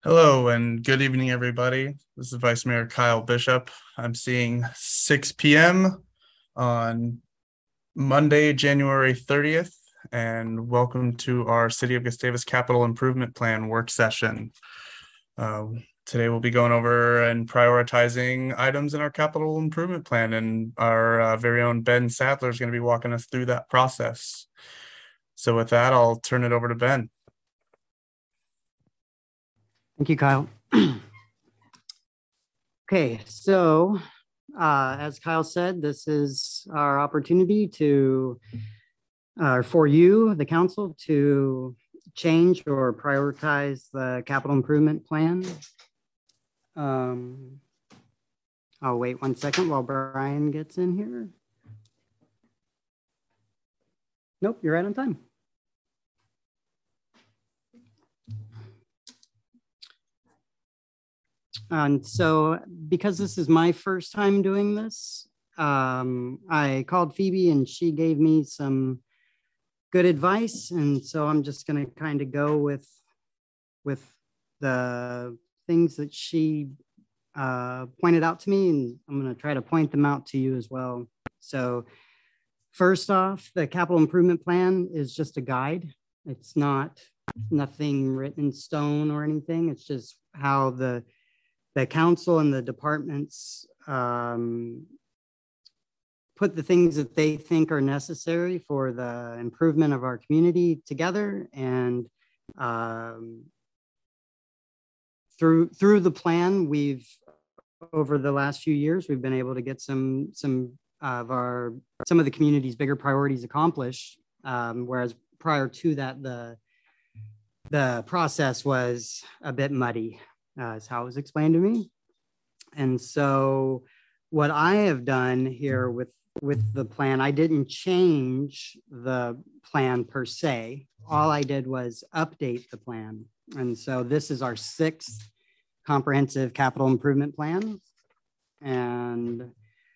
Hello and good evening, everybody. This is Vice Mayor Kyle Bishop. I'm seeing 6 p.m. on Monday, January 30th, and welcome to our City of Gustavus Capital Improvement Plan work session. Today we'll be going over and prioritizing items in our capital improvement plan, and our very own Ben Sadler is going to be walking us through that process. So with that, I'll turn it over to Ben. Thank you, Kyle. Okay, so as Kyle said, this is our opportunity for you, the council, to change or prioritize the capital improvement plan. I'll wait 1 second while Brian gets in here. Nope, you're right on time. And so because this is my first time doing this, I called Phoebe and she gave me some good advice. And so I'm just going to kind of go with the things that she pointed out to me, and I'm going to try to point them out to you as well. So first off, the capital improvement plan is just a guide. It's nothing written in stone or anything. It's just how the council and the departments put the things that they think are necessary for the improvement of our community together. And through the plan, over the last few years, we've been able to get some of the community's bigger priorities accomplished. Whereas prior to that, the process was a bit muddy. Is how it was explained to me. And so what I have done here with the plan, I didn't change the plan per se. All I did was update the plan. And so this is our 6th comprehensive capital improvement plan. And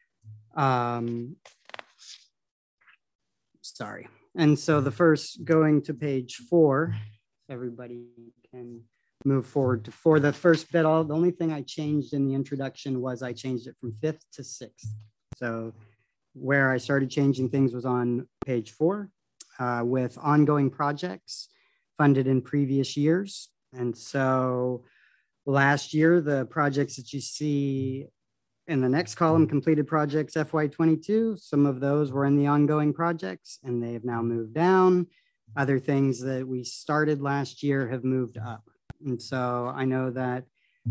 sorry. And so the first, going to page 4, everybody can move forward to 4. The first bit, the only thing I changed in the introduction was I changed it from 5th to 6th. So where I started changing things was on page 4 with ongoing projects funded in previous years. And so last year, the projects that you see in the next column, completed projects FY22, some of those were in the ongoing projects and they have now moved down. Other things that we started last year have moved up. And so I know that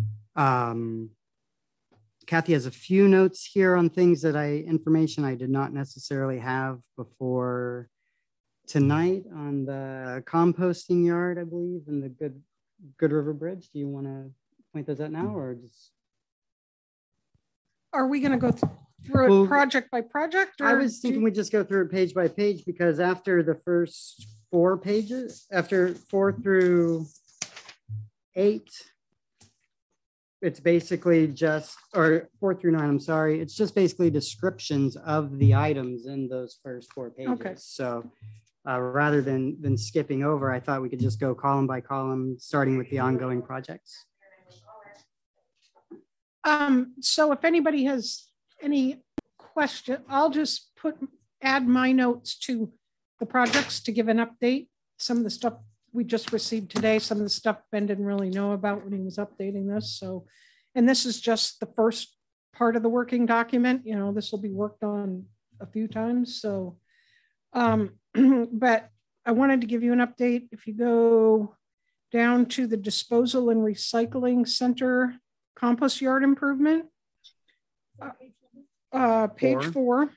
Kathy has a few notes here on things information I did not necessarily have before tonight on the composting yard, I believe, and the Good River Bridge. Do you want to point those out now, or just? Are we going to go through it project by project? Or I was thinking we just go through it page by page, because after the first 4 pages, after 4 through 8, it's basically just, or 4 through 9, I'm sorry. It's just basically descriptions of the items in those first 4 pages. Okay. So rather than skipping over, I thought we could just go column by column, starting with the ongoing projects. So if anybody has any question, I'll just add my notes to the projects to give an update. Some of the stuff we just received today, some of the stuff Ben didn't really know about when he was updating this. So, and this is just the first part of the working document. You know, this will be worked on a few times. So, but I wanted to give you an update. If you go down to the disposal and recycling center compost yard improvement, page 4.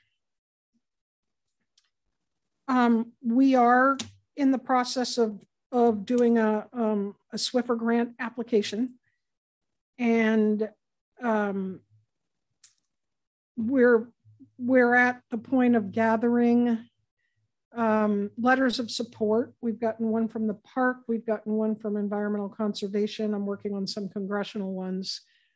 We are in the process of doing a Swiffer grant application, and we're at the point of gathering letters of support. We've gotten one from the park, we've gotten one from environmental conservation. I'm working on some congressional ones,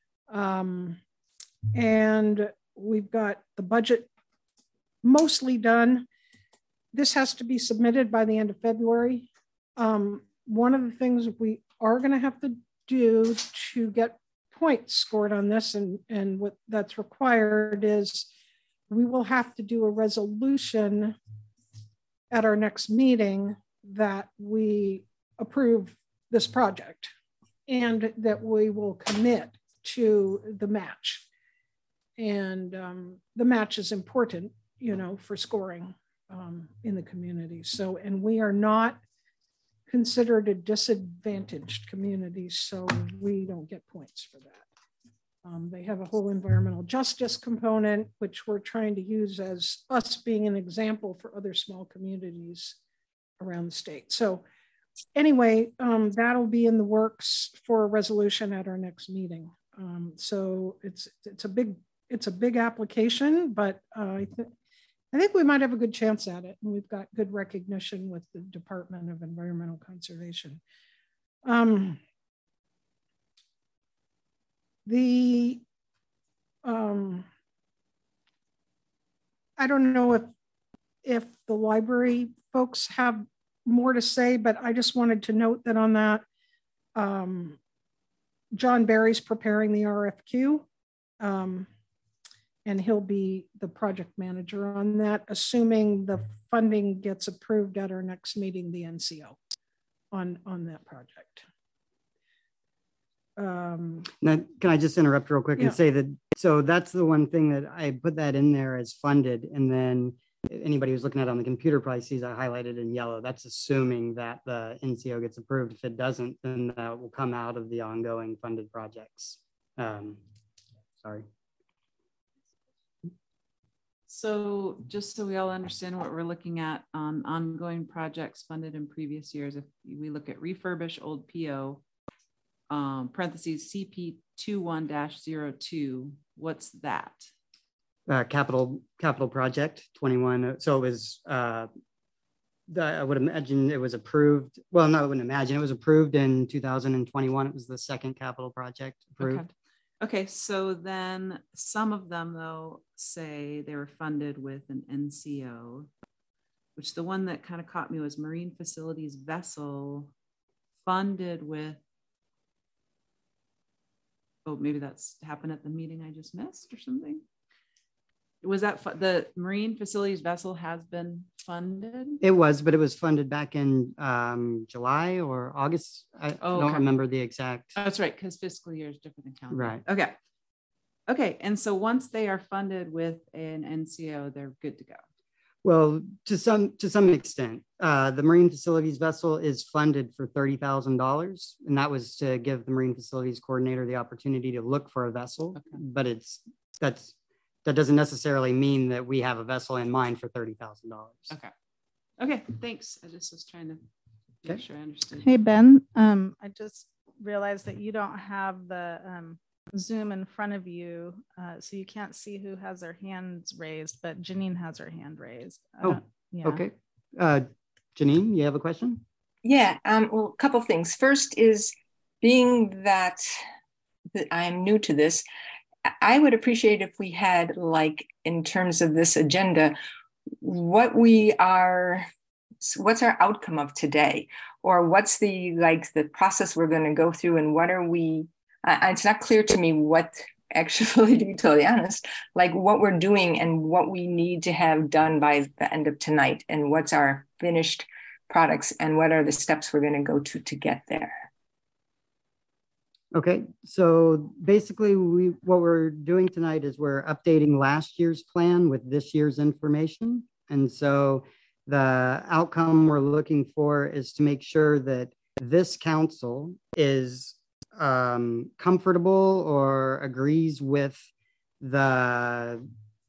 and we've got the budget mostly done. This has to be submitted by the end of February. One of the things we are going to have to do to get points scored on this, and what that's required is we will have to do a resolution at our next meeting that we approve this project and that we will commit to the match. And the match is important, you know, for scoring in the community. So, and we are not considered a disadvantaged community, so we don't get points for that. They have a whole environmental justice component, which we're trying to use as us being an example for other small communities around the state. So anyway, that'll be in the works for a resolution at our next meeting. So it's a big application, but I think we might have a good chance at it. And we've got good recognition with the Department of Environmental Conservation. I don't know if the library folks have more to say, but I just wanted to note that on that, John Barry's preparing the RFQ, and he'll be the project manager on that, assuming the funding gets approved at our next meeting, the NCO on that project. Now, can I just interrupt real quick and say that, so that's the one thing that I put that in there as funded, and then anybody who's looking at it on the computer probably sees I highlighted in yellow. That's assuming that the NCO gets approved. If it doesn't, then that will come out of the ongoing funded projects. Sorry. So just so we all understand what we're looking at on ongoing projects funded in previous years, if we look at refurbish old PO, parentheses CP21-02, what's that? Capital project 21. So it was, I would imagine it was approved. Well, no, I wouldn't imagine it was approved in 2021. It was the second capital project approved. Okay, so then some of them though say they were funded with an NCO, which the one that kind of caught me was Marine Facilities Vessel funded with, oh, maybe that's happened at the meeting I just missed or something. Was that the Marine Facilities Vessel has been funded? It was, but it was funded back in July or August. I don't remember the exact. Oh, that's right, because fiscal year is different than calendar. Right. Okay. Okay, and so once they are funded with an NCO, they're good to go. Well, to some extent, the Marine Facilities Vessel is funded for $30,000, and that was to give the Marine Facilities Coordinator the opportunity to look for a vessel. Okay. But that doesn't necessarily mean that we have a vessel in mind for $30,000. Okay. Okay, thanks. I just was trying to make sure I understood. Hey, Ben, I just realized that you don't have the Zoom in front of you, so you can't see who has their hands raised, but Janine has her hand raised. Yeah. Okay. Janine, you have a question? Yeah, well, a couple of things. First is, being that I am new to this, I would appreciate if we had, like, in terms of this agenda, what's our outcome of today, or what's the process we're going to go through, and what are we, it's not clear to me what actually, to be totally honest, like what we're doing and what we need to have done by the end of tonight, and what's our finished products, and what are the steps we're going to go to get there. Okay, so basically what we're doing tonight is we're updating last year's plan with this year's information. And so the outcome we're looking for is to make sure that this council is comfortable or agrees with the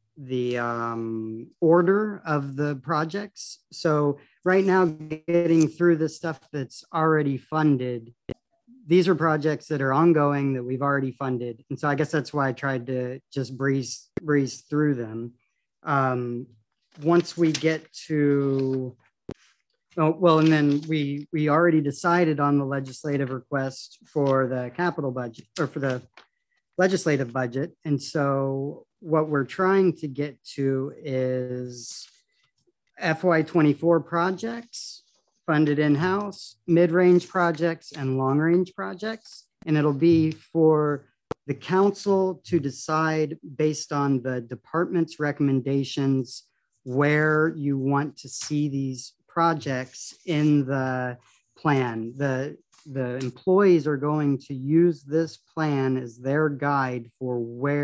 order of the projects. So right now, getting through the stuff that's already funded, these are projects that are ongoing that we've already funded. And so I guess that's why I tried to just breeze through them. Once we get to, and then we already decided on the legislative request for the capital budget, or for the legislative budget. And so what we're trying to get to is FY24 projects funded in-house, mid-range projects, and long-range projects. and it'll be for the council to decide based on the department's recommendations where you want to see these projects in the plan. The employees are going to use this plan as their guide for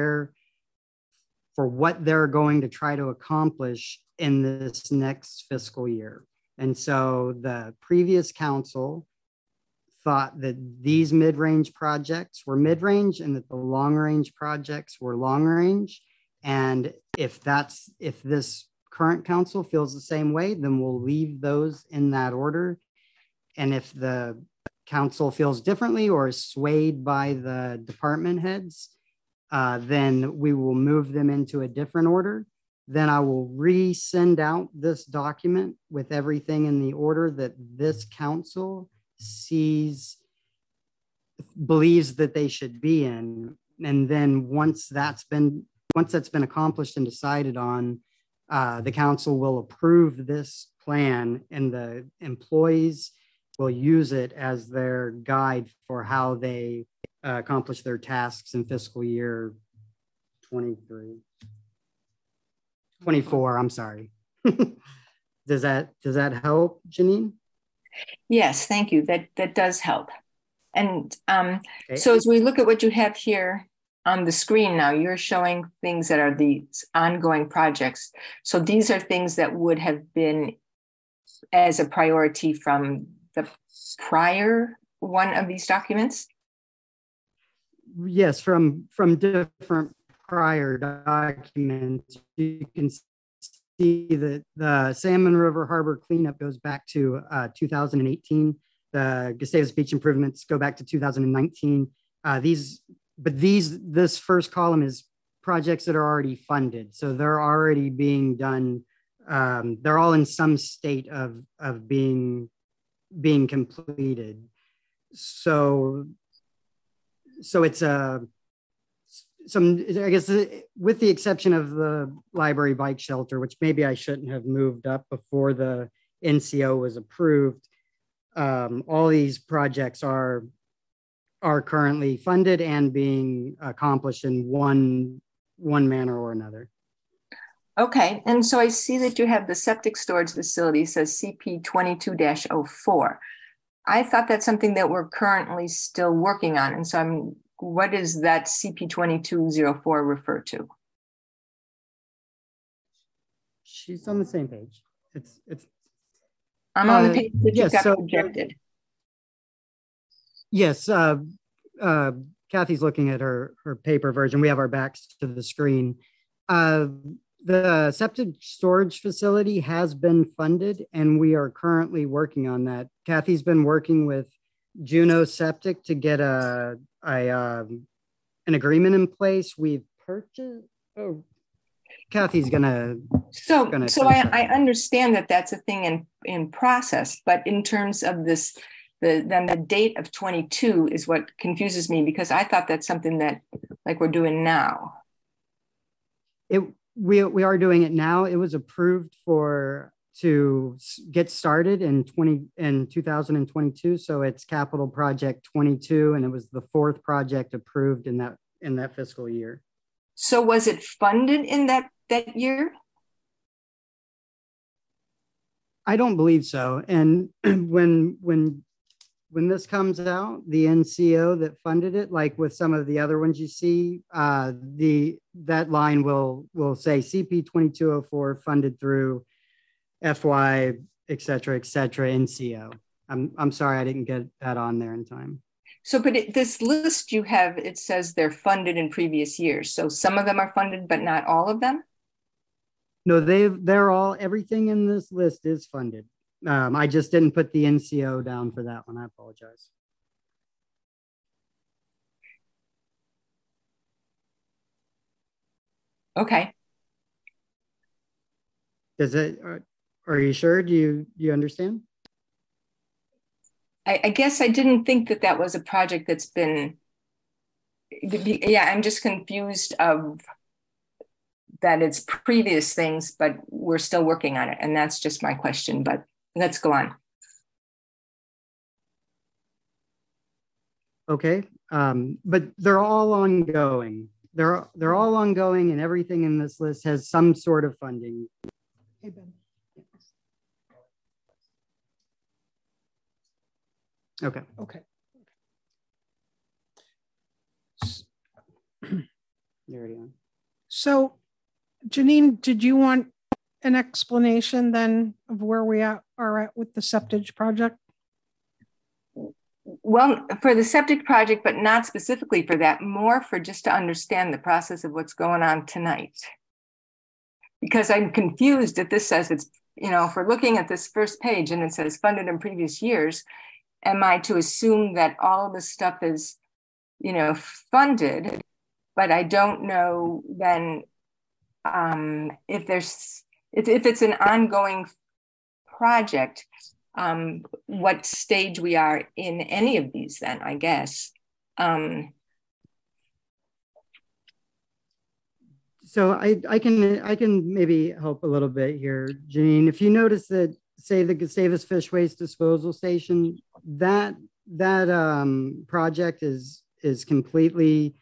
what they're going to try to accomplish in this next fiscal year. And so the previous council thought that these mid-range projects were mid-range and that the long-range projects were long-range. And if this current council feels the same way, then we'll leave those in that order. And if the council feels differently or is swayed by the department heads, then we will move them into a different order. Then I will resend out this document with everything in the order that this council believes that they should be in. And then once that's been accomplished and decided on, the council will approve this plan and the employees will use it as their guide for how they accomplish their tasks in fiscal year 24, I'm sorry. Does that help, Janine? Yes, thank you. That does help. And Okay. so as we look at what you have here on the screen now, you're showing things that are these ongoing projects. So these are things that would have been as a priority from the prior one of these documents? Yes, from different prior documents, you can see that the Salmon River Harbor cleanup goes back to 2018. The Gustavus Beach improvements go back to 2019. This first column is projects that are already funded. So they're already being done. They're all in some state of being completed. So it's I guess with the exception of the library bike shelter, which maybe I shouldn't have moved up before the NCO was approved. All these projects are currently funded and being accomplished in one manner or another. Okay, and so I see that you have the septic storage facility says CP 22-04. I thought that's something that we're currently still working on. And so what does that CP 2204 refer to? She's on the same page. It's I'm on the page that yes, you've got projected. Yes, Kathy's looking at her paper version. We have our backs to the screen. The septic storage facility has been funded and we are currently working on that. Kathy's been working with Juneau Septic to get an agreement in place. We've purchased, Kathy's gonna. So I understand that that's a thing in process, but in terms of this, then the date of 22 is what confuses me because I thought that's something that like we're doing now. We are doing it now. It was approved to get started in 2022. So it's capital project 22, and it was the fourth project approved in that fiscal year. So was it funded in that year? I don't believe so. And when this comes out, the NCO that funded it, like with some of the other ones you see, that line will say CP 2204 funded through FY, et cetera, NCO. I'm sorry, I didn't get that on there in time. So, but this list you have, it says they're funded in previous years. So some of them are funded, but not all of them? No, everything in this list is funded. I just didn't put the NCO down for that one. I apologize. Okay. Are you sure? Do you understand? I guess I didn't think that was a project that's been, yeah, I'm just confused of that it's previous things, but we're still working on it. And that's just my question, but let's go on. Okay. But they're all ongoing. They're all ongoing, and everything in this list has some sort of funding. Hey, Ben. Okay. Okay. You're already on. So, Janine, did you want an explanation then of where we are at with the septic project? Well, for the septic project, but not specifically for that, more for just to understand the process of what's going on tonight. Because I'm confused that this says it's, if we're looking at this first page and it says funded in previous years, am I to assume that all of this stuff is, funded, but I don't know then if it's an ongoing project, what stage we are in any of these then, I guess. So I can maybe help a little bit here, Janine. If you notice that, say, the Gustavus Fish Waste Disposal Station, that project is completely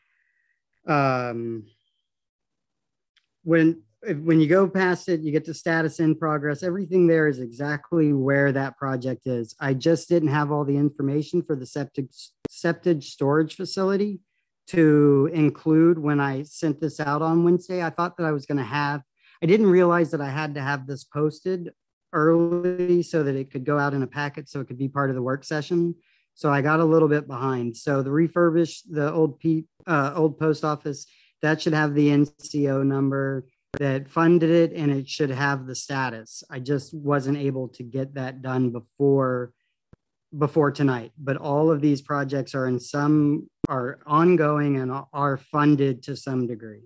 when you go past it, you get to status in progress. Everything there is exactly where that project is. I just didn't have all the information for the septic storage facility to include when I sent this out on Wednesday. I thought that I didn't realize that I had to have this posted early so that it could go out in a packet so it could be part of the work session. So I got a little bit behind. So the old post office, that should have the NCO number that funded it, and it should have the status. I just wasn't able to get that done before tonight. But all of these projects are ongoing and are funded to some degree.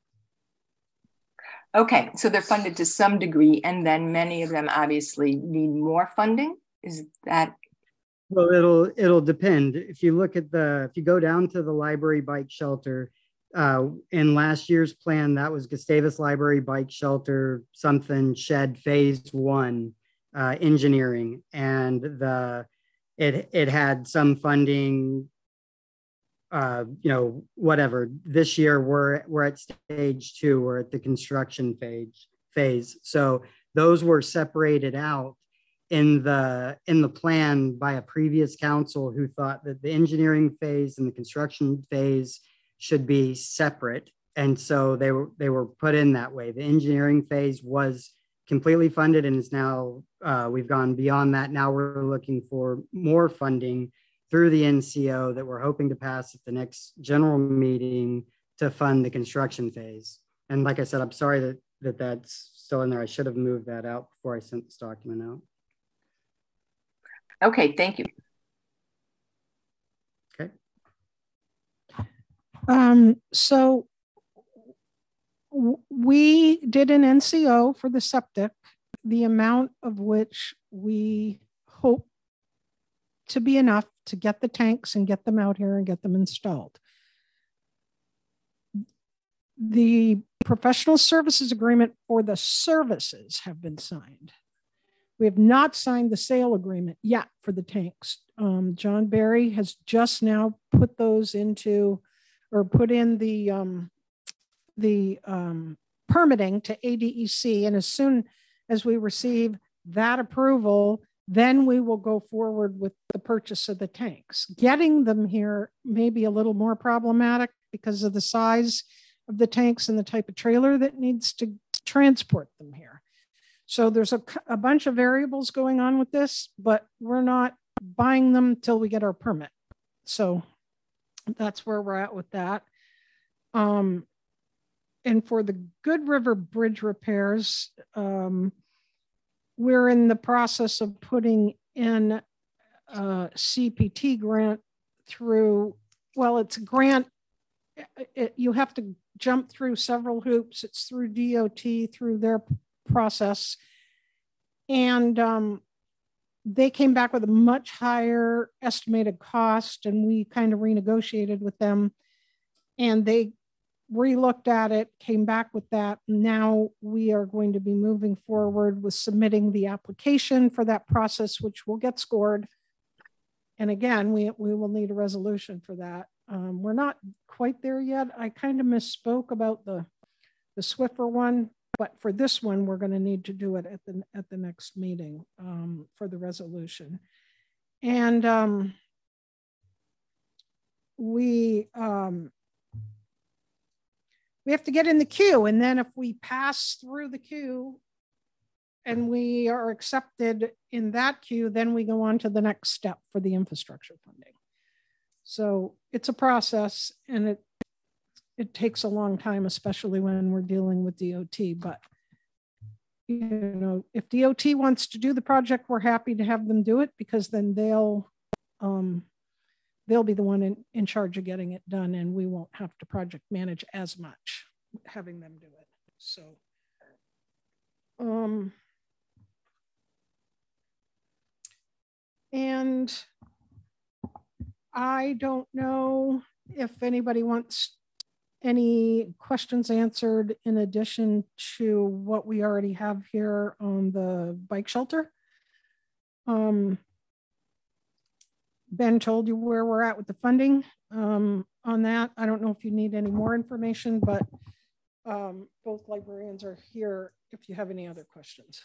Okay, so they're funded to some degree, and then many of them obviously need more funding. Is that? Well, it'll depend. If you go down to the library bike shelter, in last year's plan, that was Gustavus Library Bike Shelter something shed phase 1 engineering, and it had some funding. Whatever. This year we're at stage 2. We're at the construction phase. So those were separated out in the plan by a previous council who thought that the engineering phase and the construction phase should be separate. And so they were put in that way. The engineering phase was completely funded and is now, we've gone beyond that. Now we're looking for more funding through the NCO that we're hoping to pass at the next general meeting to fund the construction phase. And like I said, I'm sorry that that's still in there. I should have moved that out before I sent this document out. Okay, thank you. Okay. So we did an NCO for the septic, the amount of which we hope to be enough to get the tanks and get them out here and get them installed. The professional services agreement for the services have been signed. We have not signed the sale agreement yet for the tanks. John Barry has just now put those into, or put in the permitting to ADEC. And as soon as we receive that approval, then we will go forward with the purchase of the tanks. Getting them here may be a little more problematic because of the size of the tanks and the type of trailer that needs to transport them here. So there's a bunch of variables going on with this, but we're not buying them till we get our permit. So that's where we're at with that. And for the Good River Bridge repairs, we're in the process of putting in a CPT grant through, well, it's a grant. You have to jump through several hoops. It's through DOT, through their process. And they came back with a much higher estimated cost, and we kind of renegotiated with them. And they re-looked at it, came back with that. Now we are going to be moving forward with submitting the application for that process, which will get scored. And again, we will need a resolution for that. We're not quite there yet. I kind of misspoke about the Swiffer one, but for this one, we're going to need to do it at the next meeting for the resolution. And we have to get in the queue, and then if we pass through the queue and we are accepted in that queue, then we go on to the next step for the infrastructure funding. So it's a process, and it takes a long time, especially when we're dealing with DOT. But you know, if DOT wants to do the project, we're happy to have them do it, because then they'll be the one in charge of getting it done, and we won't have to project manage as much having them do it. So and I don't know if anybody wants any questions answered in addition to what we already have here on the bike shelter. Ben told you where we're at with the funding on that. I don't know if you need any more information, but both librarians are here if you have any other questions.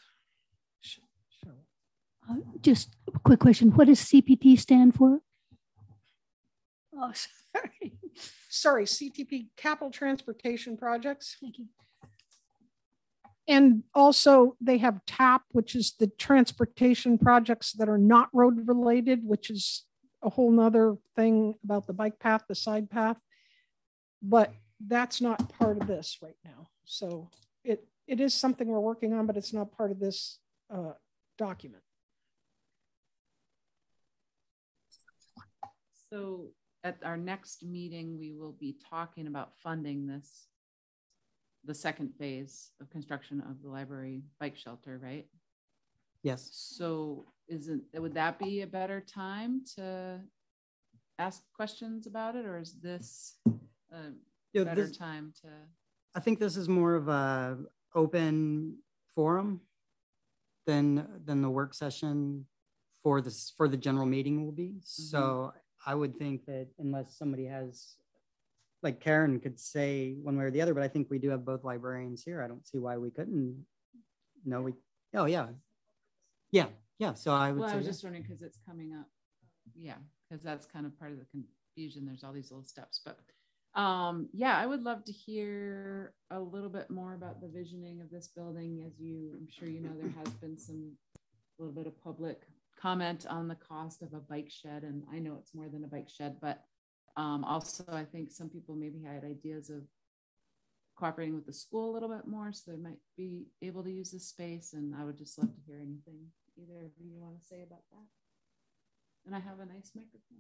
Just a quick question. What does CPT stand for? Oh, sorry. Sorry, CTP, Capital Transportation Projects. Thank you. And also they have TAP, which is the transportation projects that are not road related, which is a whole nother thing about the bike path, the side path, but that's not part of this right now. So it is something we're working on, but it's not part of this document. So at our next meeting, we will be talking about funding the second phase of construction of the library bike shelter, right? Yes. So would that be a better time to ask questions about it, or is this a better time to? I think this is more of a open forum than the work session for the general meeting will be. Mm-hmm. So I would think that unless somebody has, like Karen could say one way or the other, but I think we do have both librarians here. I don't see why we couldn't. No, oh yeah. Yeah. Yeah. So I would say, I was just wondering because it's coming up. Yeah. Because that's kind of part of the confusion. There's all these little steps, but yeah, I would love to hear a little bit more about the visioning of this building. As I'm sure you know, there has been a little bit of public comment on the cost of a bike shed, and I know it's more than a bike shed, but also I think some people maybe had ideas of cooperating with the school a little bit more, so they might be able to use this space, and I would just love to hear anything either of you want to say about that. And I have a nice microphone.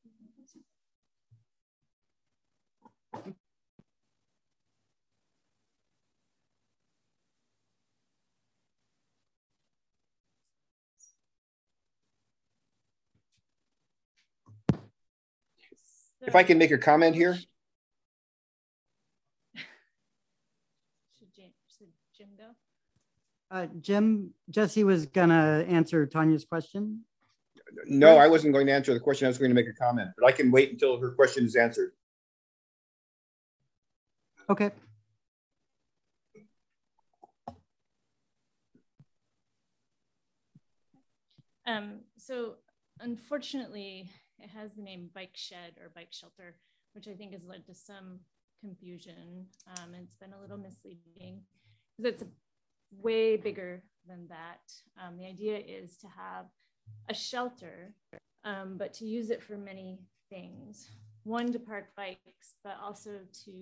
If I can make a comment here. Should Jim go? Jesse was gonna answer Tanya's question. No, I wasn't going to answer the question. I was going to make a comment, but I can wait until her question is answered. Okay. So unfortunately, it has the name bike shed or bike shelter, which I think has led to some confusion. It's been a little misleading because it's way bigger than that. The idea is to have a shelter, but to use it for many things. One, to park bikes, but also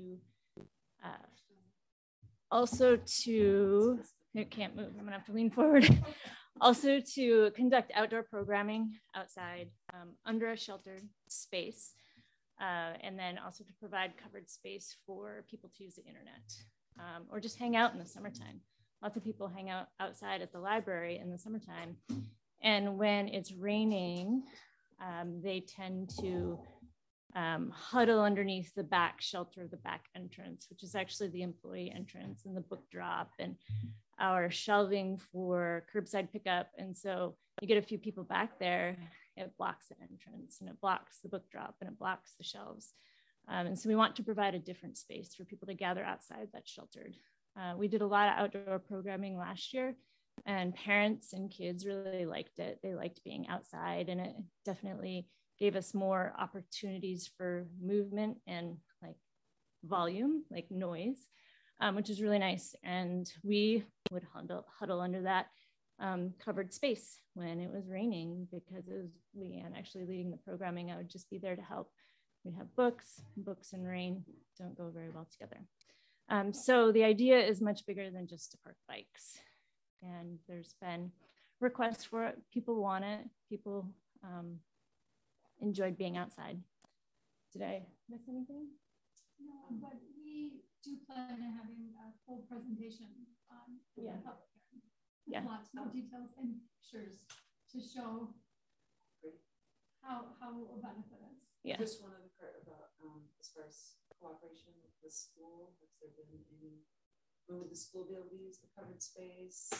to it can't move, I'm gonna have to lean forward. Also to conduct outdoor programming outside under a sheltered space, and then also to provide covered space for people to use the internet or just hang out in the summertime. Lots of people hang out outside at the library in the summertime, and when it's raining, they tend to huddle underneath the back shelter of the back entrance, which is actually the employee entrance and the book drop and our shelving for curbside pickup. And so you get a few people back there it blocks the entrance and it blocks the book drop and it blocks the shelves. And so we want to provide a different space for people to gather outside that's sheltered. We did a lot of outdoor programming last year, and parents and kids really liked it. They liked being outside, and it definitely gave us more opportunities for movement and like volume, like noise, which is really nice. And we would huddle under that covered space when it was raining, because it was Leanne actually leading the programming. I would just be there to help. We'd have books and rain don't go very well together. So the idea is much bigger than just to park bikes. And there's been requests for it. People want it. People enjoyed being outside. Did I miss anything? No, but we do plan on having a full presentation on the public hearing. Yeah. Lots more details and pictures to show how it will benefit us. Yeah. Just one other part about as far as cooperation with the school. Has there been any? When would the school be able to use the covered space?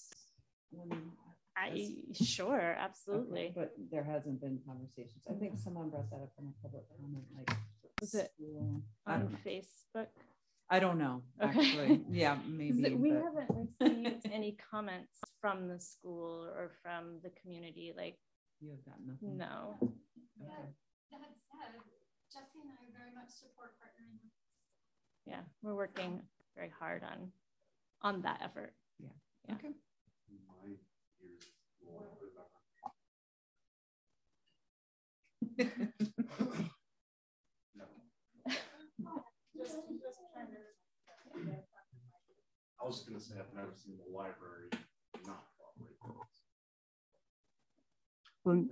Sure, absolutely. Okay, but there hasn't been conversations. I think someone brought that up in a public comment. Like, was it on Facebook? I don't know. Okay. Actually, yeah, maybe. We haven't received any comments from the school or from the community. Like, you have got nothing. No. Okay. That said, Jesse and I very much support partnering with this. Yeah, we're working very hard on that effort. Yeah. Okay. I was going to say I've never seen the library not cooperate. Well,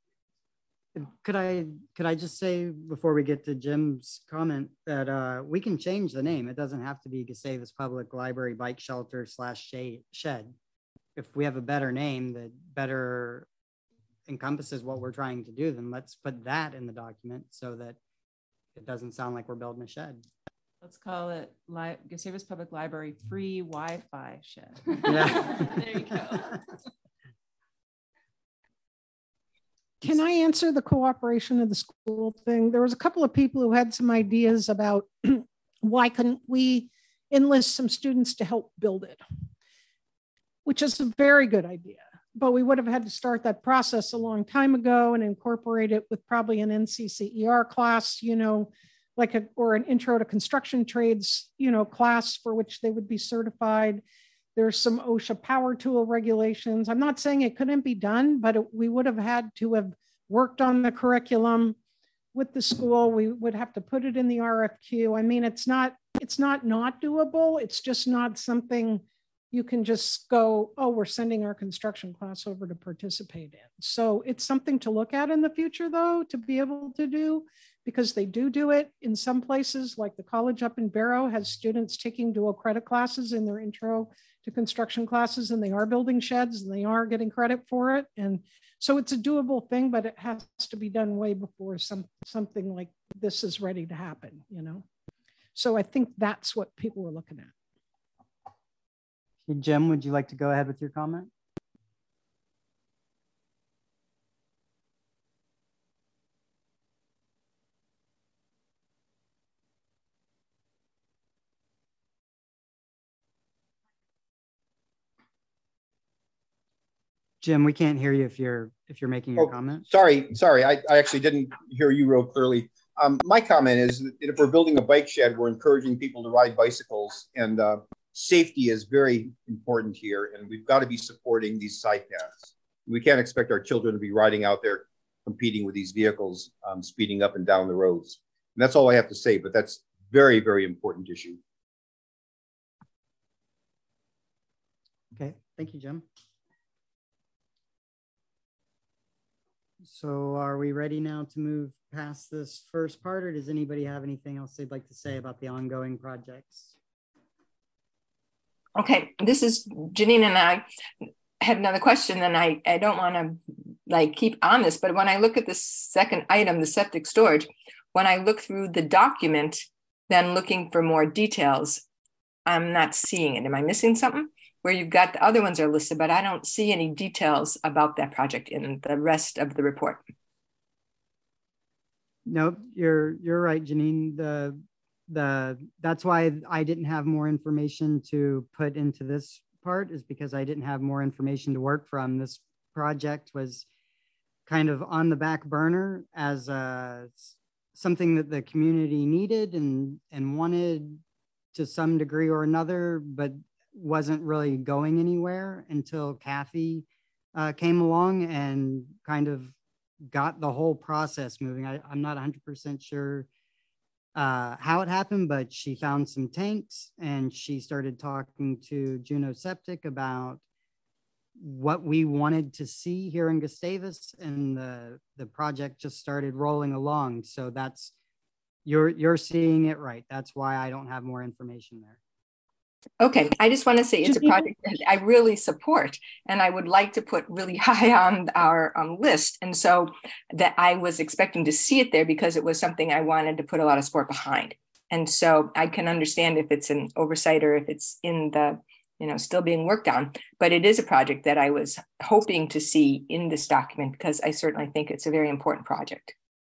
could I just say before we get to Jim's comment that we can change the name. It doesn't have to be Gustavus Public Library Bike Shelter / Shed. If we have a better name that better encompasses what we're trying to do, then let's put that in the document so that it doesn't sound like we're building a shed. Let's call it Gustavus Public Library Free Wi-Fi Shed. Yeah. There you go. Can I answer the cooperation of the school thing? There was a couple of people who had some ideas about why couldn't we enlist some students to help build it, which is a very good idea. But we would have had to start that process a long time ago and incorporate it with probably an NCCER class, like or an intro to construction trades, class for which they would be certified. There's some OSHA power tool regulations. I'm not saying it couldn't be done, but we would have had to have worked on the curriculum with the school. We would have to put it in the RFQ. I mean, it's not doable. It's just not something you can just go, oh, we're sending our construction class over to participate in. So it's something to look at in the future, though, to be able to do, because they do it in some places, like the college up in Barrow has students taking dual credit classes in their intro to construction classes, and they are building sheds and they are getting credit for it. And so it's a doable thing, but it has to be done way before something like this is ready to happen, So I think that's what people were looking at. Jim, would you like to go ahead with your comment? Jim, we can't hear you if you're making your comment. Sorry. I actually didn't hear you real clearly. My comment is that if we're building a bike shed, we're encouraging people to ride bicycles, and safety is very important here, and we've got to be supporting these side paths. We can't expect our children to be riding out there competing with these vehicles, speeding up and down the roads. And that's all I have to say, but that's very, very important issue. Okay, thank you, Jim. So are we ready now to move past this first part, or does anybody have anything else they'd like to say about the ongoing projects? Okay, this is Janine, and I had another question, and I don't want to keep on this, but when I look at the second item, the septic storage, when I look through the document, then looking for more details, I'm not seeing it. Am I missing something? where you've got the other ones are listed, but I don't see any details about that project in the rest of the report. Nope, you're right, Janine. That's why I didn't have more information to put into this part, is because I didn't have more information to work from. This project was kind of on the back burner as something that the community needed and wanted to some degree or another, but wasn't really going anywhere until Kathy came along and kind of got the whole process moving. I'm not 100% sure how it happened, but she found some tanks and she started talking to Juneau Septic about what we wanted to see here in Gustavus, and the project just started rolling along. So that's, you're seeing it right. That's why I don't have more information there. Okay, I just want to say it's a project that I really support, and I would like to put really high on our list. And so that I was expecting to see it there because it was something I wanted to put a lot of support behind. And so I can understand if it's an oversight or if it's in the, still being worked on, but it is a project that I was hoping to see in this document because I certainly think it's a very important project.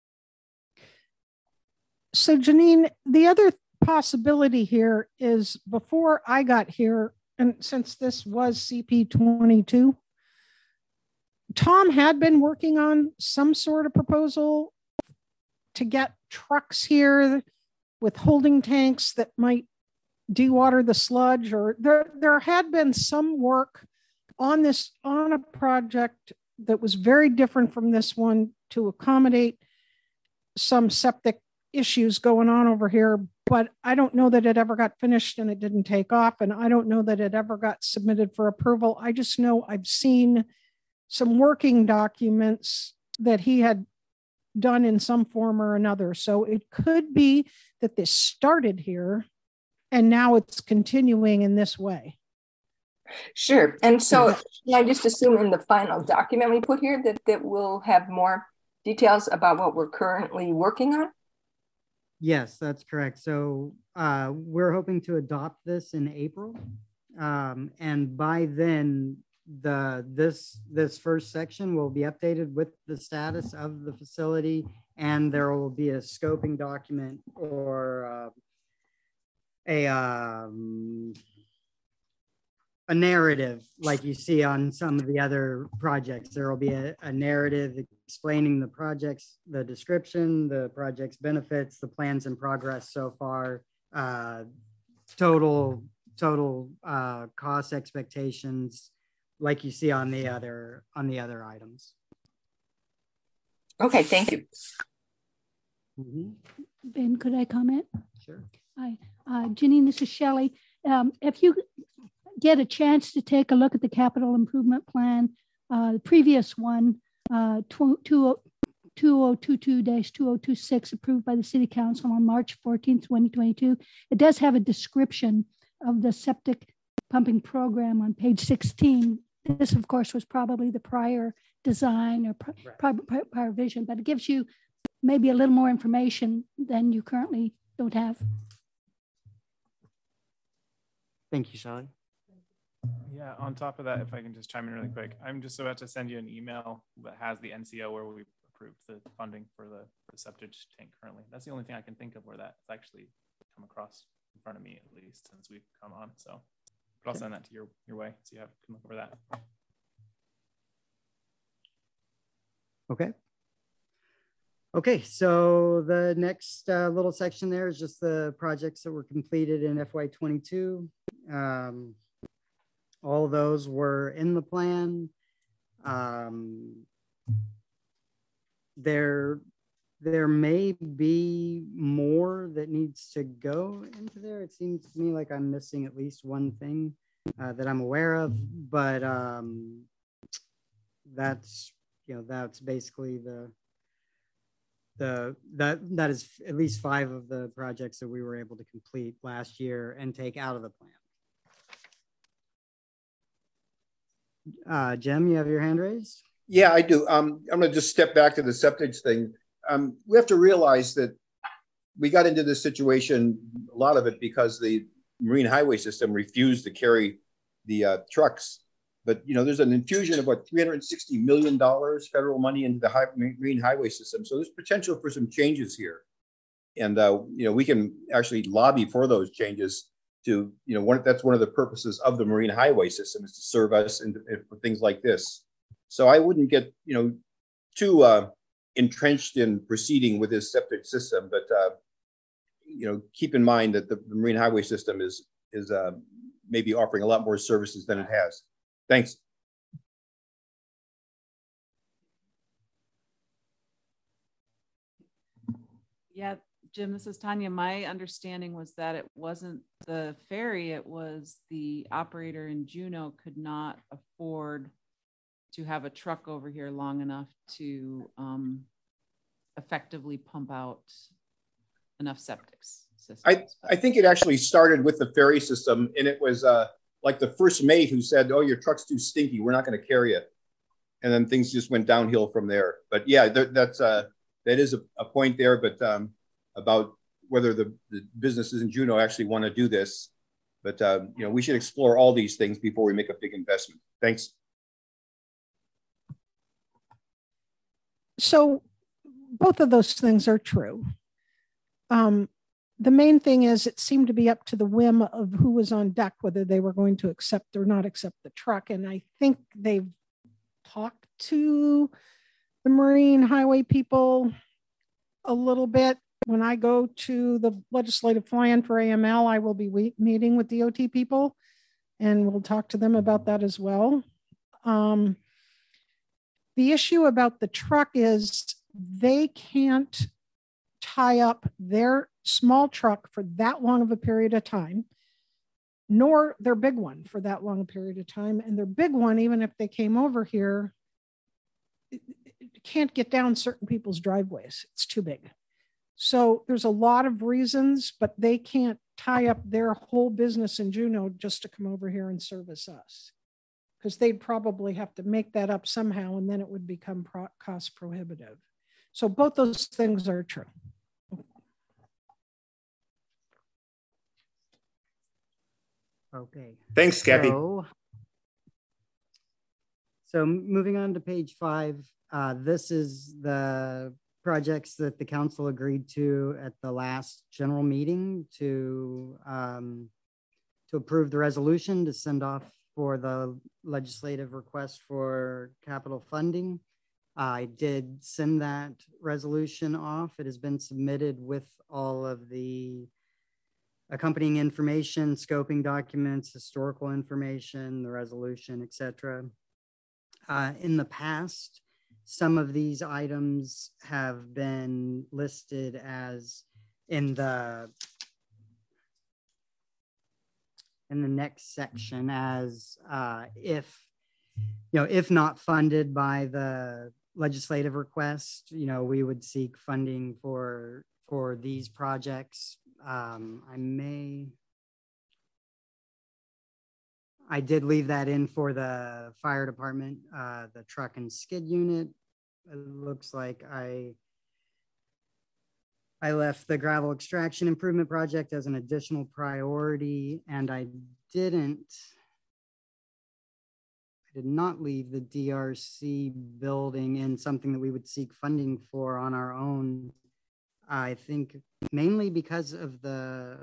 So Janine, the other possibility here is, before I got here, and since this was CP22, Tom had been working on some sort of proposal to get trucks here with holding tanks that might dewater the sludge, or there had been some work on a project that was very different from this one to accommodate some septic issues going on over here, but I don't know that it ever got finished and it didn't take off. And I don't know that it ever got submitted for approval. I just know I've seen some working documents that he had done in some form or another. So it could be that this started here and now it's continuing in this way. Sure. And so can I just assume in the final document we put here that we'll have more details about what we're currently working on? Yes, that's correct. So we're hoping to adopt this in April. And by then, this first section will be updated with the status of the facility, and there will be a scoping document or a narrative like you see on some of the other projects. There will be a narrative explaining the projects, the description, the project's benefits, the plans in progress so far, total cost expectations, like you see on the other items. Okay, thank you. Mm-hmm. Ben, could I comment? Sure. Hi, Janine, this is Shelley. If you get a chance to take a look at the capital improvement plan, the previous one, 2022-2026, approved by the City Council on March 14th, 2022. It does have a description of the septic pumping program on page 16. This, of course, was probably the prior design or prior vision, but it gives you maybe a little more information than you currently don't have. Thank you, Shelley. Yeah, on top of that, if I can just chime in really quick, I'm just about to send you an email that has the NCO where we approved the funding for the septic tank currently. That's the only thing I can think of where that's actually come across in front of me, at least since we've come on. So, but I'll send that to your way so you can look over that. Okay. Okay, so the next little section there is just the projects that were completed in FY22. All those were in the plan. There may be more that needs to go into there. It seems to me like I'm missing at least one thing that I'm aware of, but that's basically that is at least 5 of the projects that we were able to complete last year and take out of the plan. Jim, you have your hand raised? Yeah, I do. I'm going to just step back to the septic thing. We have to realize that we got into this situation, a lot of it because the Marine Highway System refused to carry the trucks. But there's an infusion of what, $360 million federal money into the marine highway system. So there's potential for some changes here, and we can actually lobby for those changes. To that's one of the purposes of the marine highway system, is to serve us and for things like this. So I wouldn't get too entrenched in proceeding with this septic system, but keep in mind that the marine highway system is maybe offering a lot more services than it has. Thanks. Yeah, Jim, this is Tanya. My understanding was that it wasn't the ferry, it was the operator in Juneau could not afford to have a truck over here long enough to effectively pump out enough septic systems. I think it actually started with the ferry system, and it was like the first mate who said, "Oh, your truck's too stinky. We're not going to carry it," and then things just went downhill from there. But yeah, that is a point there. But about whether the businesses in Juneau actually want to do this, but we should explore all these things before we make a big investment. Thanks. So both of those things are true. The main thing is it seemed to be up to the whim of who was on deck, whether they were going to accept or not accept the truck. And I think they've talked to the marine highway people a little bit. When I go to the legislative fly-in for AML, I will be meeting with DOT people, and we'll talk to them about that as well. The issue about the truck is they can't tie up their small truck for that long of a period of time, nor their big one for that long a period of time. And their big one, even if they came over here, it can't get down certain people's driveways. It's too big. So there's a lot of reasons, but they can't tie up their whole business in Juneau just to come over here and service us, because they'd probably have to make that up somehow, and then it would become cost prohibitive. So both those things are true. Okay. Thanks, Kathy. So moving on to page 5, this is the projects that the council agreed to at the last general meeting to approve the resolution to send off for the legislative request for capital funding. I did send that resolution off. It has been submitted with all of the accompanying information, scoping documents, historical information, the resolution, etc. In the past, some of these items have been listed as in the next section as if not funded by the legislative request, we would seek funding for these projects. I did leave that in for the fire department, the truck and skid unit. It looks like I left the gravel extraction improvement project as an additional priority, and I did not leave the DRC building in something that we would seek funding for on our own. I think mainly because of the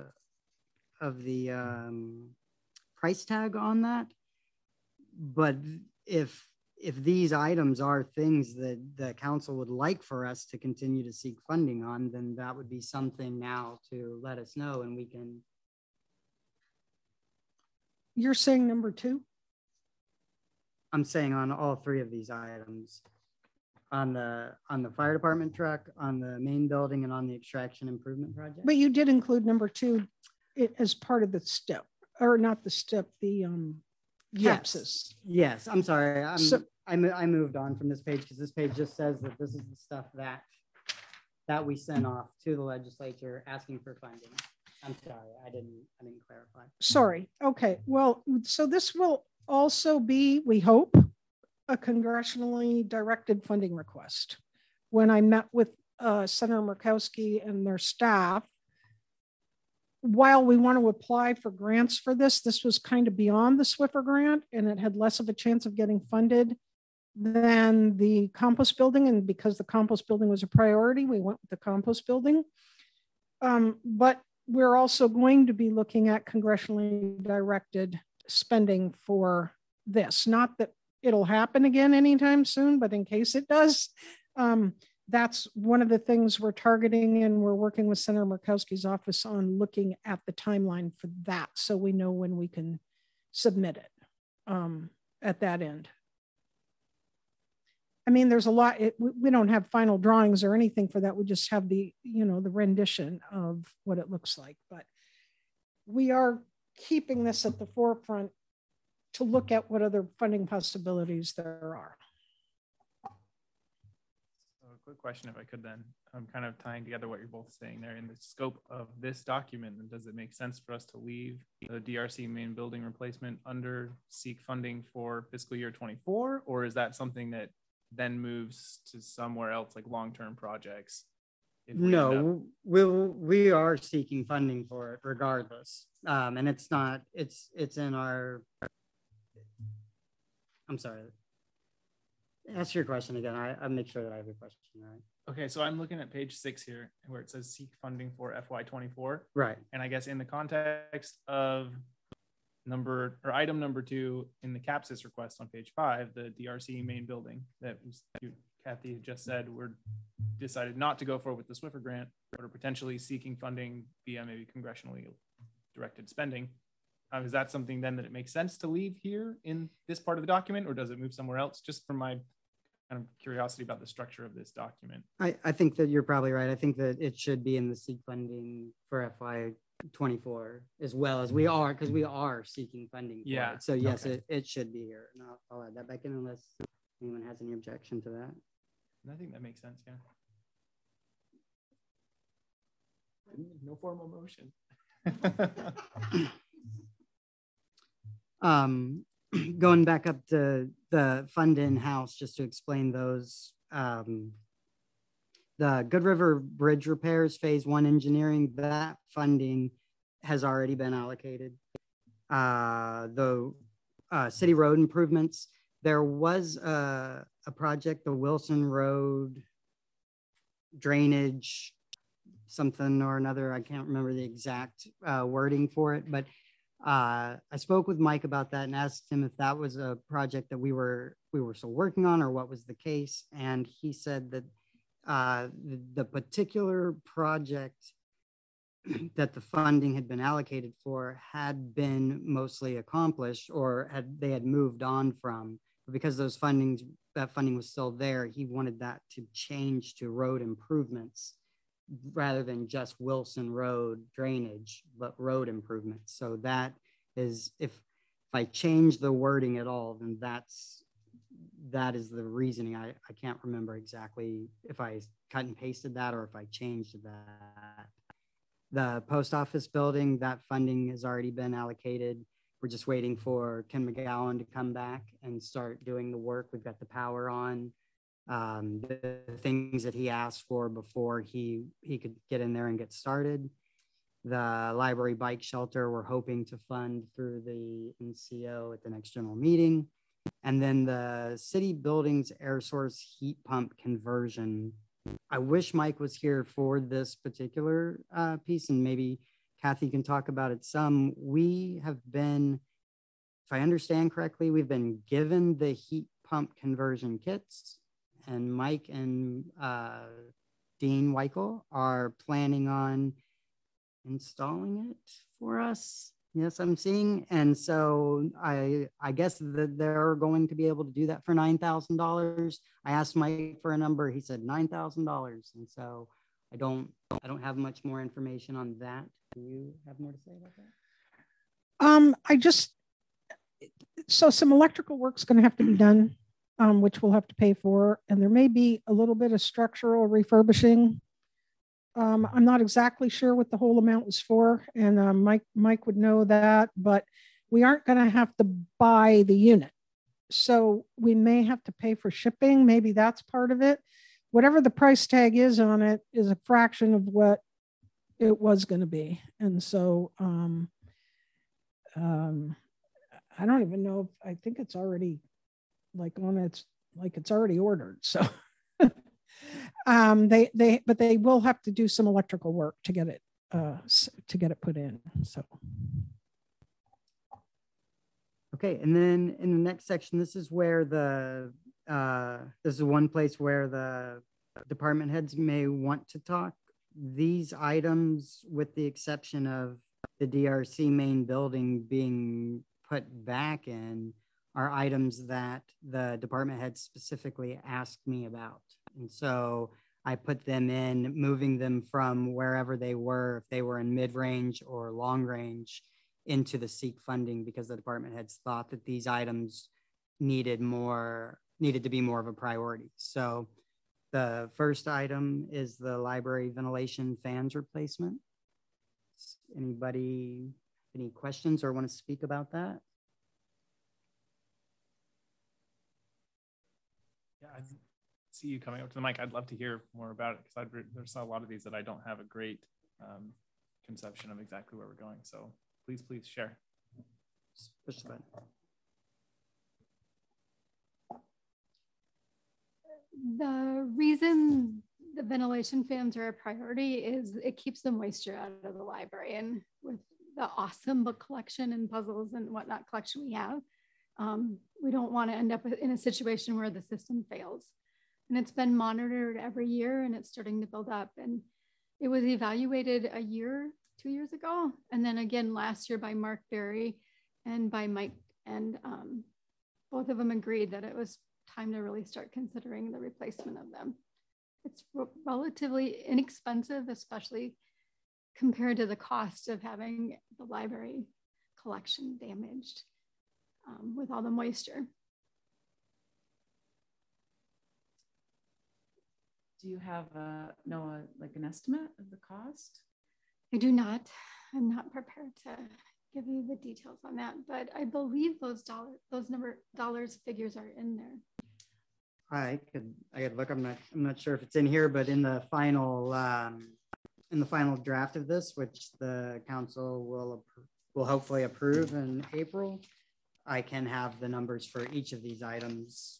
price tag on that. But if these items are things that the council would like for us to continue to seek funding on, then that would be something now to let us know, and we can. You're saying number 2? I'm saying on all 3 of these items, on the fire department truck, on the main building, and on the extraction improvement project. But you did include number 2 as part of the step, or not the step, the CAPSs. Yes, I'm sorry. I moved on from this page because this page just says that this is the stuff that we sent off to the legislature asking for funding. I'm sorry, I didn't clarify. Sorry. Okay. Well, so this will also be, we hope, a congressionally directed funding request. When I met with Senator Murkowski and their staff, while we want to apply for grants for this, this was kind of beyond the Swiffer grant and it had less of a chance of getting funded than the compost building. And because the compost building was a priority, we went with the compost building. But we're also going to be looking at congressionally directed spending for this. Not that it'll happen again anytime soon, but in case it does, that's one of the things we're targeting, and we're working with Senator Murkowski's office on looking at the timeline for that, so we know when we can submit it at that end. I mean, there's a lot, we don't have final drawings or anything for that. We just have the, you know, the rendition of what it looks like, but we are keeping this at the forefront to look at what other funding possibilities there are. So a quick question, if I could then, I'm kind of tying together what you're both saying there in the scope of this document. And does it make sense for us to leave the DRC main building replacement under seek funding for fiscal year 24? Or is that something that then moves to somewhere else, like long-term projects? No, we are seeking funding for it regardless. And it's not, it's in our, I'm sorry. Ask your question again. I'll make sure that I have your question right. Okay, so I'm looking at page 6 here where it says seek funding for FY24. Right. And I guess in the context of item number 2 in the CAPSIS request on page 5, the DRC main building that Kathy just said we're decided not to go forward with the Swiffer grant, but are potentially seeking funding via maybe congressionally directed spending. Is that something then that it makes sense to leave here in this part of the document, or does it move somewhere else? Just from my kind of curiosity about the structure of this document. I think that you're probably right. I think that it should be in the seek funding for FY24 as well, as we are, because we are seeking funding for it. So yes, okay. it should be here. And I'll add that back in unless anyone has any objection to that. I think that makes sense, yeah. No formal motion. Going back up to the fund in-house, just to explain those, the Good River Bridge repairs, phase 1 engineering, that funding has already been allocated. The city road improvements, there was a project, the Wilson Road drainage, something or another. I can't remember the exact wording for it, but I spoke with Mike about that and asked him if that was a project that we were still working on or what was the case. And he said that the particular project that the funding had been allocated for had been mostly accomplished, or they had moved on from. But because that funding was still there, he wanted that to change to road improvements rather than just Wilson Road drainage, but road improvements. So that is, if I change the wording at all, then that is the reasoning. I can't remember exactly if I cut and pasted that or if I changed that. The post office building, that funding has already been allocated. We're just waiting for Ken McGowan to come back and start doing the work. We've got the power on. The things that he asked for before he could get in there and get started. The library bike shelter, we're hoping to fund through the NCO at the next general meeting. And then the city buildings air source heat pump conversion. I wish Mike was here for this particular piece, and maybe Kathy can talk about it some. We have been, if I understand correctly, we've been given the heat pump conversion kits, and Mike and Dean Weichel are planning on installing it for us. Yes, I'm seeing. And so I guess that they're going to be able to do that for $9,000. I asked Mike for a number. He said $9,000. And so I don't have much more information on that. Do you have more to say about that? So some electrical work's going to have to be done, which we'll have to pay for. And there may be a little bit of structural refurbishing. I'm not exactly sure what the whole amount was for, and Mike would know that, but we aren't going to have to buy the unit. So we may have to pay for shipping. Maybe that's part of it. Whatever the price tag is on it is a fraction of what it was going to be. And so I don't even know if, I think it's already like on its, like it's already ordered. So but they will have to do some electrical work to get it put in. So. Okay, and then in the next section, this is where this is one place where the department heads may want to talk. These items, with the exception of the DRC main building being put back in, are items that the department heads specifically asked me about. And so I put them in, moving them from wherever they were, if they were in mid-range or long range, into the SEEK funding, because the department heads thought that these items needed to be more of a priority. So the first item is the library ventilation fans replacement. Anybody, any questions or want to speak about that? Yeah, I see you coming up to the mic. I'd love to hear more about it, because there's a lot of these that I don't have a great conception of exactly where we're going. So please share. Push the button. The reason the ventilation fans are a priority is it keeps the moisture out of the library. And with the awesome book collection and puzzles and whatnot collection we have, we don't want to end up in a situation where the system fails. And it's been monitored every year, and it's starting to build up. And it was evaluated 2 years ago, and then again last year by Mark Berry and by Mike, and both of them agreed that it was time to really start considering the replacement of them. It's relatively inexpensive, especially compared to the cost of having the library collection damaged with all the moisture. Do you have like an estimate of the cost? I do not. I'm not prepared to give you the details on that, but I believe those dollars figures are in there. I could look. I'm not sure if it's in here, but in the final draft of this, which the council will hopefully approve in April, I can have the numbers for each of these items,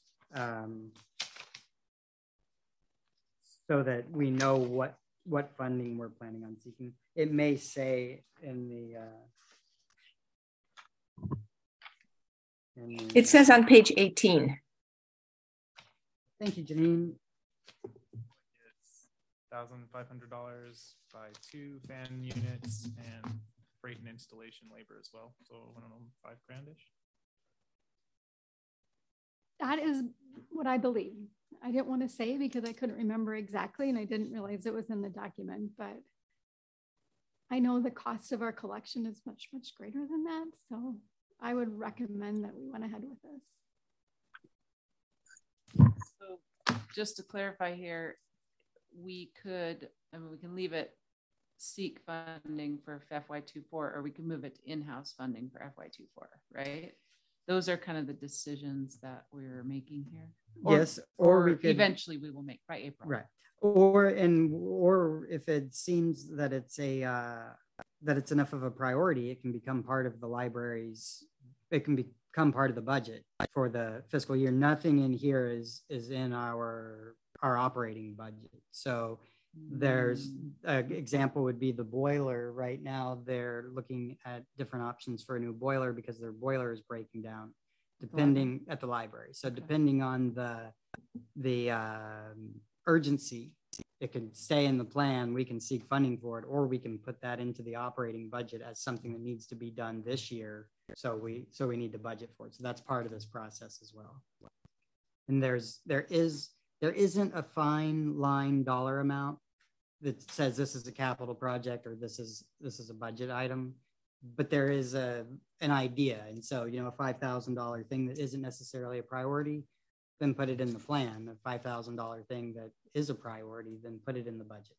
so that we know what funding we're planning on seeking. It may say in the it says on page 18. Thank you, Janine. It's $1,500 by 2 fan units and freight and installation labor as well. So I don't know, $5,000-ish. That is what I believe. I didn't want to say because I couldn't remember exactly, and I didn't realize it was in the document, but I know the cost of our collection is much, much greater than that. So I would recommend that we went ahead with this. So just to clarify here, we can leave it SEEK funding for FY24, or we can move it to in-house funding for FY24, right? Those are kind of the decisions that we're making here. Yes, or we could, eventually we will make by April. Right. Or if it seems that it's enough of a priority, it can become part of the library's. It can become part of the budget for the fiscal year. Nothing in here is in our operating budget. So there's an example would be the boiler. Right now, they're looking at different options for a new boiler because their boiler is breaking down, depending at the library. So depending on the urgency, it can stay in the plan. We can seek funding for it, or we can put that into the operating budget as something that needs to be done this year. So we need to budget for it. So that's part of this process as well. And there isn't a fine line dollar amount that says this is a capital project or this is a budget item, but there is an idea. And so, a $5,000 thing that isn't necessarily a priority, then put it in the plan. A $5,000 thing that is a priority, then put it in the budget.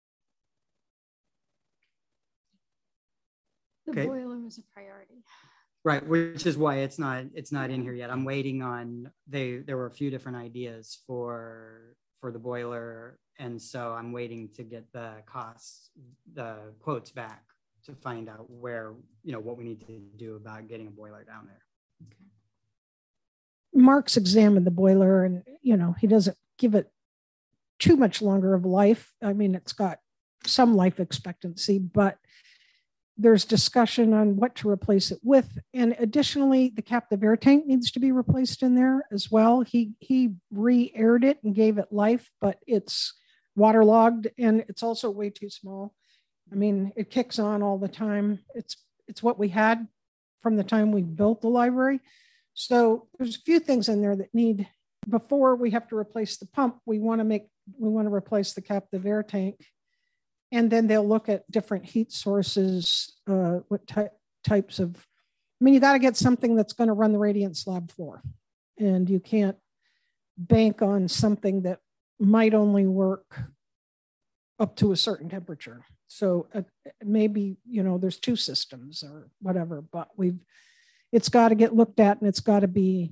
The boiler was a priority. Right, which is why it's not in here yet. I'm waiting on there were a few different ideas for for the boiler. And so I'm waiting to get the quotes back to find out where, what we need to do about getting a boiler down there. Okay. Mark's examined the boiler and, he doesn't give it too much longer of life. I mean, it's got some life expectancy, but there's discussion on what to replace it with. And additionally, the captive air tank needs to be replaced in there as well. He re-aired it and gave it life, but it's waterlogged and it's also way too small. I mean, it kicks on all the time. It's what we had from the time we built the library. So there's a few things in there that need, before we have to replace the pump, we want to replace the captive air tank. And then they'll look at different heat sources, what types of, you got to get something that's going to run the radiant slab floor. And you can't bank on something that might only work up to a certain temperature. So maybe, there's two systems or whatever, but it's got to get looked at, and it's going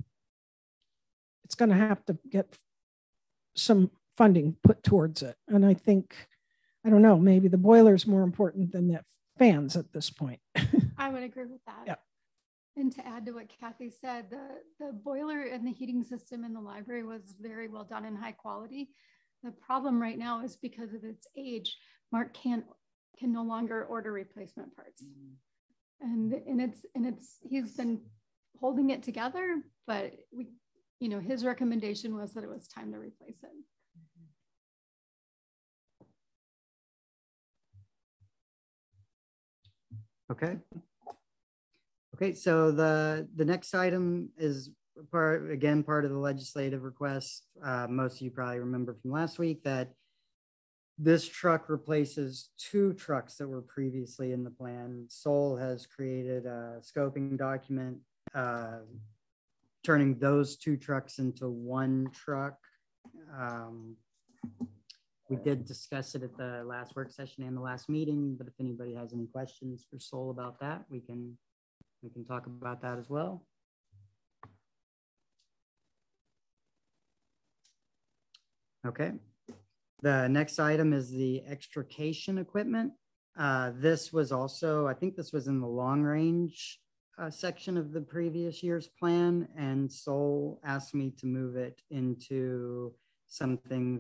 to have to get some funding put towards it. And I think, I don't know, maybe the boiler is more important than the fans at this point. I would agree with that. Yeah. And to add to what Kathy said, the boiler and the heating system in the library was very well done and high quality. The problem right now is because of its age, Mark can no longer order replacement parts. And he's been holding it together, but his recommendation was that it was time to replace it. Okay, so the next item is part of the legislative request. Most of you probably remember from last week that this truck replaces two trucks that were previously in the plan. Sol has created a scoping document turning those two trucks into one truck. We did discuss it at the last work session and the last meeting, but if anybody has any questions for Sol about that, we can talk about that as well. Okay. The next item is the extrication equipment. This was also, I think this was in the long range section of the previous year's plan, and Sol asked me to move it into something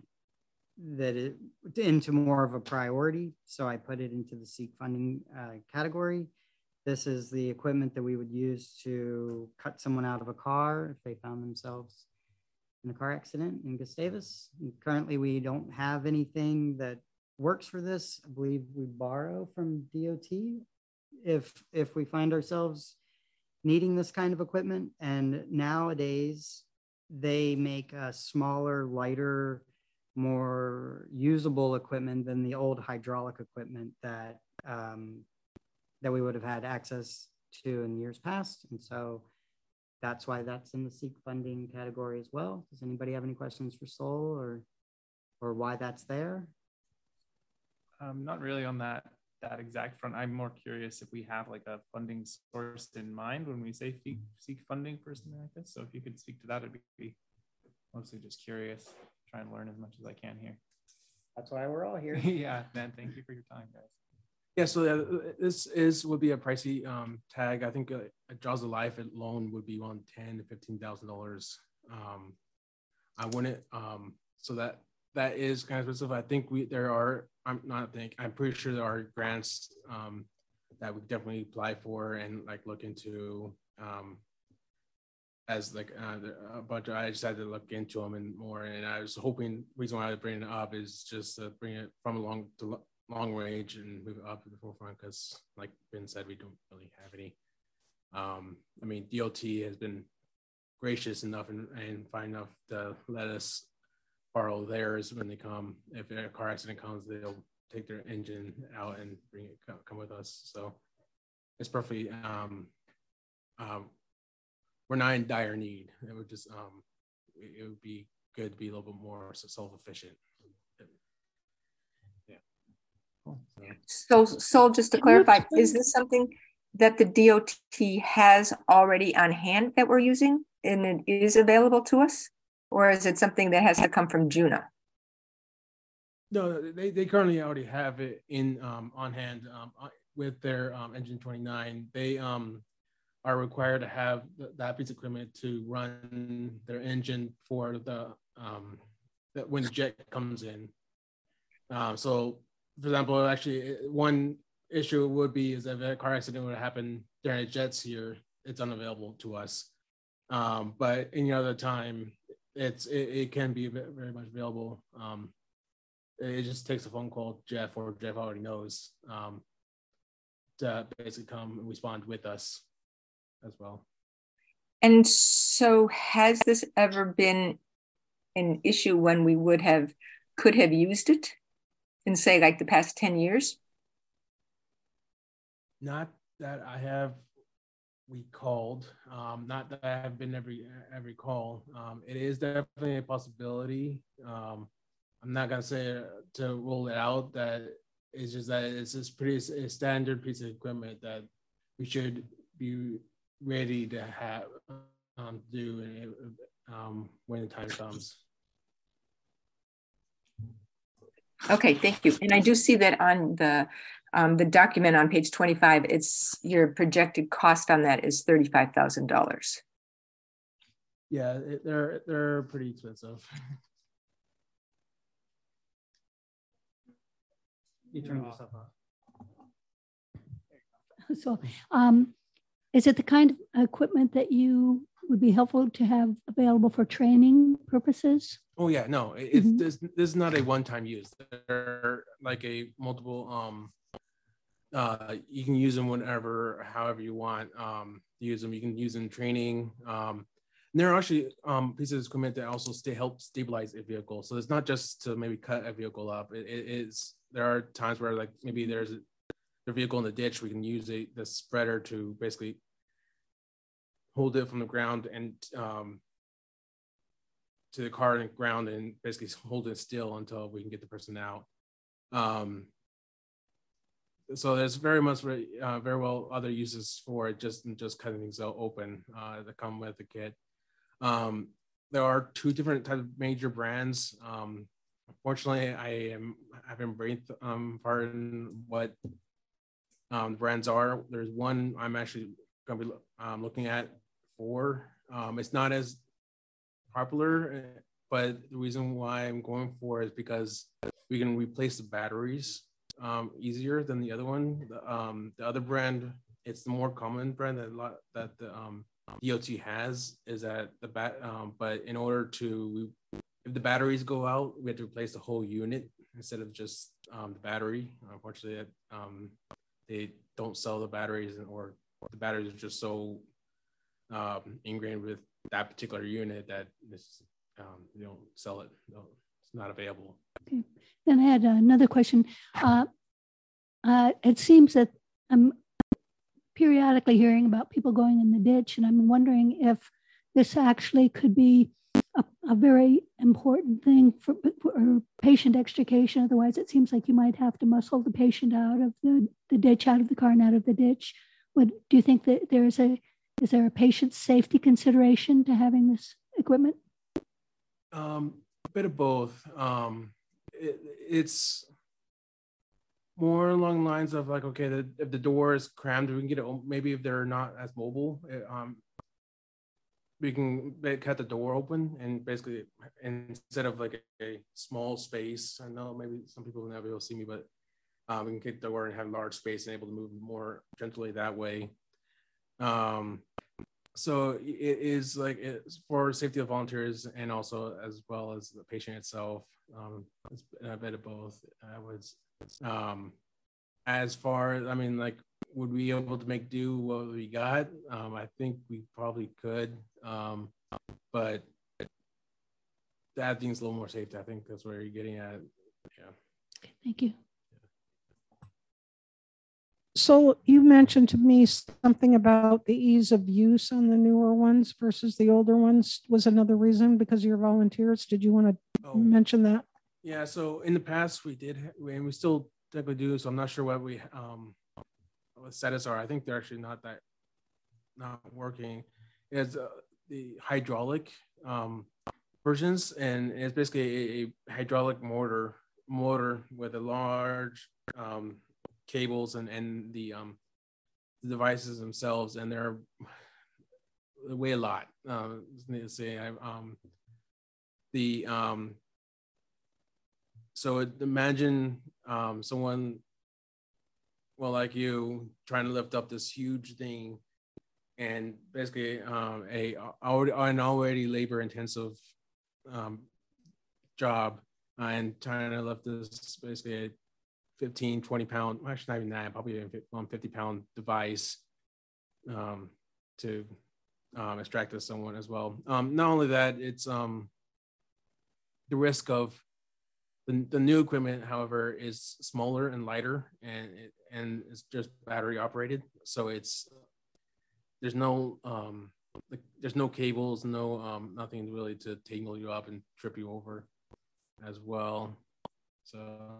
into more of a priority. So I put it into the SEEK funding category. This is the equipment that we would use to cut someone out of a car if they found themselves in a car accident in Gustavus. And currently, we don't have anything that works for this. I believe we borrow from DOT if we find ourselves needing this kind of equipment. And nowadays, they make a smaller, lighter, more usable equipment than the old hydraulic equipment that we would have had access to in years past. And so that's why that's in the SEEK funding category as well. Does anybody have any questions for Sol or why that's there? Not really on that exact front. I'm more curious if we have like a funding source in mind when we say SEEK funding for something like this. So if you could speak to that, it'd be mostly just curious, try and learn as much as I can here. That's why we're all here. Yeah, man, thank you for your time, guys. Yeah, so this would be a pricey tag. I think a Jaws of Life alone would be around $10,000 to $15,000. I wouldn't. So that is kind of expensive. I think I'm pretty sure there are grants that we definitely apply for and like look into as like a bunch. I just had to look into them and more. And I was hoping, reason why I was bringing it up is just to bring it from long range and move it up to the forefront, because like Ben said, we don't really have any. I mean, DOT has been gracious enough and fine enough to let us borrow theirs when they come. If a car accident comes, they'll take their engine out and come with us. So it's perfectly, we're not in dire need. It would just, it would be good to be a little bit more self-efficient. So just to clarify, is this something that the DOT has already on hand that we're using and it is available to us? Or is it something that has to come from Juna? No, they currently already have it in on hand with their Engine 29. They are required to have that piece of equipment to run their engine for the when the jet comes in. So, for example, actually, one issue would be is if a car accident would happen during the jets here, it's unavailable to us. But any other time, it can be very much available. It just takes a phone call, Jeff, or Jeff already knows, to basically come and respond with us as well. And so has this ever been an issue when we could have used it in, say, like the past 10 years? Not that I have recalled, not that I have been every call. It is definitely a possibility. I'm not gonna say to rule it out. That it's just that it's just a standard piece of equipment that we should be ready to have do when the time comes. Okay, thank you. And I do see that on the document on page 25, it's your projected cost on that is $35,000. Yeah, they're pretty expensive. You turn yourself off. So is it the kind of equipment that you would be helpful to have available for training purposes? Oh yeah, no, it's this is not a one-time use. They're like a multiple you can use them whenever, however you want. Use them. You can use them in training. And there are actually pieces of equipment that also help stabilize a vehicle. So it's not just to maybe cut a vehicle up. It is. There are times where like maybe there's a vehicle in the ditch. We can use the spreader to basically hold it from the ground and to the car and ground and basically hold it still until we can get the person out. So there's very well other uses for it, just cutting things out open that come with the kit. There are two different types of major brands. Unfortunately, I haven't brain pardon what the brands are. There's one I'm actually going to be looking at for. It's not as popular, but the reason why I'm going for is because we can replace the batteries easier than the other one. The other brand, it's the more common brand that the DOT has, is that but in order to, if the batteries go out, we have to replace the whole unit instead of just the battery. Unfortunately, they don't sell the batteries, or the batteries are just so ingrained with that particular unit that they don't sell it. No, it's not available. Okay. Then I had another question. It seems that I'm periodically hearing about people going in the ditch, and I'm wondering if this actually could be a very important thing for patient extrication. Otherwise, it seems like you might have to muscle the patient out of the ditch, out of the car and out of the ditch. Do you think that is there a patient safety consideration to having this equipment? A bit of both. It's more along the lines of like, okay, if the door is crammed, we can get it. Maybe if they're not as mobile, we can cut the door open and basically, instead of like a small space. I know maybe some people will never be able to see me, but we can get the door and have large space and able to move more gently that way. So it is like it's for safety of volunteers and also as well as the patient itself. It's a bit of both. As far as, I mean, like, would we be able to make do what we got? I think we probably could, but to add things a little more safety, I think that's where you're getting at. Yeah. Okay, thank you. So you mentioned to me something about the ease of use on the newer ones versus the older ones was another reason because you're volunteers. Did you want to mention that? Yeah, so in the past we did, and we still technically do, so I'm not sure what what status are. I think they're actually not working. It's the hydraulic versions, and it's basically a hydraulic motor with a large cables and the devices themselves, and they weigh a lot. Need to say, so imagine someone, well, like you, trying to lift up this huge thing, and basically an already labor-intensive job, and trying to lift this basically a 15, 20 pound, actually not even that, probably a 50 pound device to extract this someone as well. Not only that, it's the risk of the new equipment, however, is smaller and lighter, and it's just battery operated. So there's no cables, nothing really to tangle you up and trip you over as well. So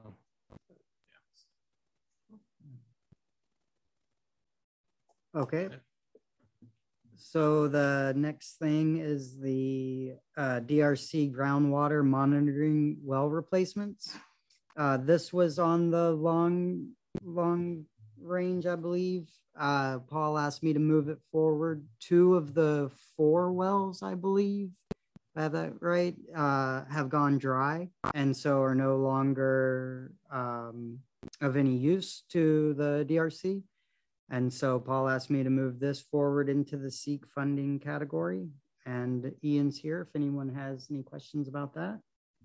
yeah. Okay. So the next thing is the DRC groundwater monitoring well replacements. This was on the long range, I believe. Paul asked me to move it forward. 2 of the 4 wells, I believe, I have that right, have gone dry, and so are no longer of any use to the DRC. And so Paul asked me to move this forward into the SEEK funding category. And Ian's here if anyone has any questions about that.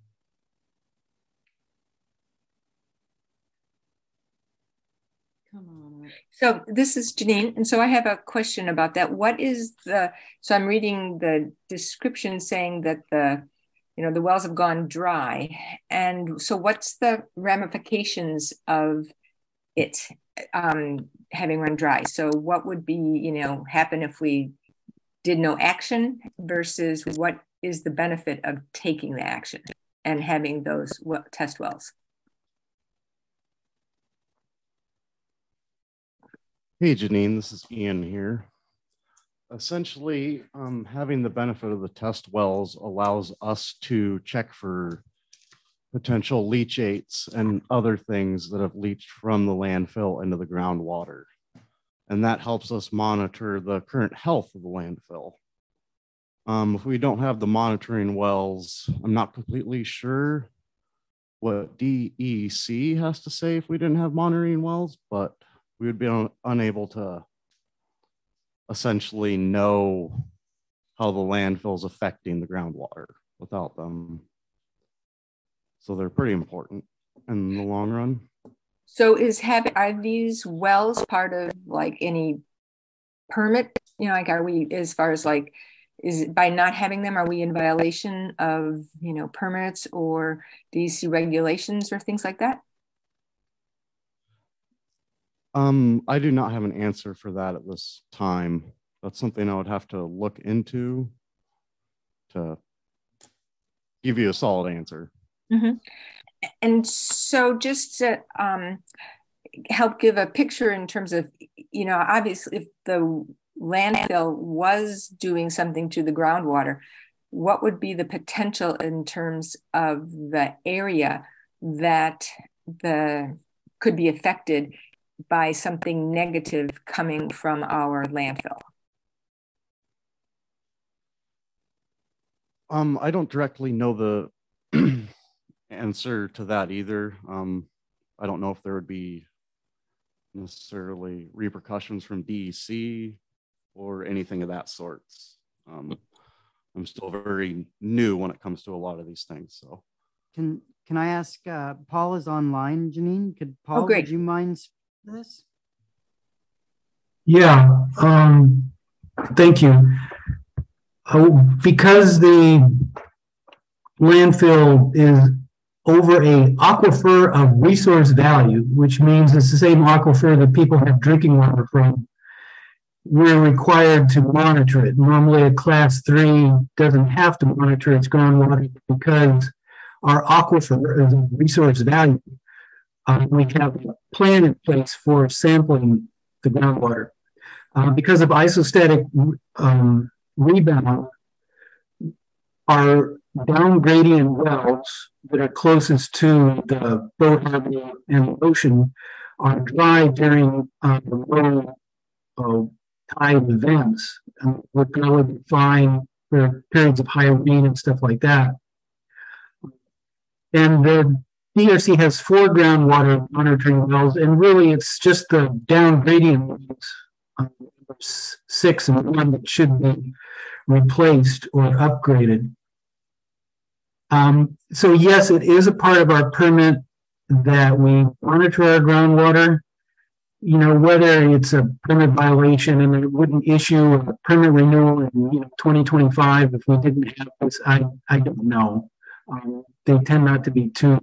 Come on. So this is Janine. And so I have a question about that. So I'm reading the description saying that the wells have gone dry. And so what's the ramifications of it having run dry? So what would be, happen if we did no action versus what is the benefit of taking the action and having those test wells? Hey, Janine, this is Ian here. Essentially, having the benefit of the test wells allows us to check for potential leachates and other things that have leached from the landfill into the groundwater. And that helps us monitor the current health of the landfill. If we don't have the monitoring wells, I'm not completely sure what DEC has to say if we didn't have monitoring wells, but we would be unable to essentially know how the landfill is affecting the groundwater without them. So they're pretty important in the long run. So are these wells part of like any permit? Are we, as far as like, is it by not having them, are we in violation of, permits or DEC regulations or things like that? I do not have an answer for that at this time. That's something I would have to look into to give you a solid answer. Mm-hmm. And so just to help give a picture in terms of, obviously if the landfill was doing something to the groundwater, what would be the potential in terms of the area that could be affected by something negative coming from our landfill? I don't directly know the answer to that either. I don't know if there would be necessarily repercussions from DEC or anything of that sort. I'm still very new when it comes to a lot of these things. So can I ask, Paul is online, Janine, would you mind this? Yeah, thank you. Because the landfill is over a aquifer of resource value, which means it's the same aquifer that people have drinking water from, we're required to monitor it. Normally a class 3 doesn't have to monitor its groundwater because our aquifer is of resource value. We have a plan in place for sampling the groundwater. Because of isostatic rebound, our down gradient wells that are closest to the boat harbor and the ocean are dry during low tide events, and would probably be fine for periods of high rain and stuff like that. And the DRC has 4 groundwater monitoring wells, and really it's just the down gradient wells, 6 and 1 that should be replaced or upgraded. So yes, it is a part of our permit that we monitor our groundwater. You know, whether it's a permit violation and it wouldn't issue a permit renewal in 2025 if we didn't have this, I don't know. They tend not to be too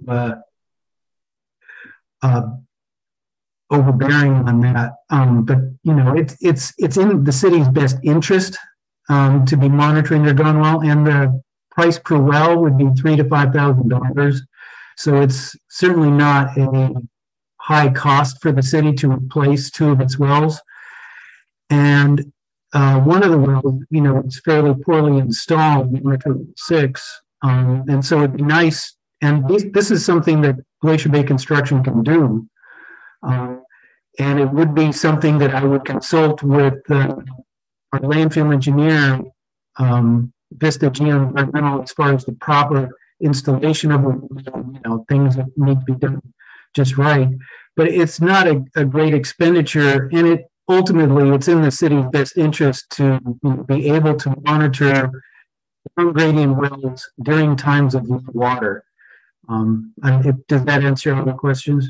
overbearing on that. But you know, it's in the city's best interest to be monitoring their groundwater, and the price per well would be $3,000 to $5,000. So it's certainly not a high cost for the city to replace 2 of its wells. And one of the wells, you know, is fairly poorly installed, 6. And so it'd be nice, and this is something that Glacier Bay Construction can do. And it would be something that I would consult with our landfill engineer, Vista Geoenvironmental, as far as the proper installation of, things that need to be done just right. But it's not a great expenditure, and it ultimately it's in the city's best interest to be able to monitor gradient wells during times of low water. Does that answer all the questions?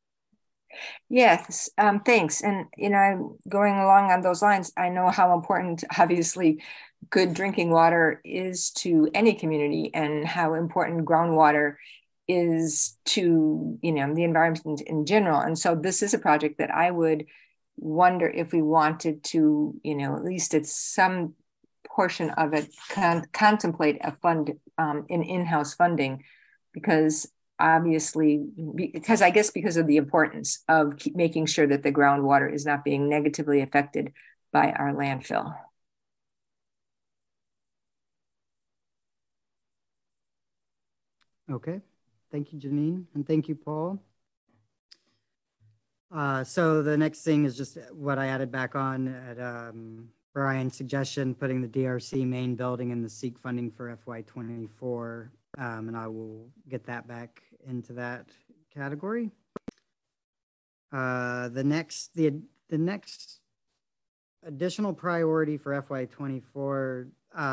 Yes, thanks. And, going along on those lines, I know how important, obviously, good drinking water is to any community, and how important groundwater is to, the environment in general. And so this is a project that I would wonder if we wanted to, at least at some portion of it, contemplate a fund, in in-house funding, because obviously, because of the importance of making sure that the groundwater is not being negatively affected by our landfill. Okay, thank you, Janine, and thank you, Paul. So the next thing is just what I added back on at Brian's suggestion, putting the DRC main building in the SEEK funding for FY24, and I will get that back into that category. The next additional priority for FY24,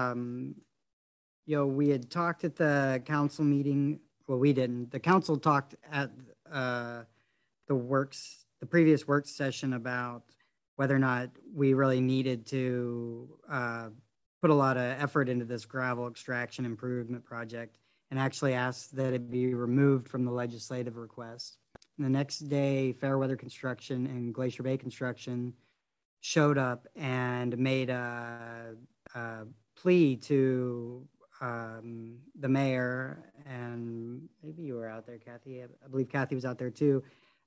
we had talked at the council meeting. Well, we didn't. The council talked at the previous work session about whether or not we really needed to put a lot of effort into this gravel extraction improvement project, and actually asked that it be removed from the legislative request. And the next day, Fairweather Construction and Glacier Bay Construction showed up and made a plea to the mayor, and maybe you were out there, Kathy. I believe Kathy was out there too,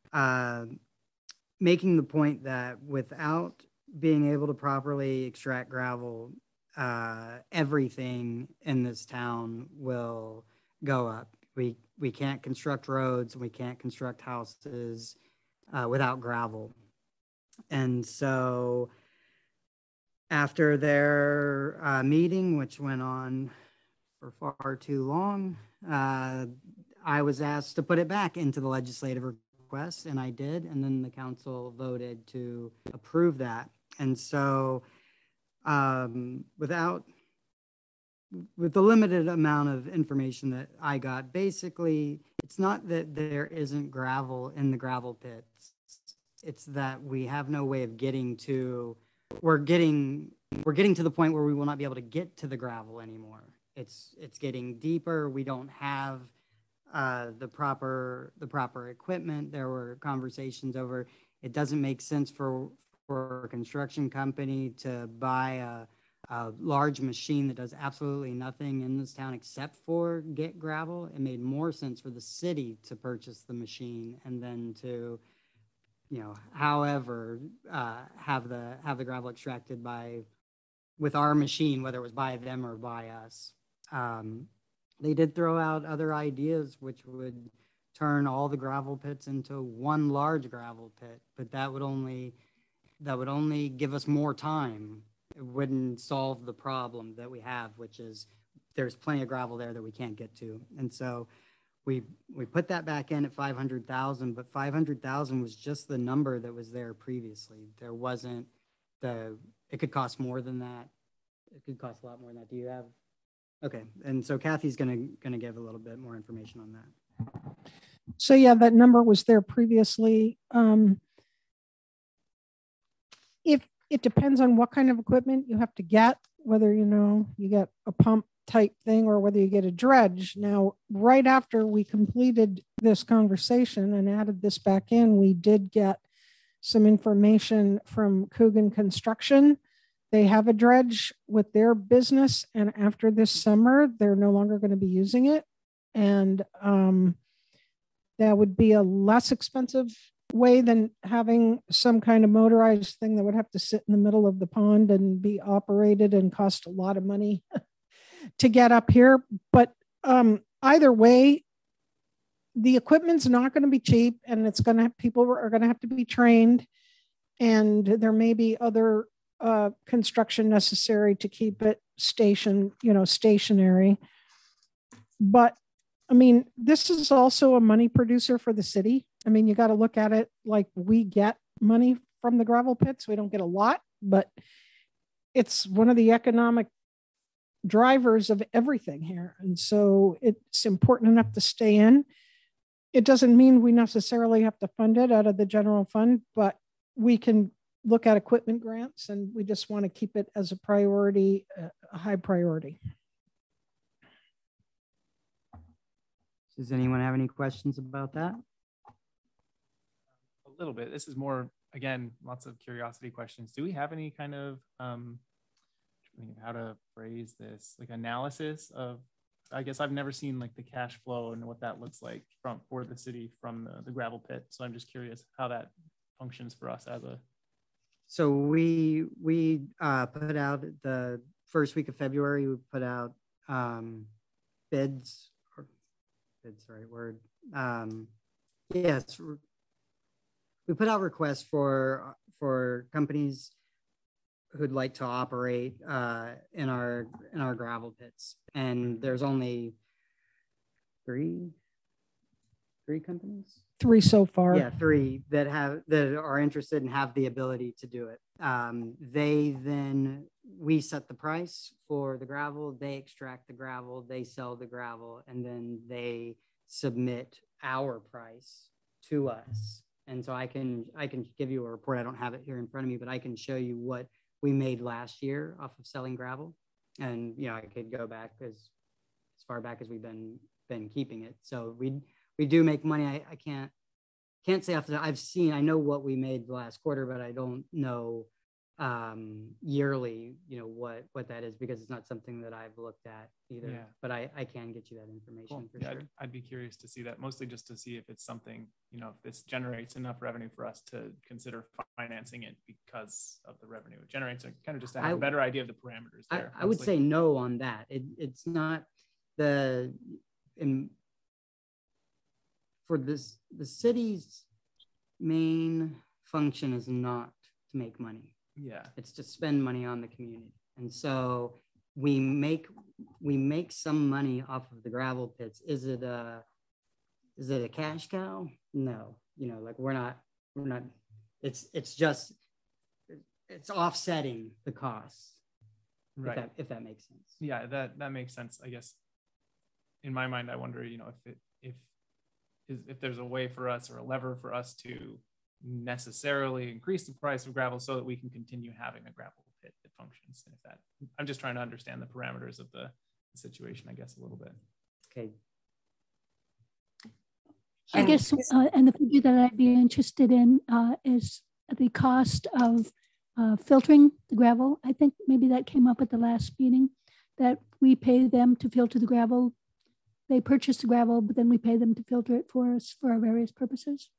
making the point that without being able to properly extract gravel, everything in this town will go up. We can't construct roads, we can't construct houses without gravel. And so after their meeting, which went on for far too long, I was asked to put it back into the legislative request, and I did, and then the council voted to approve that. And so with the limited amount of information that I got, basically, it's not that there isn't gravel in the gravel pits. It's that we have no way of getting to, we're getting to the point where we will not be able to get to the gravel anymore. It's getting deeper. We don't have the proper equipment. There were conversations over, it doesn't make sense for a construction company to buy a large machine that does absolutely nothing in this town except for get gravel. It made more sense for the city to purchase the machine and then to, however, have the gravel extracted with our machine, whether it was by them or by us. They did throw out other ideas, which would turn all the gravel pits into one large gravel pit, but that would only give us more time. It wouldn't solve the problem that we have, which is there's plenty of gravel there that we can't get to. And so we put that back in at 500,000, but 500,000 was just the number that was there previously. There wasn't it could cost more than that. It could cost a lot more than that. Do you have? Okay. And so Kathy's going to give a little bit more information on that. So yeah, that number was there previously. If it depends on what kind of equipment you have to get, whether, you get a pump type thing or whether you get a dredge. Now, right after we completed this conversation and added this back in, we did get some information from Coogan Construction. They have a dredge with their business, and after this summer, they're no longer going to be using it. And that would be a less expensive way than having some kind of motorized thing that would have to sit in the middle of the pond and be operated and cost a lot of money to get up here. But either way, the equipment's not going to be cheap, and people are going to have to be trained, and there may be other construction necessary to keep it stationary. But I mean, this is also a money producer for the city. I mean, you got to look at it like we get money from the gravel pits. We don't get a lot, but it's one of the economic drivers of everything here. And so it's important enough to stay in. It doesn't mean we necessarily have to fund it out of the general fund, but we can look at equipment grants, and we just want to keep it as a priority, a high priority. Does anyone have any questions about that? A little bit. This is more, again, lots of curiosity questions. Do we have any kind of, how to phrase this, like analysis of, I guess I've never seen like the cash flow and what that looks like for the city from the gravel pit. So I'm just curious how that functions for us as a. So we put out the first week of February, we put out bids. Bids, the right word. Yes, we put out requests for companies who'd like to operate in our gravel pits, and there's only three companies. 3 so far. Yeah, 3 that are interested and have the ability to do it. We set the price for the gravel, they extract the gravel, they sell the gravel, and then they submit our price to us. And so I can give you a report. I don't have it here in front of me, but I can show you what we made last year off of selling gravel. And I could go back as far back as we've been keeping it. So we do make money. I can't say after that. I know what we made last quarter, but I don't know yearly, what that is, because it's not something that I've looked at either. Yeah. But I can get you that information. Cool. For sure. I'd be curious to see that, mostly just to see if it's something, if this generates enough revenue for us to consider financing it because of the revenue it generates, and kind of just to have a better idea of the parameters there. I would say no on that. It's not the the city's main function is not to make money. Yeah, it's to spend money on the community. And so we make some money off of the gravel pits. Is it a cash cow? No, we're not, it's just, it's offsetting the costs. Right. If that makes sense. Yeah, that makes sense. I guess in my mind, I wonder, if there's a way for us, or a lever for us to necessarily increase the price of gravel so that we can continue having a gravel pit that functions. And I'm just trying to understand the parameters of the situation, I guess, a little bit. Okay. I guess, and the figure that I'd be interested in is the cost of filtering the gravel. I think maybe that came up at the last meeting, that we pay them to filter the gravel. They purchase the gravel, but then we pay them to filter it for us for our various purposes.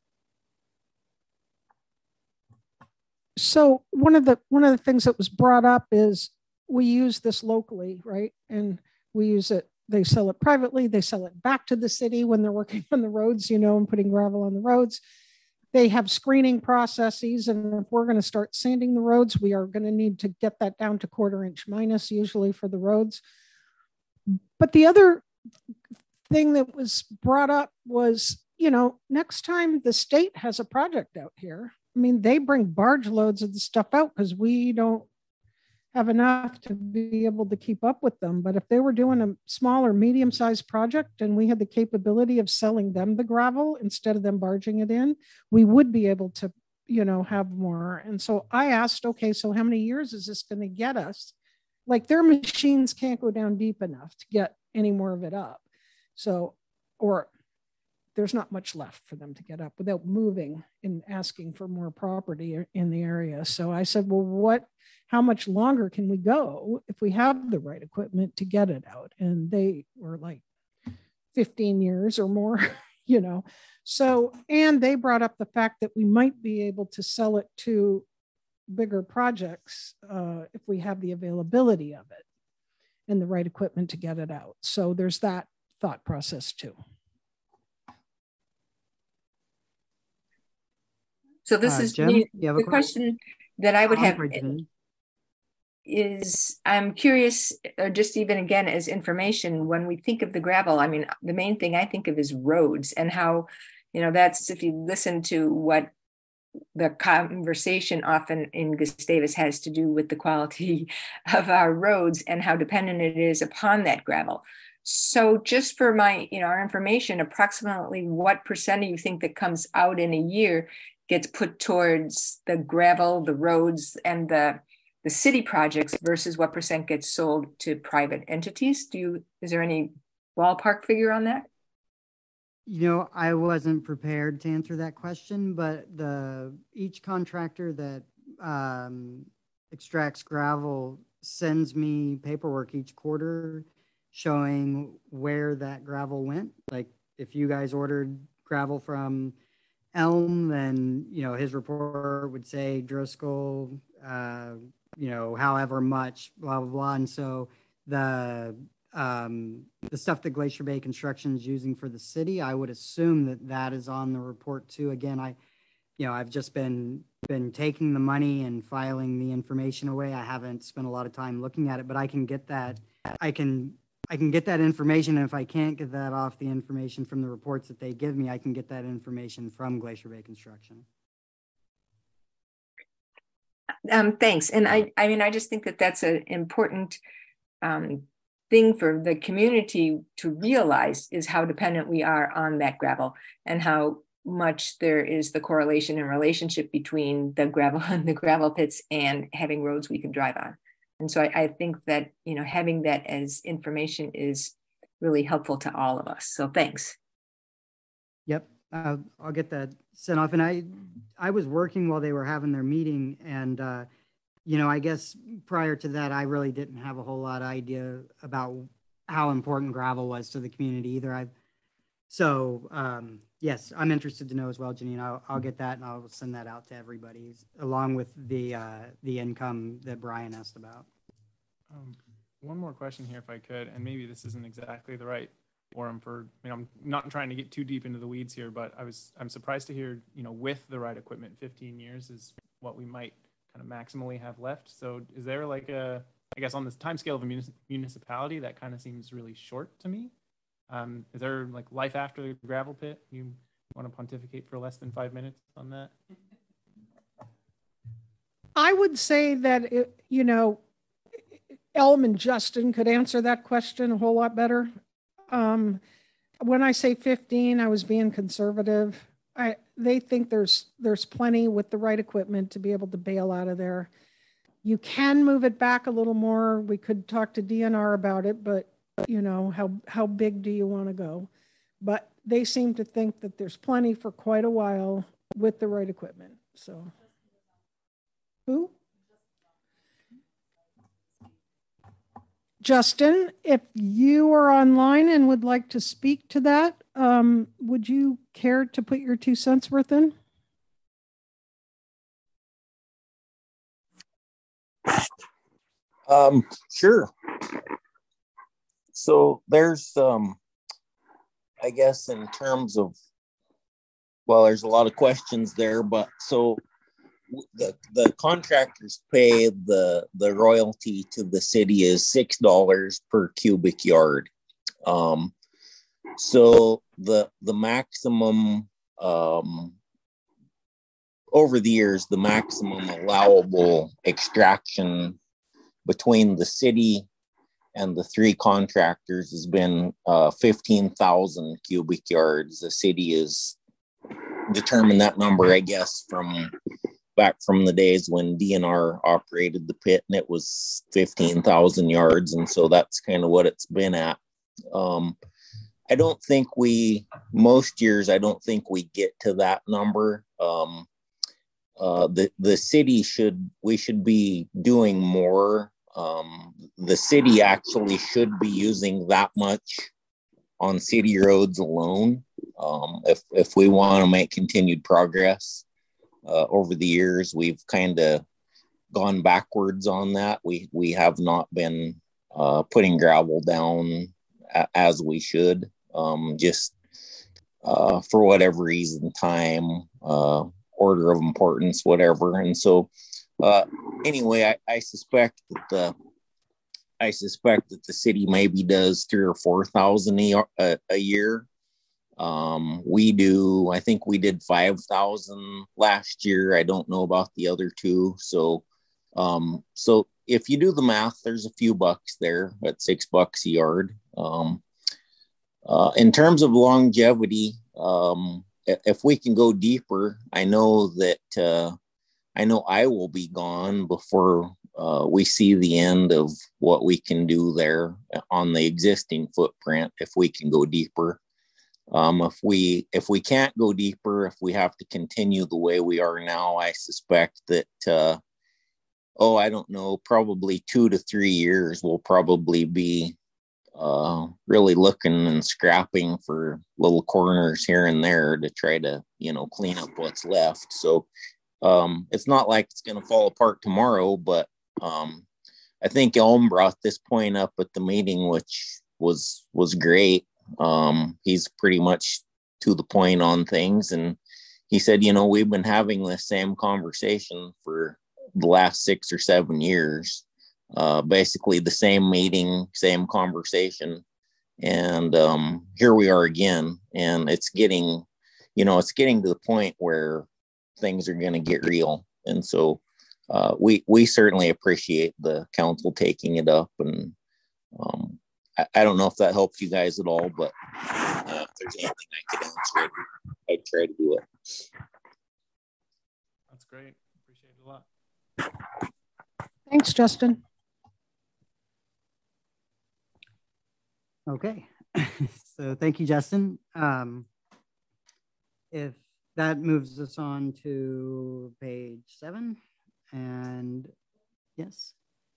So one of the things that was brought up is we use this locally, right? And we use it they sell it privately, they sell it back to the city when they're working on the roads, you know, and putting gravel on the roads. They have screening processes, and if we're going to start sanding the roads, we are going to need to get that down to 1/4 inch minus usually for the roads. But the other thing that was brought up was, you know, next time the state has a project out here, I mean, they bring barge loads of the stuff out because we don't have enough to be able to keep up with them. But if they were doing a small or medium-sized project and we had the capability of selling them the gravel instead of them barging it in, we would be able to, you know, have more. And so I asked, okay, so how many years is this going to get us? Like, their machines can't go down deep enough to get any more of it up. So, or there's not much left for them to get up without moving and asking for more property in the area. So I said, well, how much longer can we go if we have the right equipment to get it out? And they were like 15 years or more, you know. So, and they brought up the fact that we might be able to sell it to bigger projects if we have the availability of it and the right equipment to get it out. So there's that thought process too. So this is Jim, the question that I would have is, I'm curious, or just even again as information, when we think of the gravel, I mean, the main thing I think of is roads, and how, you know, that's, if you listen to what the conversation often in Gustavus has to do with the quality of our roads and how dependent it is upon that gravel. So just for my, you know, our information, approximately what percent do you think that comes out in a year gets put towards the gravel, the roads, and the city projects versus what percent gets sold to private entities? Is there any ballpark figure on that? You know, I wasn't prepared to answer that question, but each contractor that extracts gravel sends me paperwork each quarter showing where that gravel went. Like, if you guys ordered gravel from Elm, then, you know, his report would say Driscoll, you know, however much, blah, blah, blah. And so the stuff that Glacier Bay Construction is using for the city, I would assume that is on the report too. Again, I've just been taking the money and filing the information away. I haven't spent a lot of time looking at it, but I can get that. I can get that information. And if I can't get that off the information from the reports that they give me, I can get that information from Glacier Bay Construction. Thanks. And I mean, I just think that that's an important thing for the community to realize, is how dependent we are on that gravel and how much there is the correlation and relationship between the gravel and the gravel pits and having roads we can drive on. And so I think that, you know, having that as information is really helpful to all of us. So thanks. Yep. I'll get that sent off. And I was working while they were having their meeting, and you know, I guess prior to that, I really didn't have a whole lot of idea about how important gravel was to the community either. Yes, I'm interested to know as well, Janine. I'll get that and I'll send that out to everybody, along with the income that Brian asked about. One more question here, if I could, and maybe this isn't exactly the right forum for, you know, I'm not trying to get too deep into the weeds here, but I'm surprised to hear, you know, with the right equipment, 15 years is what we might kind of maximally have left. So is there like I guess on this time scale of a municipality, that kind of seems really short to me. Is there like life after the gravel pit? You want to pontificate for less than 5 minutes on that? I would say that, you know, Elm and Justin could answer that question a whole lot better. When I say 15, I was being conservative. They think there's plenty with the right equipment to be able to bail out of there. You can move it back a little more. We could talk to DNR about it, but you know, how big do you want to go? But they seem to think that there's plenty for quite a while with the right equipment. So who? Justin, if you are online and would like to speak to that, would you care to put your 2 cents worth in? Sure. So there's, I guess in terms of, well, there's a lot of questions there, but so the contractors pay the royalty to the city is $6 per cubic yard. So the maximum, over the years, the maximum allowable extraction between the city and the three contractors has been 15,000 cubic yards. The city has determined that number, I guess, from back from the days when DNR operated the pit, and it was 15,000 yards. And so that's kind of what it's been at. I don't think most years, I don't think we get to that number. The city we should be doing more. The city actually should be using that much on city roads alone. If we want to make continued progress. Over the years, we've kind of gone backwards on that. We have not been putting gravel down as we should, just for whatever reason, time, order of importance, whatever. And so anyway, I suspect that the city maybe does 3,000 or 4,000 a year. I think we did 5,000 last year. I don't know about the other two. So if you do the math, there's a few bucks there at $6 a yard. In terms of longevity, if we can go deeper, I know I will be gone before we see the end of what we can do there on the existing footprint. If we can go deeper. If we can't go deeper, if we have to continue the way we are now, I suspect that, I don't know, probably 2 to 3 years we'll probably be really looking and scrapping for little corners here and there to try to, clean up what's left. So it's not like it's going to fall apart tomorrow, but I think Elm brought this point up at the meeting, which was great. He's pretty much to the point on things, and he said, we've been having the same conversation for the last 6 or 7 years, basically the same meeting, same conversation, and here we are again, and it's getting to the point where things are going to get real. And so we certainly appreciate the council taking it up, and I don't know if that helps you guys at all, but if there's anything I could answer, I'd try to do it. That's great. Appreciate it a lot. Thanks, Justin. Okay. So thank you, Justin. If that moves us on to page 7, and yes.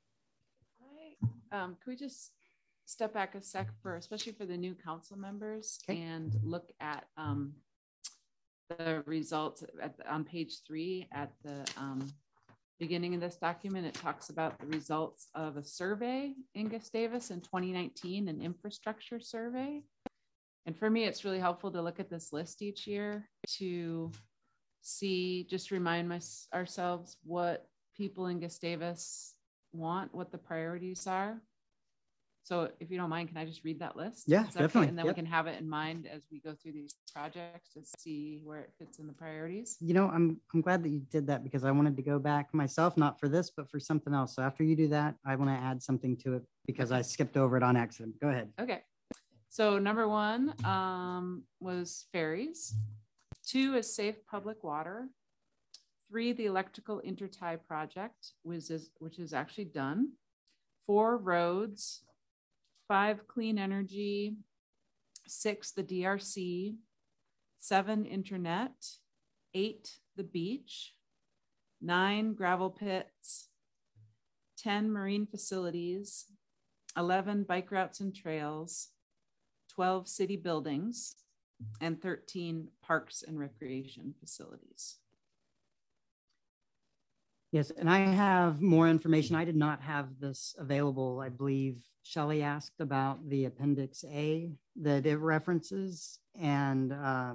Can we just step back a sec especially for the new council members, and look at the results on page 3 at the beginning of this document. It talks about the results of a survey in Gustavus in 2019, an infrastructure survey. And for me, it's really helpful to look at this list each year to see, just remind ourselves what people in Gustavus want, what the priorities are. So if you don't mind, can I just read that list? Yeah, definitely. Okay? And then we can have it in mind as we go through these projects to see where it fits in the priorities. I'm glad that you did that, because I wanted to go back myself, not for this, but for something else. So after you do that, I want to add something to it because I skipped over it on accident. Go ahead. Okay. So number 1 was ferries. 2 is safe public water. 3, the electrical intertie project, which is actually done. 4, roads. 5, clean energy. 6, the DRC. 7, internet. 8, the beach. 9, gravel pits. 10, marine facilities. 11, bike routes and trails. 12, city buildings. And 13, parks and recreation facilities. Yes, and I have more information. I did not have this available. I believe Shelley asked about the Appendix A that it references, and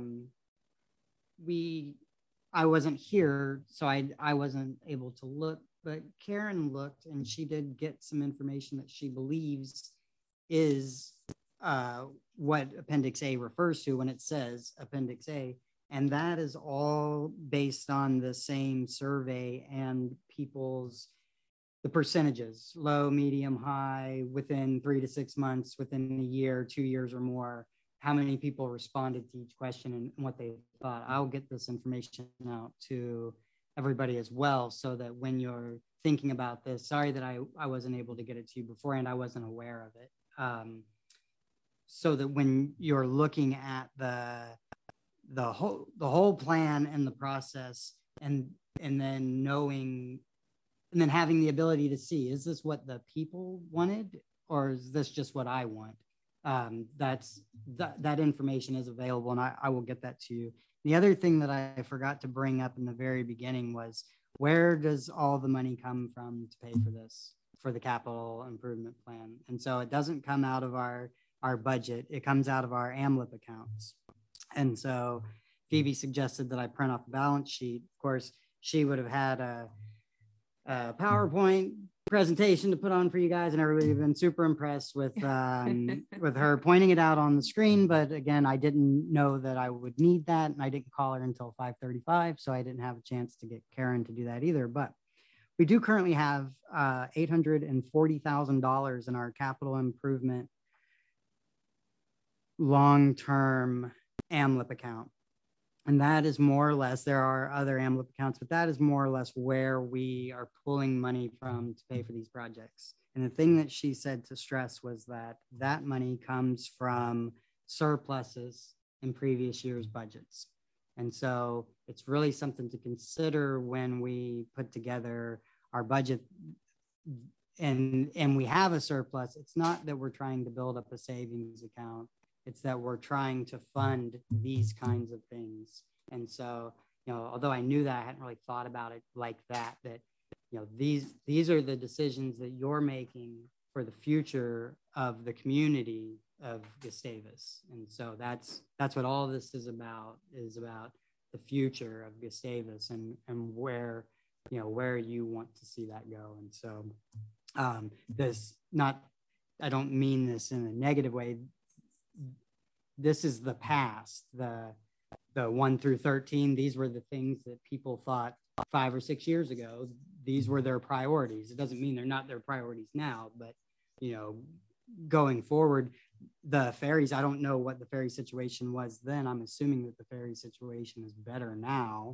I wasn't here, so I wasn't able to look, but Karen looked and she did get some information that she believes is what Appendix A refers to when it says Appendix A. And that is all based on the same survey and the percentages, low, medium, high, within 3 to 6 months, within a year, 2 years or more, how many people responded to each question and what they thought. I'll get this information out to everybody as well, so that when you're thinking about this, sorry that I wasn't able to get it to you beforehand, I wasn't aware of it. So that when you're looking at the whole plan and the process, and then knowing, and then having the ability to see, is this what the people wanted, or is this just what I want? That information is available, and I will get that to you. The other thing that I forgot to bring up in the very beginning was, where does all the money come from to pay for this, for the capital improvement plan? And so it doesn't come out of our budget, it comes out of our AMLIP accounts. And so Phoebe suggested that I print off the balance sheet. Of course, she would have had a PowerPoint presentation to put on for you guys, and everybody would have been super impressed with her pointing it out on the screen. But again, I didn't know that I would need that, and I didn't call her until 5:35, so I didn't have a chance to get Karen to do that either. But we do currently have $840,000 in our capital improvement long-term AMLIP account. And that is more or less, there are other AMLIP accounts, but that is more or less where we are pulling money from to pay for these projects. And the thing that she said to stress was that that money comes from surpluses in previous year's budgets. And so it's really something to consider when we put together our budget and we have a surplus. It's not that we're trying to build up a savings account. It's that we're trying to fund these kinds of things. And so, although I knew that, I hadn't really thought about it like that, these are the decisions that you're making for the future of the community of Gustavus. And so that's what all this is about the future of Gustavus and where you want to see that go. And so I don't mean this in a negative way. This is the past, the 1 through 13. These were the things that people thought 5 or 6 years ago. These were their priorities. It doesn't mean they're not their priorities now, but going forward, the ferries, I don't know what the ferry situation was then. I'm assuming that the ferry situation is better now.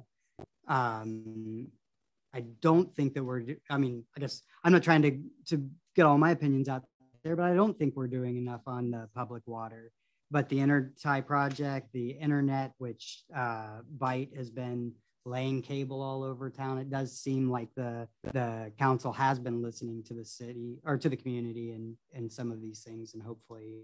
I don't think that I guess I'm not trying to get all my opinions out there, but I don't think we're doing enough on the public water. But the Intertie project, the internet, which Byte has been laying cable all over town, it does seem like the council has been listening to the city or to the community and some of these things, and hopefully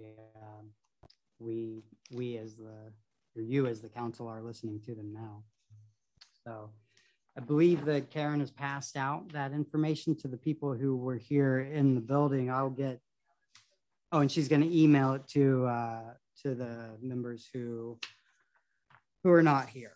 you as the council are listening to them now. So I believe that Karen has passed out that information to the people who were here in the building. And she's going to email it to the members who are not here.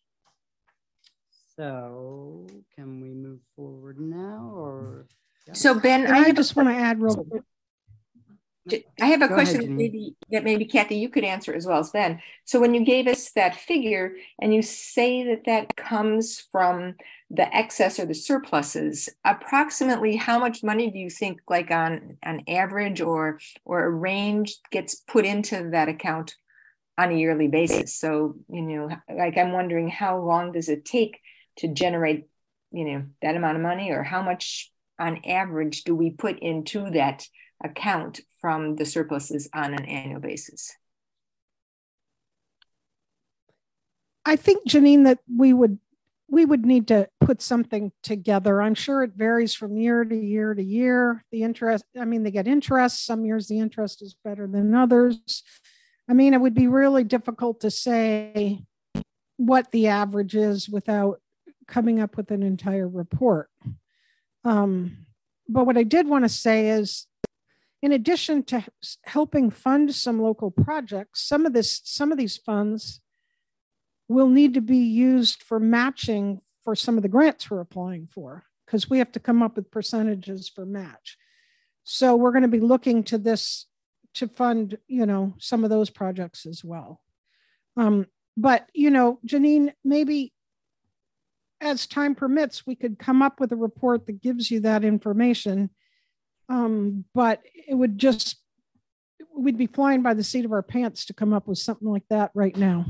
So can we move forward now, or? Yeah. So Ben, I just want to add real quick. I have a question that maybe Kathy, you could answer as well as Ben. So when you gave us that figure and you say that comes from the excess or the surpluses, approximately how much money do you think, like on average or a range, gets put into that account on a yearly basis? So, like I'm wondering, how long does it take to generate, that amount of money, or how much on average do we put into that account from the surpluses on an annual basis? I think, Janine, that we would need to put something together. I'm sure it varies from year to year to year. The interest, they get interest. Some years the interest is better than others. It would be really difficult to say what the average is without coming up with an entire report. But what I did want to say is, in addition to helping fund some local projects, some of these funds will need to be used for matching for some of the grants we're applying for, because we have to come up with percentages for match. So we're going to be looking to this to fund, some of those projects as well. But, Janine, maybe as time permits, we could come up with a report that gives you that information. But we'd be flying by the seat of our pants to come up with something like that right now.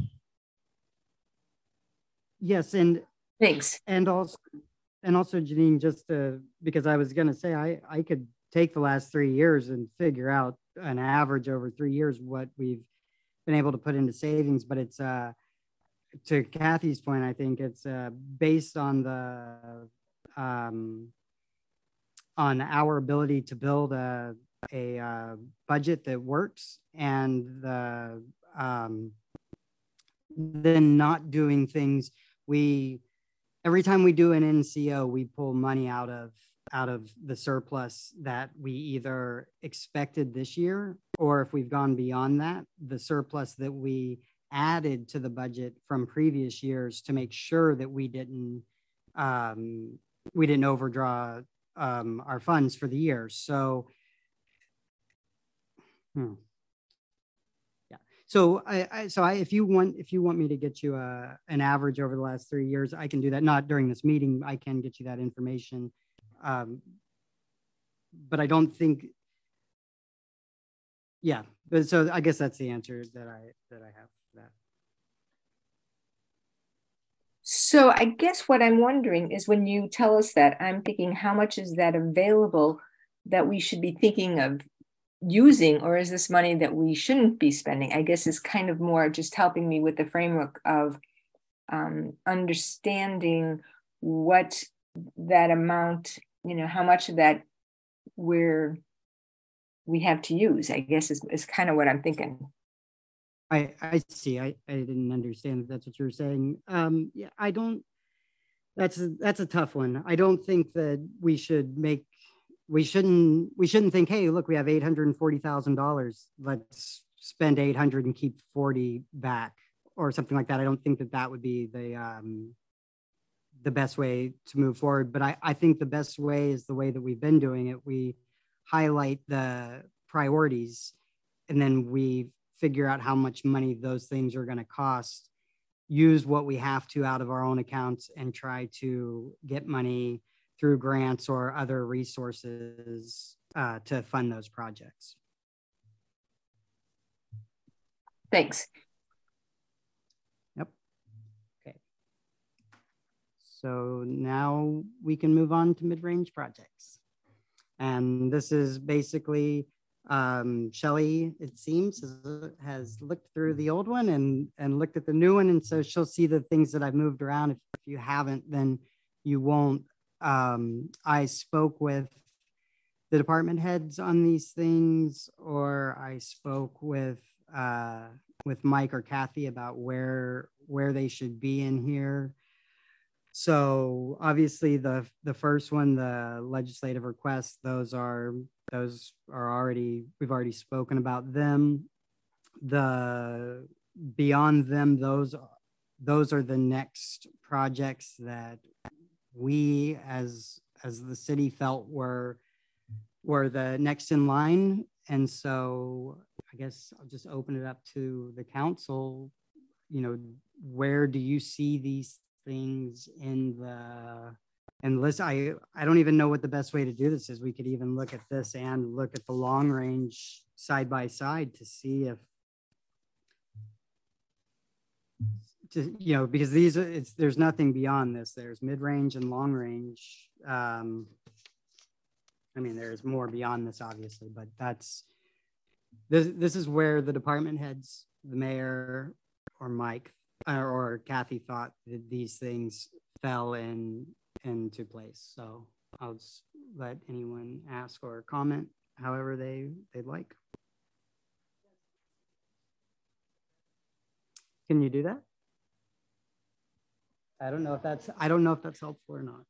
Yes, and thanks. And also, Janine, just because I was going to say, I could take the last 3 years and figure out an average over 3 years what we've been able to put into savings, but it's to Kathy's point, I think it's based on the on our ability to build a budget that works, and the then not doing things. Every time we do an NCO, we pull money out of the surplus that we either expected this year, or if we've gone beyond that, the surplus that we added to the budget from previous years to make sure that we didn't overdraw our funds for the year. So, yeah. So if you want me to get you an average over the last 3 years, I can do that. Not during this meeting. I can get you that information, but I don't think. Yeah. But so I guess that's the answer that I have for that. So I guess what I'm wondering is, when you tell us that, I'm thinking, how much is that available that we should be thinking of using, or is this money that we shouldn't be spending? I guess is kind of more just helping me with the framework of understanding what that amount, how much of that we have to use, I guess is kind of what I'm thinking. I see. I didn't understand if that's what you were saying. Yeah, I don't. That's a tough one. I don't think that we shouldn't think, hey, look, we have $840,000. Let's spend 800 and keep 40 back, or something like that. I don't think that would be the best way to move forward. But I think the best way is the way that we've been doing it. We highlight the priorities, and then we figure out how much money those things are going to cost, use what we have to out of our own accounts, and try to get money through grants or other resources to fund those projects. Thanks. Yep. Okay. So now we can move on to mid-range projects. And this is basically Shelley, it seems, has looked through the old one and looked at the new one. And so she'll see the things that I've moved around. If you haven't, then you won't. I spoke with the department heads on these things, or I spoke with Mike or Kathy about where they should be in here. So obviously the first one, the legislative requests, those are already, we've already spoken about them. The beyond them, those are the next projects that we as the city felt were the next in line. And so I guess I'll just open it up to the council. Where do you see these things in the list? I don't even know what the best way to do this is. We could even look at this and look at the long range side by side to see if, because there's nothing beyond this. There's mid-range and long range. I mean, there's more beyond this, obviously, but this is where the department heads, the mayor or Mike or Kathy thought that these things fell into place. So I'll just let anyone ask or comment however they'd like. Can you do that? I don't know if that's helpful or not.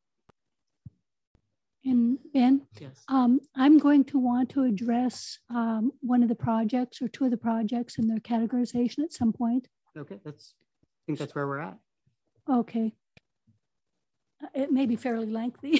And Ben, Yes. I'm going to want to address one of the projects or two of the projects in their categorization at some point. Okay, I think that's where we're at. Okay. It may be fairly lengthy.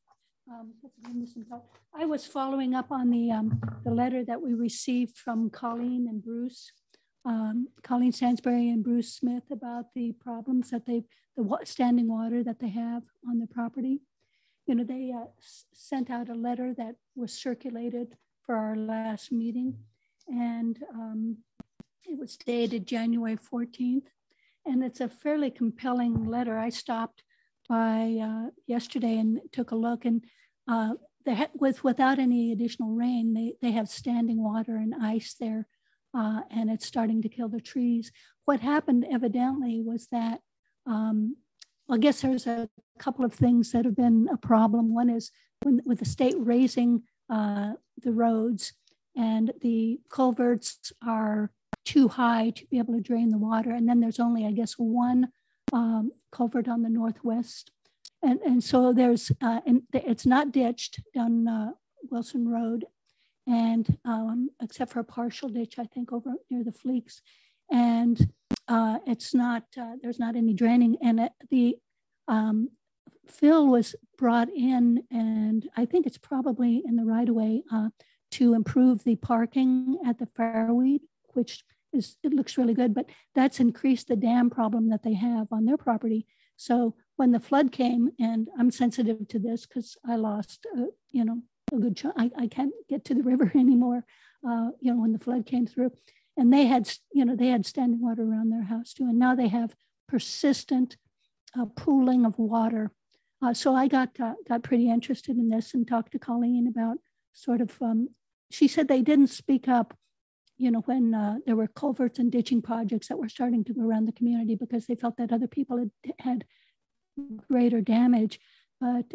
I was following up on the letter that we received from Colleen and Bruce, Colleen Stansberry and Bruce Smith, about the problems that the standing water that they have on the property. You know, they sent out a letter that was circulated for our last meeting, and it was dated January 14th. And it's a fairly compelling letter. I stopped by yesterday and took a look, and without any additional rain, they have standing water and ice there, and it's starting to kill the trees. What happened evidently was that, I guess there's a couple of things that have been a problem. One is with the state raising the roads, and the culverts are too high to be able to drain the water. And then there's only, I guess, one culvert on the northwest. And so there's, and it's not ditched down Wilson Road, and except for a partial ditch, I think, over near the Fleeks. And it's not, there's not any draining. And the fill was brought in, and I think it's probably in the right of way to improve the parking at the Fairweed, which it looks really good, but that's increased the dam problem that they have on their property. So when the flood came, and I'm sensitive to this because I lost, you know, a good chunk. I can't get to the river anymore, you know, when the flood came through. And they had, you know, they had standing water around their house too. And now they have persistent pooling of water. So I got pretty interested in this and talked to Colleen about sort of, she said they didn't speak up, you know, when there were culverts and ditching projects that were starting to go around the community, because they felt that other people had greater damage. But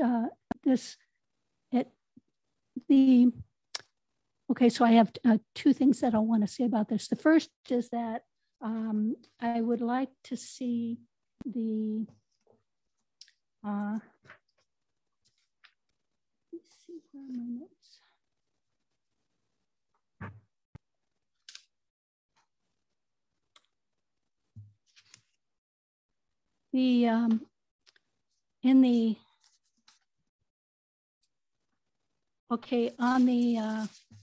okay, so I have two things that I want to say about this. The first is that I would like to see the, let's see, where are my notes? The in the okay on the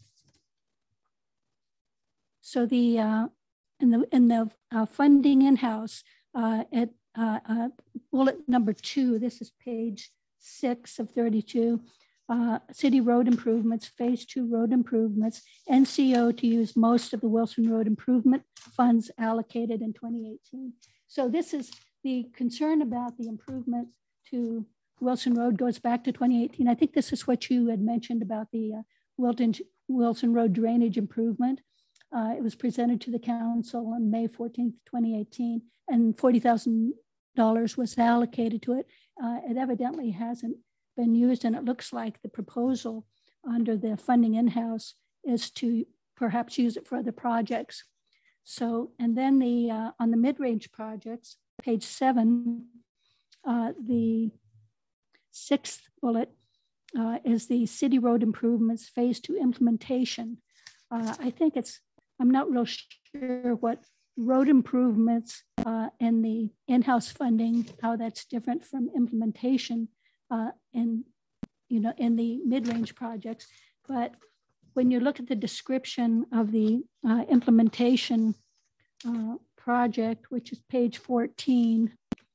so the in the funding in-house at bullet number 2, this is page 6 of 32, city road improvements, phase 2 road improvements, NCO to use most of the Wilson Road improvement funds allocated in 2018. So this is the concern about the improvement to Wilson Road goes back to 2018. I think this is what you had mentioned about the Wilson Road drainage improvement. It was presented to the council on May 14th, 2018, and $40,000 was allocated to it. It evidently hasn't been used, and it looks like the proposal under the funding in-house is to perhaps use it for other projects. So, and then the on the mid-range projects, page 7, the 6th bullet is the city road improvements phase 2 implementation. I think I'm not real sure what road improvements and the in-house funding, how that's different from implementation in the mid-range projects. But when you look at the description of the implementation project, which is page 14,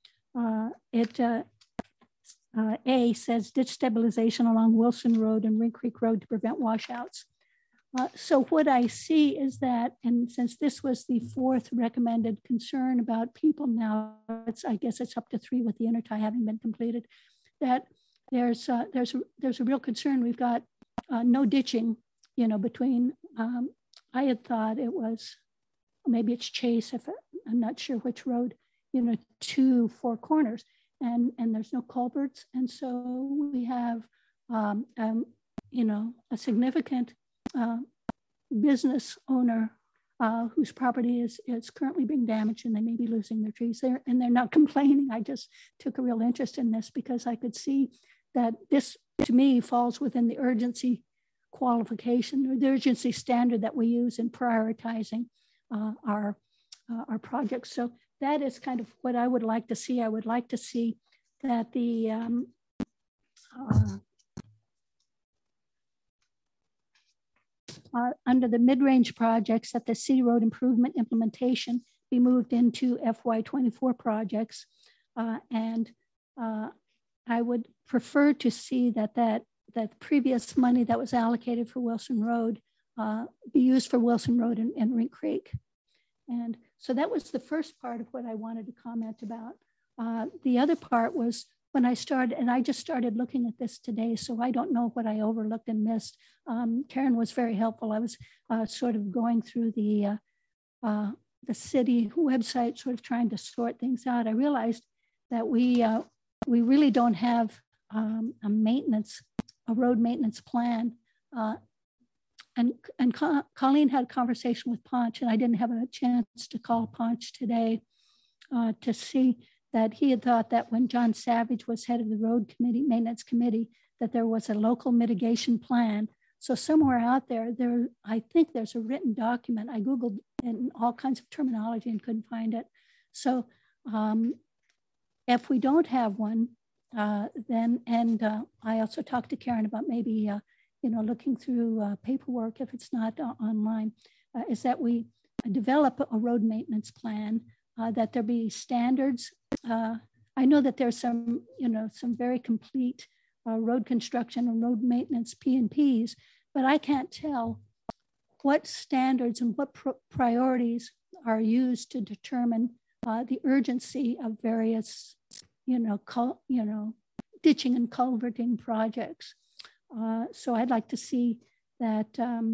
A says ditch stabilization along Wilson Road and Ring Creek Road to prevent washouts. So what I see is that, and since this was the 4th recommended concern about people now, I guess it's up to 3 with the intertie having been completed, that there's a real concern. We've got no ditching, you know, between, I had thought it was, maybe it's Chase, I'm not sure which road, you know, 2 4 corners, and there's no culverts. And so we have, you know, a significant business owner whose property is currently being damaged and they may be losing their trees there, and they're not complaining. I just took a real interest in this because I could see that this, to me, falls within the urgency qualification or the urgency standard that we use in prioritizing our projects. So that is kind of what I would like to see. I would like to see that the under the mid-range projects, that the city road improvement implementation be moved into FY24 projects. And I would prefer to see that previous money that was allocated for Wilson Road be used for Wilson Road and Rink Creek. And so that was the first part of what I wanted to comment about. The other part was when I started, and I just started looking at this today, so I don't know what I overlooked and missed. Karen was very helpful. I was sort of going through the city website, sort of trying to sort things out. I realized that we really don't have a road maintenance plan. And Colleen had a conversation with Ponch, and I didn't have a chance to call Ponch today to see that he had thought that when John Savage was head of the road committee, maintenance committee, that there was a local mitigation plan. So somewhere out there, I think there's a written document. I Googled in all kinds of terminology and couldn't find it. So if we don't have one, then, and I also talked to Karen about maybe, looking through paperwork if it's not online, is that we develop a road maintenance plan, that there be standards. I know that there's some very complete road construction and road maintenance P&Ps, but I can't tell what standards and what priorities are used to determine the urgency of various, ditching and culverting projects. So I'd like to see that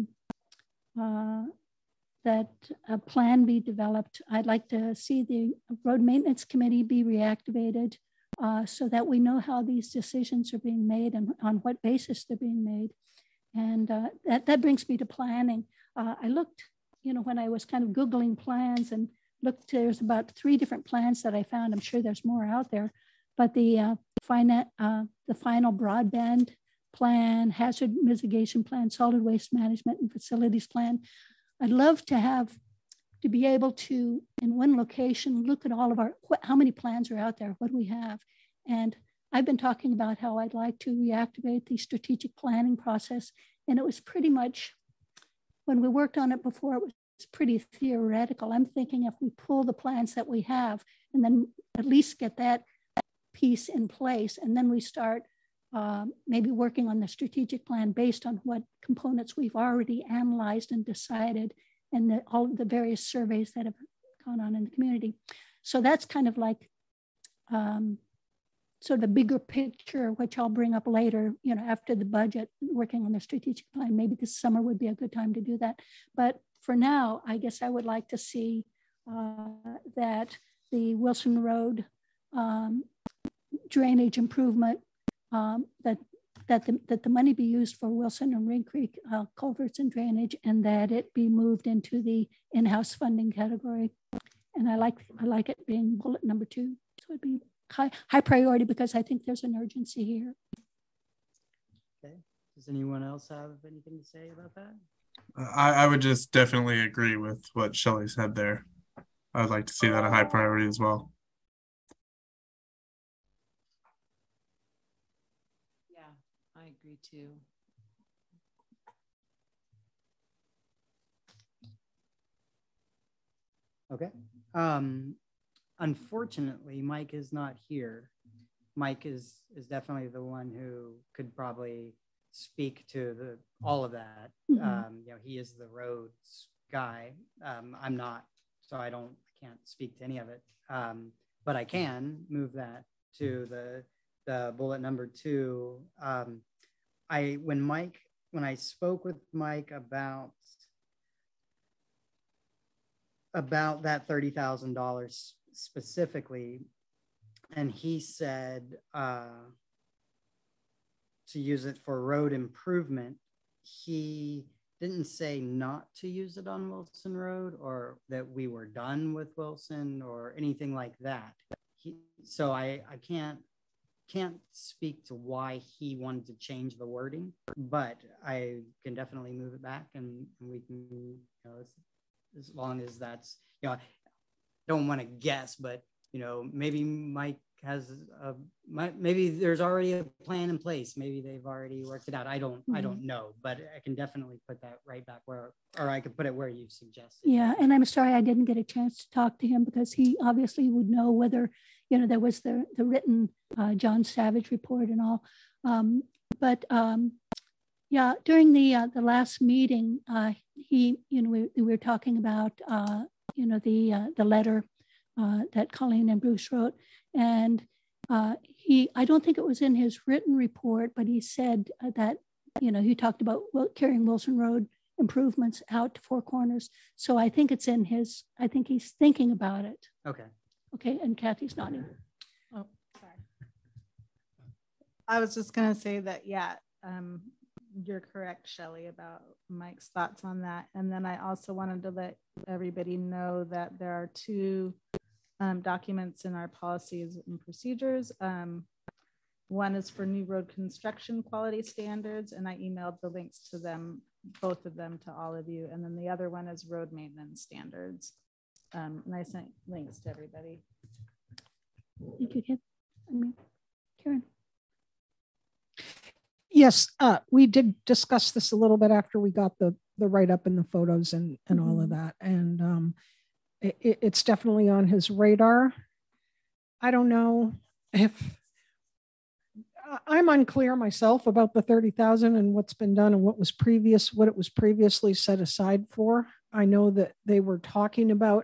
that a plan be developed. I'd like to see the road maintenance committee be reactivated so that we know how these decisions are being made and on what basis they're being made. And that brings me to planning. I looked, when I was kind of Googling plans and looked, there's about 3 different plans that I found. I'm sure there's more out there, but the final broadband plan, hazard mitigation plan, solid waste management and facilities plan. I'd love to be able to, in one location, look at all of how many plans are out there, what do we have? And I've been talking about how I'd like to reactivate the strategic planning process. And it was pretty much, when we worked on it before, it was pretty theoretical. I'm thinking if we pull the plans that we have and then at least get that piece in place, and then we start maybe working on the strategic plan based on what components we've already analyzed and decided, and all of the various surveys that have gone on in the community. So that's kind of like sort of a bigger picture, which I'll bring up later, after the budget, working on the strategic plan. Maybe this summer would be a good time to do that. But for now, I guess I would like to see that the Wilson Road drainage improvement, that the money be used for Wilson and Rink Creek culverts and drainage, and that it be moved into the in-house funding category. And I like it being bullet number 2. So it'd be high priority because I think there's an urgency here. Okay. Does anyone else have anything to say about that? I would just definitely agree with what Shelley said there. I would like to see that a high priority as well. I agree too. Okay. Unfortunately, Mike is not here. Mike is definitely the one who could probably speak to all of that. Mm-hmm. He is the roads guy. I'm not, so I can't speak to any of it. But I can move that to the bullet number 2. When I spoke with Mike about that $30,000 specifically, and he said to use it for road improvement, he didn't say not to use it on Wilson Road or that we were done with Wilson or anything like that. So I can't speak to why he wanted to change the wording, but I can definitely move it back and we can, you know, as long as that's, you know, I don't want to guess, but, you know, maybe Mike has maybe there's already a plan in place. Maybe they've already worked it out. I don't know, but I can definitely put that right back where, or I could put it where you suggested. Yeah, and I'm sorry I didn't get a chance to talk to him because he obviously would know whether, you know, there was the written John Savage report and all. Yeah, during the last meeting, he, you know, we were talking about, you know, the letter that Colleen and Bruce wrote. And I don't think it was in his written report, but he said that, you know, he talked about carrying Wilson Road improvements out to Four Corners. So I think it's in his, I think he's thinking about it. Okay. Okay, and Kathy's nodding. Oh, sorry. I was just going to say that, yeah, you're correct, Shelley, about Mike's thoughts on that. And then I also wanted to let everybody know that there are two documents in our policies and procedures. One is for new road construction quality standards, and I emailed the links to them, both of them, to all of you. And then the other one is road maintenance standards. And I sent links to everybody. Thank you, Karen. Yes, we did discuss this a little bit after we got the write-up and the photos and all of that. And it's definitely on his radar. I don't know if I'm unclear myself about the 30,000 and what's been done and what it was previously set aside for. I know that they were talking about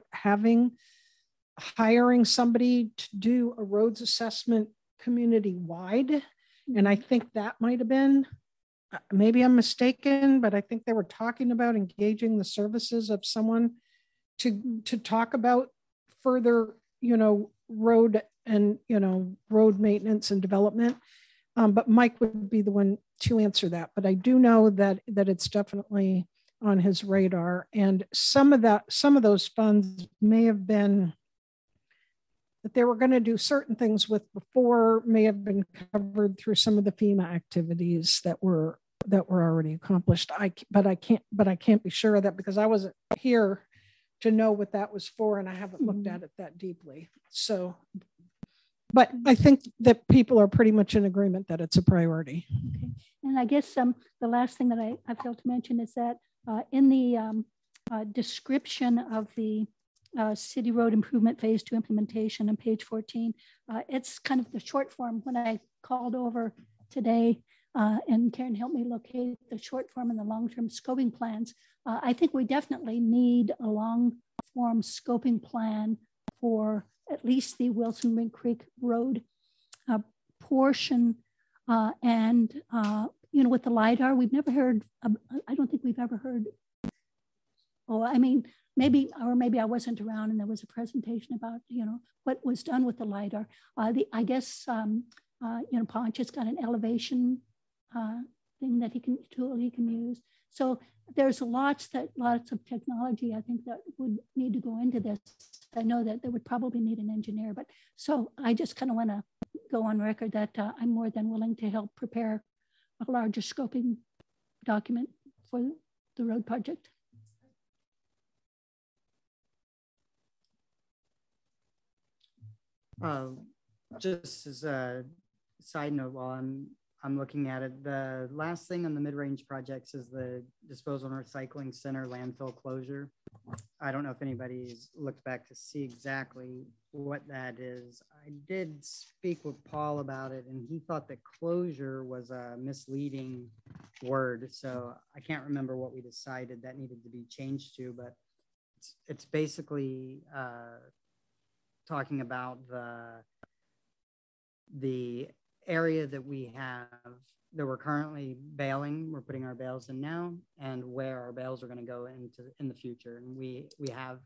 hiring somebody to do a roads assessment community-wide. And I think that might have been, maybe I'm mistaken, but I think they were talking about engaging the services of someone to talk about further, you know, road and, you know, road maintenance and development. But Mike would be the one to answer that. But I do know that it's definitely on his radar. And some of those funds may have been that they were going to do certain things with before may have been covered through some of the FEMA activities that were already accomplished. But I can't be sure of that because I wasn't here to know what that was for, and I haven't looked at it that deeply. So, but I think that people are pretty much in agreement that it's a priority. Okay. And I guess the last thing that I failed to mention is that in the description of the City Road Improvement Phase 2 implementation on page 14, it's kind of the short form. When I called over today and Karen helped me locate the short form and the long-term scoping plans, I think we definitely need a long-form scoping plan for at least the Wilson Rink Creek Road portion. And, you know, with the LiDAR, we've never heard, I don't think we've ever heard, I mean, maybe I wasn't around and there was a presentation about, you know, what was done with the LiDAR. I guess, you know, Ponch has got an elevation thing that he can use. So there's lots of technology, I think, that would need to go into this. I know that they would probably need an engineer, but so I just kind of want to go on record that I'm more than willing to help prepare a larger scoping document for the road project. Just as a side note, while I'm looking at it, the last thing on the mid-range projects is the disposal and recycling center landfill closure. I don't know if anybody's looked back to see exactly what that is. I did speak with Paul about it, and he thought that closure was a misleading word. So I can't remember what we decided that needed to be changed to, but it's basically talking about the area that we have that we're currently baling, we're putting our bales in now, and where our bales are going to go in the future. And we have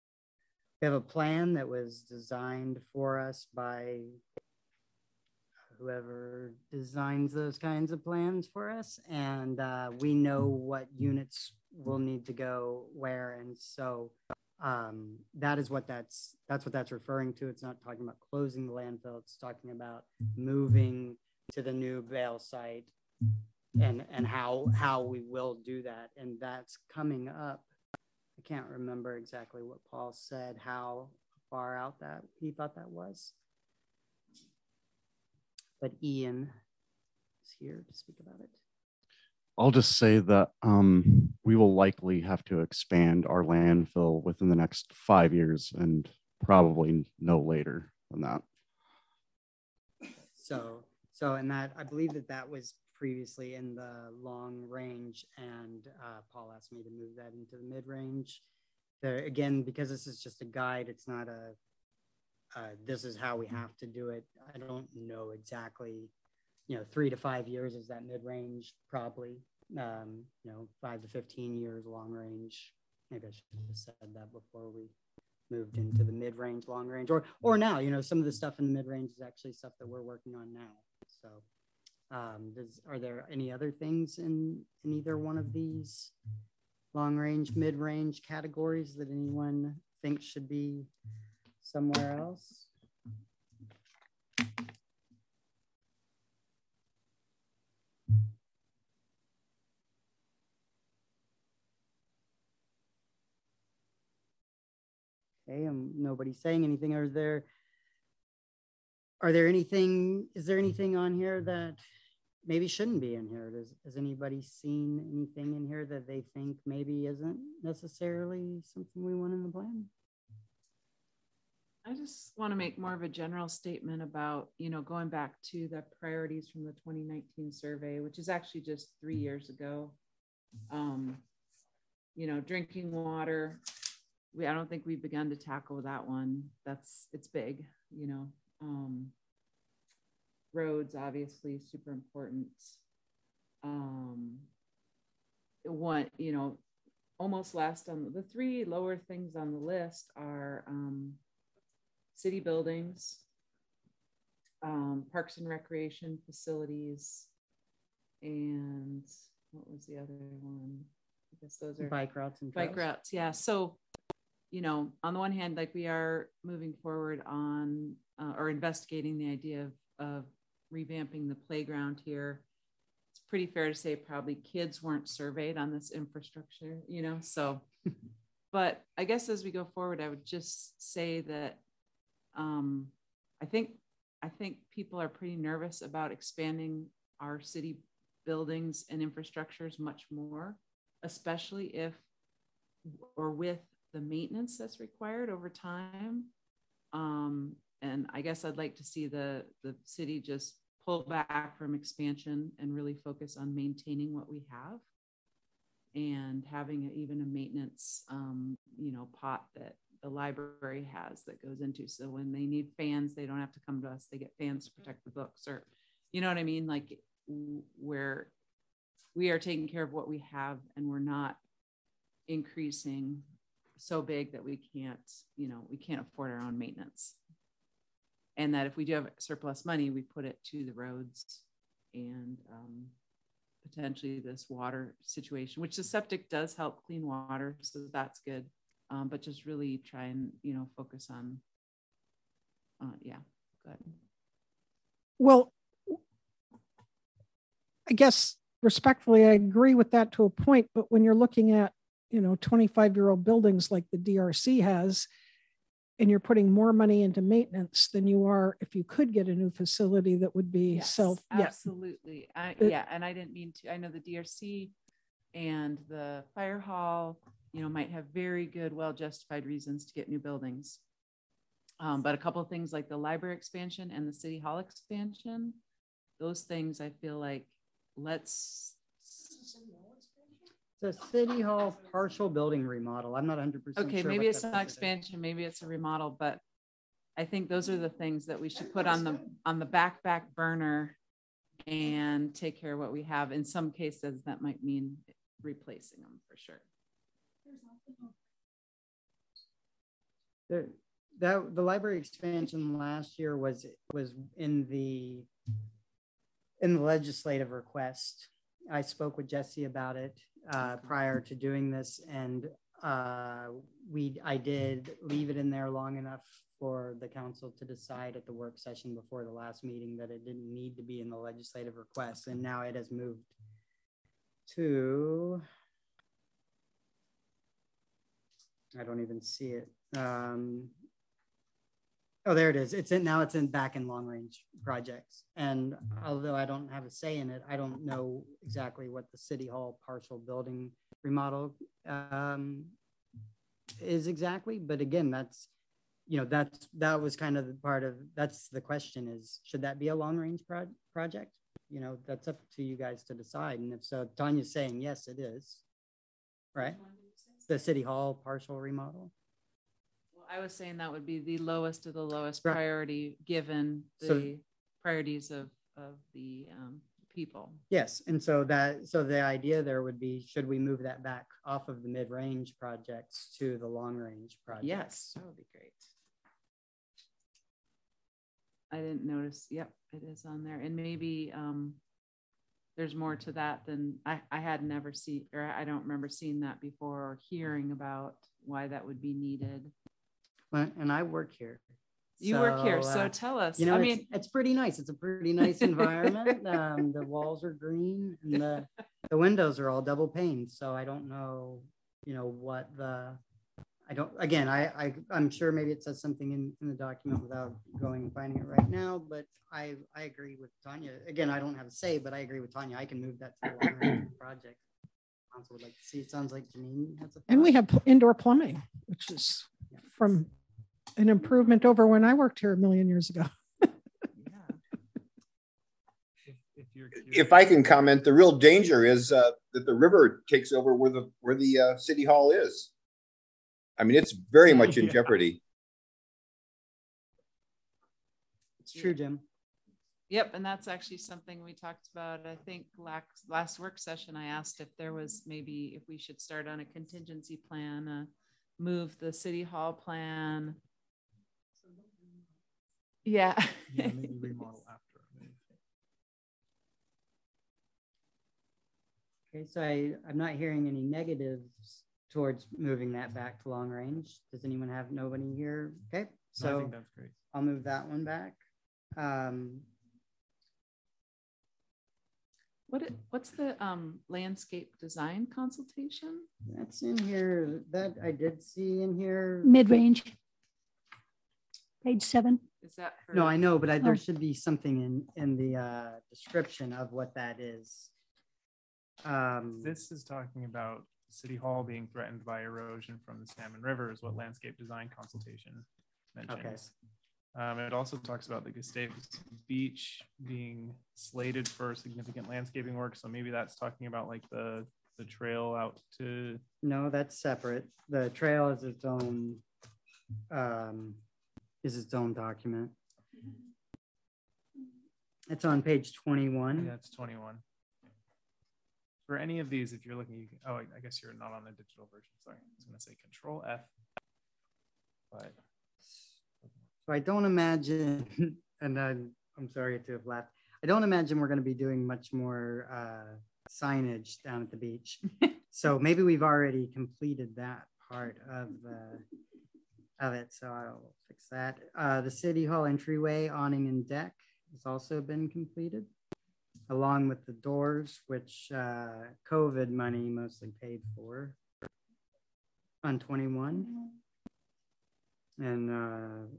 a plan that was designed for us by whoever designs those kinds of plans for us, and we know what units will need to go where, and so that is what that's what that's referring to. It's not talking about closing the landfill. It's talking about moving to the new bale site, and how we will do that, and that's coming up. I can't remember exactly what Paul said, how far out that he thought that was. But Ian is here to speak about it. I'll just say that we will likely have to expand our landfill within the next 5 years and probably no later than that. So and that, I believe that was previously in the long range, and Paul asked me to move that into the mid range. There again, because this is just a guide, it's not a this is how we have to do it. I don't know exactly, 3 to 5 years is that mid range, probably, 5 to 15 years long range. Maybe I should have said that before we moved into the mid range, long range, or now, some of the stuff in the mid range is actually stuff that we're working on now. So are there any other things in either one of these long range, mid range categories that anyone thinks should be somewhere else? Okay, nobody's saying anything. Is there anything on here that maybe shouldn't be in here? Has anybody seen anything in here that they think maybe isn't necessarily something we want in the plan? I just want to make more of a general statement about, going back to the priorities from the 2019 survey, which is actually just 3 years ago. Drinking water, I don't think we've begun to tackle that one. It's big, roads, obviously super important. Almost last on the 3 lower things on the list are city buildings, parks and recreation facilities, and what was the other one? I guess those are bike routes and bike routes. Yeah. So, on the one hand, like we are moving forward on or investigating the idea of revamping the playground here. It's pretty fair to say probably kids weren't surveyed on this infrastructure, so, but I guess as we go forward, I would just say that I think people are pretty nervous about expanding our city buildings and infrastructures much more, especially if or with the maintenance that's required over time. And I guess I'd like to see the city just pull back from expansion and really focus on maintaining what we have and having even a maintenance, pot that the library has that goes into. So when they need fans, they don't have to come to us. They get fans to protect the books, or, you know what I mean? Like where we are taking care of what we have and we're not increasing so big that we can't afford our own maintenance. And that if we do have surplus money, we put it to the roads and potentially this water situation, which the septic does help clean water. So that's good. But just really try and, focus on, go ahead. Well, I guess respectfully, I agree with that to a point, but when you're looking at, 25-year-old buildings like the DRC has, and you're putting more money into maintenance than you are if you could get a new facility that would be absolutely. And I didn't mean to. I know the DRC and the fire hall, might have very good, well-justified reasons to get new buildings. But a couple of things like the library expansion and the city hall expansion, those things I feel like the city hall partial building remodel. I'm not 100% okay, sure. Maybe it's not expansion, maybe it's a remodel, but I think those are the things that we should put on the back burner and take care of what we have. In some cases, that might mean replacing them for sure. The library expansion last year was in the in the legislative request. I spoke with Jesse about it prior to doing this, and I did leave it in there long enough for the council to decide at the work session before the last meeting that it didn't need to be in the legislative request, and now it has moved to, I don't even see it. Oh, there it is. It's back in long range projects. And although I don't have a say in it, I don't know exactly what the City Hall partial building remodel is exactly. But again, that's, that was kind of the part of, that's the question is, should that be a long range project? That's up to you guys to decide. And if so, Tanya's saying, yes, it is. Right? The City Hall partial remodel. I was saying that would be the lowest of the lowest priority given the priorities of the people. Yes, and so the idea there would be, should we move that back off of the mid-range projects to the long-range projects? Yes, that would be great. I didn't notice. Yep, it is on there, and maybe there's more to that than I had never seen, or I don't remember seeing that before or hearing about why that would be needed. And I work here. You work here, so tell us. I mean, it's pretty nice. It's a pretty nice environment. The walls are green, and the windows are all double paned. So I don't know, what I'm sure maybe it says something in the document without going and finding it right now. But I agree with Tanya. Again, I don't have a say, but I agree with Tanya. I can move that to a long-range project. Council would like to see. It sounds like Janine has a thought. And we have indoor plumbing, which is from an improvement over when I worked here a million years ago. If I can comment, the real danger is that the river takes over where the City Hall is. I mean, it's very much in jeopardy. It's true, Jim. Yep, and that's actually something we talked about. I think last work session, I asked if there was maybe if we should start on a contingency plan, move the City Hall plan. Yeah. Yeah, maybe remodel after. Okay, so I'm not hearing any negatives towards moving that back to long range. Does anyone have nobody here? Okay, so I think that's great. I'll move that one back. What's the landscape design consultation? That's in here. That I did see in here. Mid-range. Page 7. Is that for... No, I know, but there should be something in the description of what that is. This is talking about City Hall being threatened by erosion from the Salmon River is what landscape design consultation mentions. Okay. It also talks about the Gustavus Beach being slated for significant landscaping work. So maybe that's talking about like the trail out to... No, that's separate. The trail is its own document. It's on page 21. Yeah, it's 21. For any of these, if you're looking, you can, oh, I guess you're not on the digital version. Sorry, I was going to say Control F. But so I don't imagine, and I'm sorry to have laughed. I don't imagine we're going to be doing much more signage down at the beach. So maybe we've already completed that part of it. So I'll fix that. The City Hall entryway, awning, and deck has also been completed, along with the doors, which COVID money mostly paid for on 21. And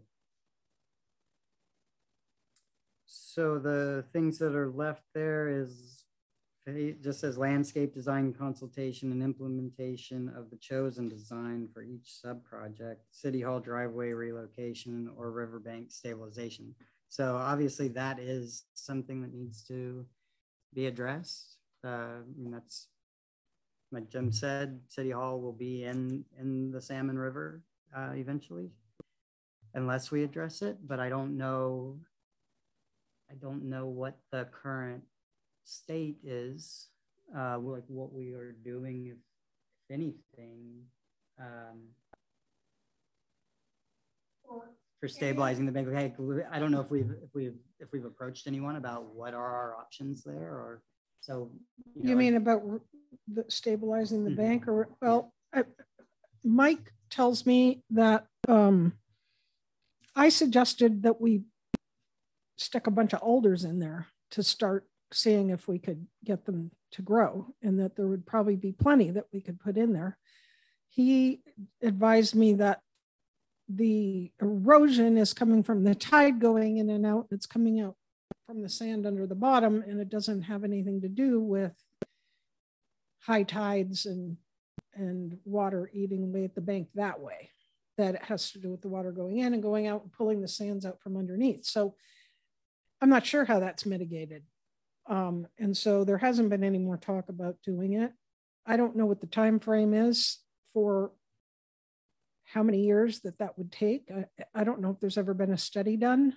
so the things that are left there is just says landscape design consultation and implementation of the chosen design for each sub-project, City Hall driveway relocation or riverbank stabilization. So obviously that is something that needs to be addressed. That's like Jim said, City Hall will be in the Salmon River eventually, unless we address it. But I don't know what the current state is, like what we are doing, if anything. for stabilizing the bank. Hey, I don't know if we've approached anyone about what are our options there, or so. You mean about stabilizing the bank, or well, Mike tells me that I suggested that we stick a bunch of alders in there to start seeing if we could get them to grow, and that there would probably be plenty that we could put in there. He advised me that the erosion is coming from the tide going in and out. It's coming out from the sand under the bottom, and it doesn't have anything to do with high tides and water eating away at the bank that way. That it has to do with the water going in and going out and pulling the sands out from underneath. So I'm not sure how that's mitigated. And so there hasn't been any more talk about doing it. I don't know what the time frame is for how many years that would take. I don't know if there's ever been a study done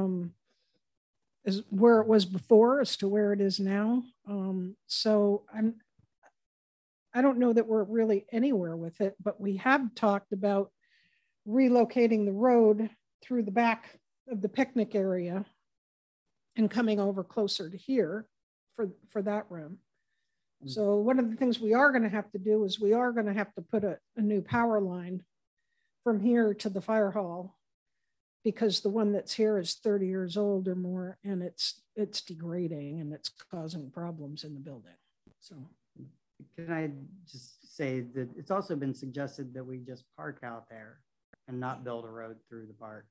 as where it was before as to where it is now. So I don't know that we're really anywhere with it, but we have talked about relocating the road through the back of the picnic area and coming over closer to here for that room. So one of the things we are going to have to do is we are going to have to put a new power line from here to the fire hall, because the one that's here is 30 years old or more, and it's degrading and it's causing problems in the building. So can I just say that it's also been suggested that we just park out there and not build a road through the park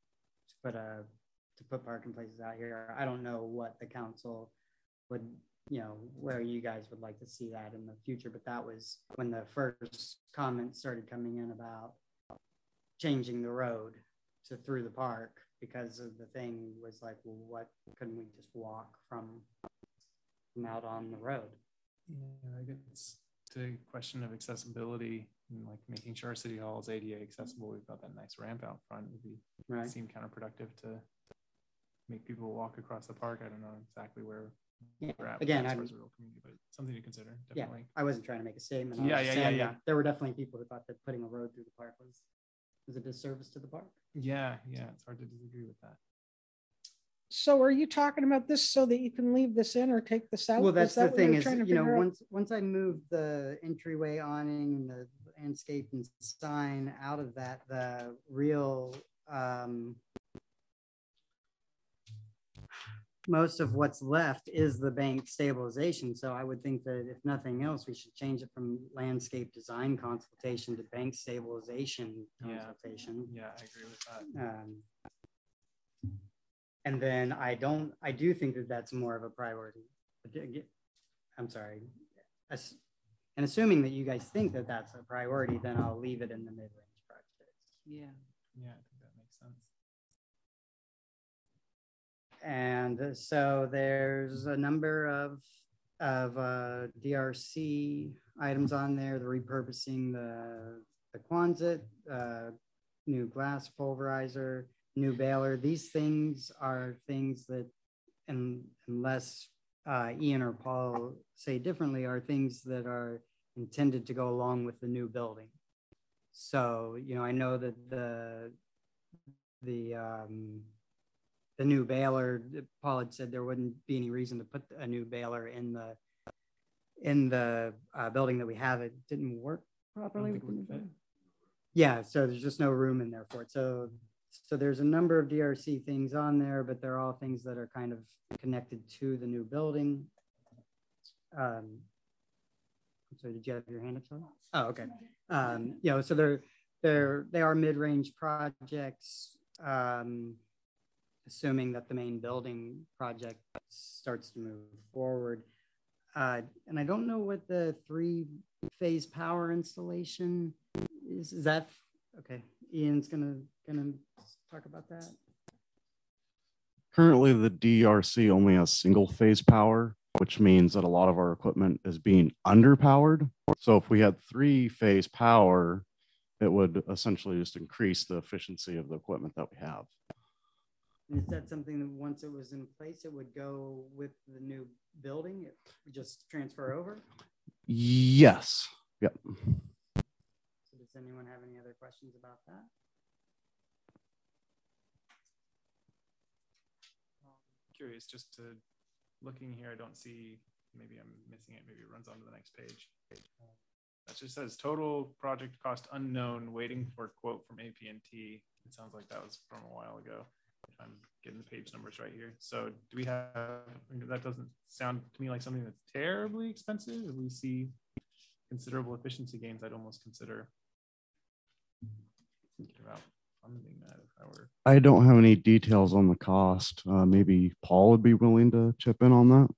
to put parking places out here. I don't know what the council would, where you guys would like to see that in the future, but that was when the first comments started coming in about changing the road to through the park, because of the thing was like, well, what couldn't we just walk from out on the road? Yeah, I guess it's a question of accessibility and like making sure City Hall is ADA accessible. We've got that nice ramp out front. Would be seem counterproductive to make people walk across the park. I don't know exactly where we're at. Again, as a real community, but something to consider. Definitely. Yeah, I wasn't trying to make a statement. Yeah. There were definitely people who thought that putting a road through the park was a disservice to the park. Yeah, it's hard to disagree with that. So are you talking about this so that you can leave this in or take this out? Well, that's the thing is, once I move the entryway awning and the landscape and sign out of that, the real, most of what's left is the bank stabilization. So I would think that if nothing else, we should change it from landscape design consultation to bank stabilization consultation. Yeah, I agree with that. And then I do think that that's more of a priority. I'm sorry. And assuming that you guys think that that's a priority, then I'll leave it in the mid-range projects. Yeah, I think that makes sense. And so there's a number of DRC items on there, the repurposing the Quonset, new glass pulverizer, new baler. These things are things that, unless Ian or Paul say differently, are things that are intended to go along with the new building. So, I know that the new baler, Paul had said there wouldn't be any reason to put a new baler in the building that we have. It didn't work properly. Yeah, so there's just no room in there for it. So there's a number of DRC things on there, but they're all things that are kind of connected to the new building. So did you have your hand up, Charlie? Oh, okay. So they are mid-range projects, assuming that the main building project starts to move forward. And I don't know what the 3-phase power installation is. Is that okay? Ian's gonna talk about that. Currently, the DRC only has single phase power, which means that a lot of our equipment is being underpowered. So if we had 3-phase power, it would essentially just increase the efficiency of the equipment that we have. Is that something that once it was in place, it would go with the new building? It would just transfer over? Yes. Yep. So does anyone have any other questions about that? curious, just to looking here, I don't see, maybe I'm missing it. Maybe it runs on to the next page. That just says total project cost unknown, waiting for quote from APNT. It sounds like that was from a while ago. I'm getting the page numbers right here. So do we have, that doesn't sound to me like something that's terribly expensive. If we see considerable efficiency gains, I'd almost consider thinking about funding that if I were. I don't have any details on the cost. Maybe Paul would be willing to chip in on that.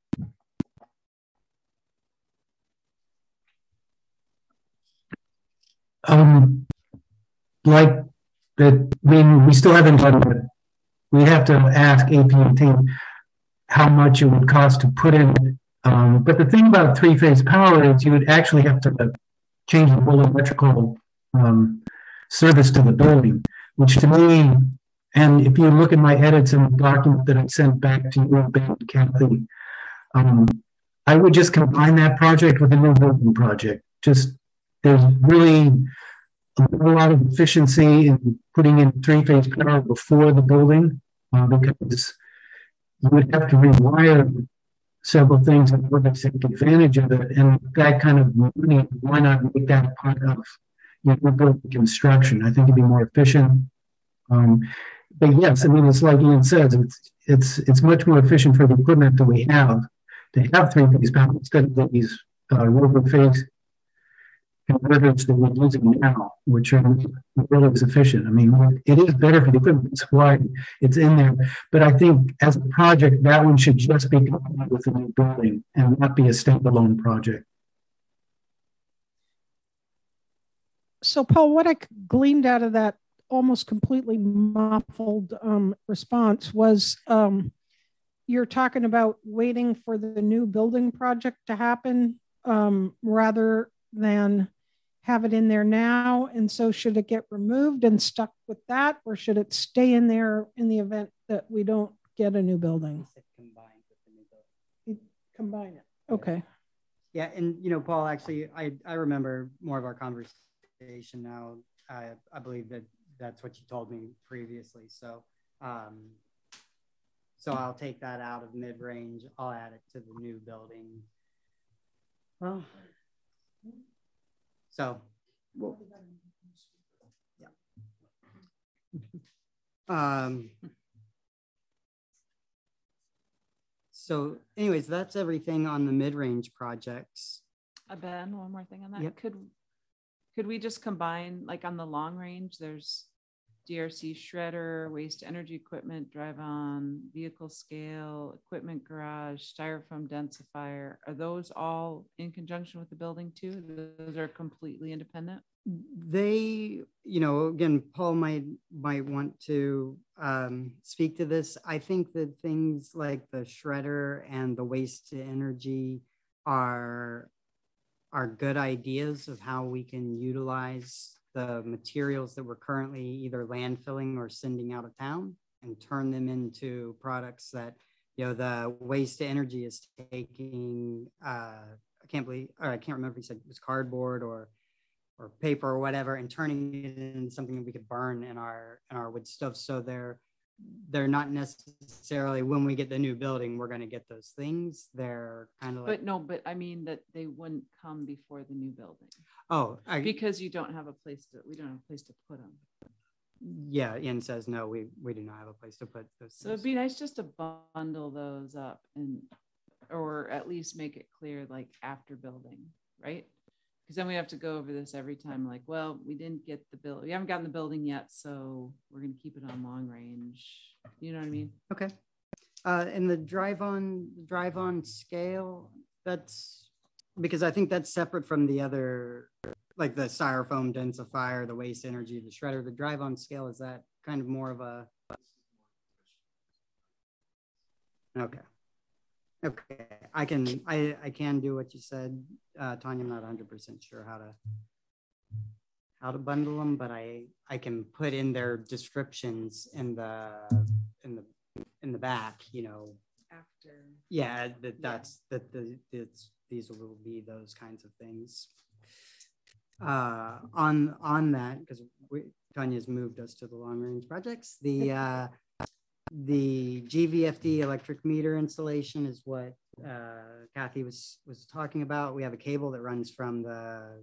Like that, I mean, we still haven't done it. We have to ask APNT how much it would cost to put in. But the thing about three-phase power is you would actually have to change the whole electrical service to the building, which to me, and if you look at my edits in the document that I sent back to you, Ben, Kathy, I would just combine that project with a new building project. Just, there's really a lot of efficiency in putting in three-phase power before the building, because you would have to rewire several things in order to take advantage of it. And that kind of money, why not make that part of your building construction? I think it'd be more efficient. But yes, I mean, it's like Ian says, it's much more efficient for the equipment that we have to have three-phase power instead of these rover-phase converters that we're using now, which are really efficient. I mean, it is better for the equipment. That's why it's in there. But I think as a project, that one should just be combined with a new building and not be a standalone project. So, Paul, what I gleaned out of that almost completely muffled response was you're talking about waiting for the new building project to happen rather than have it in there now. And so should it get removed and stuck with that, or should it stay in there in the event that we don't get a new building? Combine it. Okay. Yeah. And, you know, Paul, actually, I remember more of our conversation now. I believe that's what you told me previously. So, so I'll take that out of mid-range. I'll add it to the new building. Well, so, well, yeah. So anyways, that's everything on the mid-range projects. Ben, one more thing on that. Yep. Could we just combine, like on the long range, there's DRC shredder, waste energy equipment, drive on, vehicle scale, equipment garage, styrofoam densifier. Are those all in conjunction with the building too? Those are completely independent? They, you know, again, Paul might want to speak to this. I think that things like the shredder and the waste to energy are good ideas of how we can utilize the materials that we're currently either landfilling or sending out of town and turn them into products that, you know, the waste to energy is taking, I can't remember if he said it was cardboard or paper or whatever, and turning it into something that we could burn in our wood stove. So they're not necessarily, when we get the new building, we're going to get those things. They're kind of like, but I mean that they wouldn't come before the new building. Oh, because we don't have a place to put them. Yeah, Ian says no, we do not have a place to put those. So it'd be nice just to bundle those up or at least make it clear, like after building, right? Because then we have to go over this every time, like, well, we didn't get the bill. We haven't gotten the building yet, so we're going to keep it on long range. You know what I mean? Okay. And the drive on scale, that's because I think that's separate from the other, like the styrofoam densifier, the waste energy, the shredder. The drive on scale, is that kind of more of a? Okay. Okay, I can do what you said, Tanya. I'm not 100% sure how to bundle them, but I can put in their descriptions in the back, you know. After. Yeah, these will be those kinds of things. On that, because Tanya's moved us to the long range projects. the GVFD electric meter installation is what Kathy was talking about. We have a cable that runs from the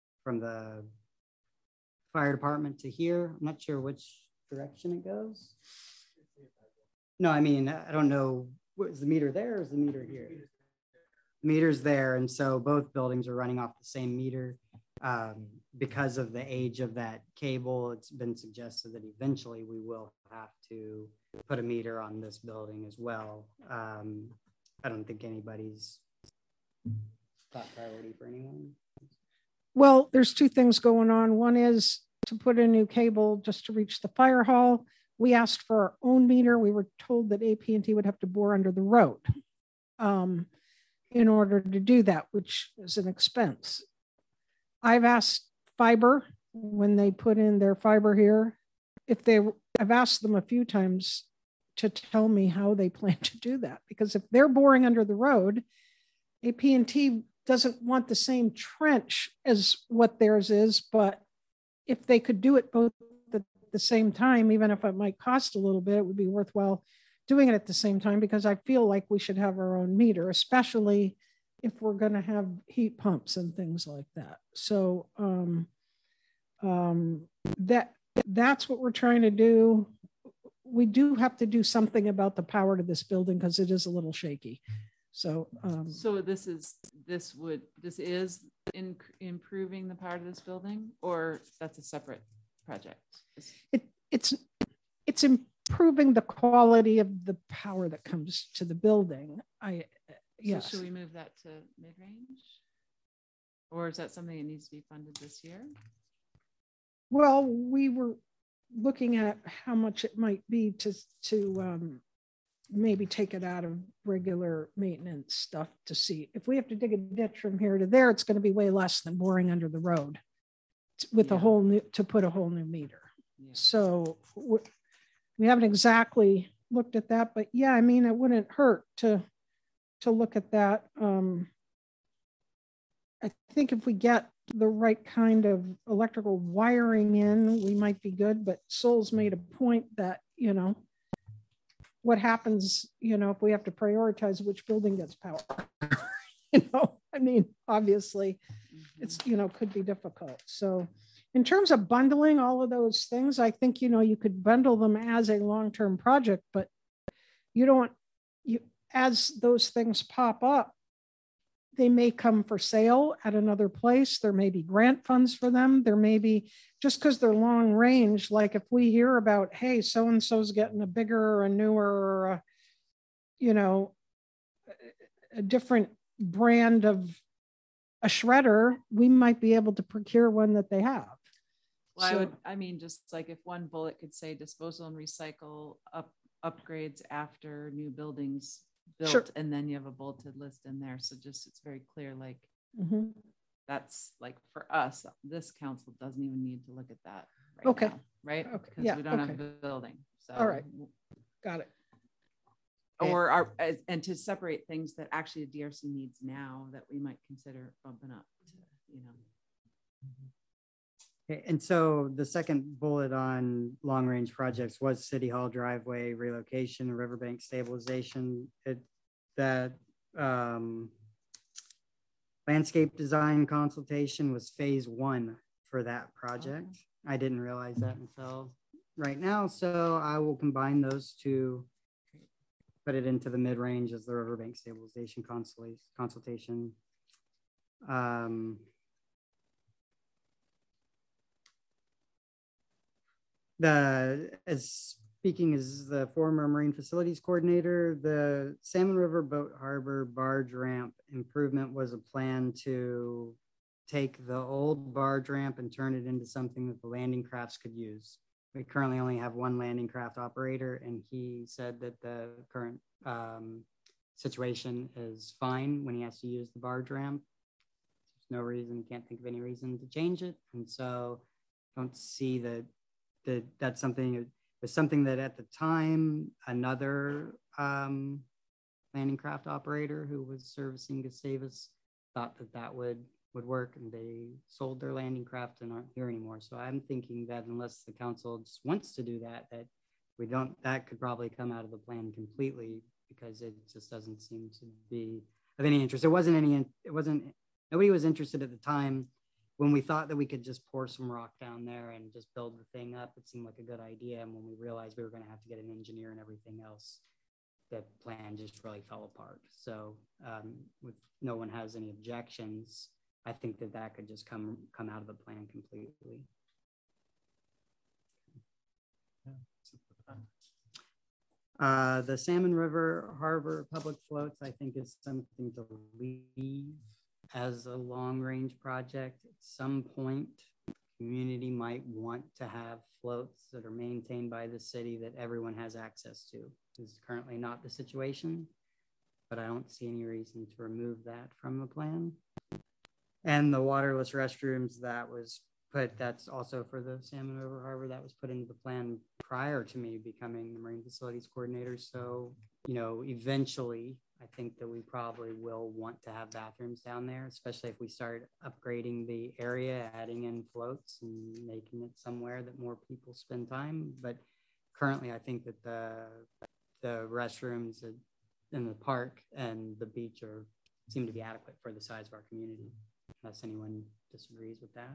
fire department to here. I'm not sure which direction it goes. No, I mean, I don't know. Is the meter there or is the meter here? The meter's there. And so both buildings are running off the same meter. Because of the age of that cable, it's been suggested that eventually we will have to put a meter on this building as well. I don't think anybody's top priority for anyone. Well, there's two things going on. One is to put a new cable just to reach the fire hall. We asked for our own meter. We were told that AT&T would have to bore under the road in order to do that, which is an expense. I've asked fiber when they put in their fiber here, I've asked them a few times to tell me how they plan to do that, because if they're boring under the road, AT&T doesn't want the same trench as what theirs is, but if they could do it both at the same time, even if it might cost a little bit, it would be worthwhile doing it at the same time, because I feel like we should have our own meter, especially if we're going to have heat pumps and things like that. So that's what we're trying to do. We do have to do something about the power to this building because it is a little shaky. So so this is improving the power to this building, or that's a separate project? It's improving the quality of the power that comes to the building. Yes. So should we move that to mid-range? Or is that something that needs to be funded this year? Well, we were looking at how much it might be to maybe take it out of regular maintenance stuff to see. If we have to dig a ditch from here to there, it's going to be way less than boring under the road with to put a whole new meter. Yeah. So we haven't exactly looked at that, but yeah, I mean, it wouldn't hurt to look at that. I think if we get the right kind of electrical wiring in, we might be good, but Sol's made a point that, what happens, if we have to prioritize which building gets power, I mean, obviously it's, could be difficult. So in terms of bundling all of those things, I think, you could bundle them as a long-term project, but as those things pop up, they may come for sale at another place. There may be grant funds for them. There may be, just because they're long range, like if we hear about, hey, so-and-so's getting a bigger or a newer, a different brand of a shredder, we might be able to procure one that they have. Well, just like if one bullet could say disposal and recycle upgrades after new buildings built, sure. And then you have a bulleted list in there. So just, it's very clear, like that's like for us, this council doesn't even need to look at that right now, right? Okay. Because we don't have a building. So all right, got it. Or and to separate things that actually the DRC needs now that we might consider bumping up to, Okay, and so the second bullet on long range projects was City Hall driveway relocation, riverbank stabilization. That landscape design consultation was phase 1 for that project. Okay. I didn't realize that until right now. So I will combine those two, put it into the mid range as the riverbank stabilization consultation. Speaking as the former marine facilities coordinator, the Salmon River Boat Harbor barge ramp improvement was a plan to take the old barge ramp and turn it into something that the landing crafts could use. We currently only have one landing craft operator, and he said that the current situation is fine when he has to use the barge ramp. There's no reason, can't think of any reason to change it. And so don't see that that's something, it was something that at the time, another landing craft operator who was servicing Gustavus thought that would work, and they sold their landing craft and aren't here anymore. So I'm thinking that unless the council just wants to do that that could probably come out of the plan completely because it just doesn't seem to be of any interest. Nobody was interested at the time when we thought that we could just pour some rock down there and just build the thing up. It seemed like a good idea. And when we realized we were going to have to get an engineer and everything else, the plan just really fell apart. So if no one has any objections, I think that could just come out of the plan completely. The Salmon River Harbor public floats, I think, is something to leave as a long-range project. At some point, the community might want to have floats that are maintained by the city that everyone has access to. This is currently not the situation, but I don't see any reason to remove that from the plan. And the waterless restrooms that's also for the Salmon River Harbor, that was put into the plan prior to me becoming the marine facilities coordinator. So, eventually I think that we probably will want to have bathrooms down there, especially if we start upgrading the area, adding in floats and making it somewhere that more people spend time. But currently I think that the restrooms in the park and the beach seem to be adequate for the size of our community, unless anyone disagrees with that.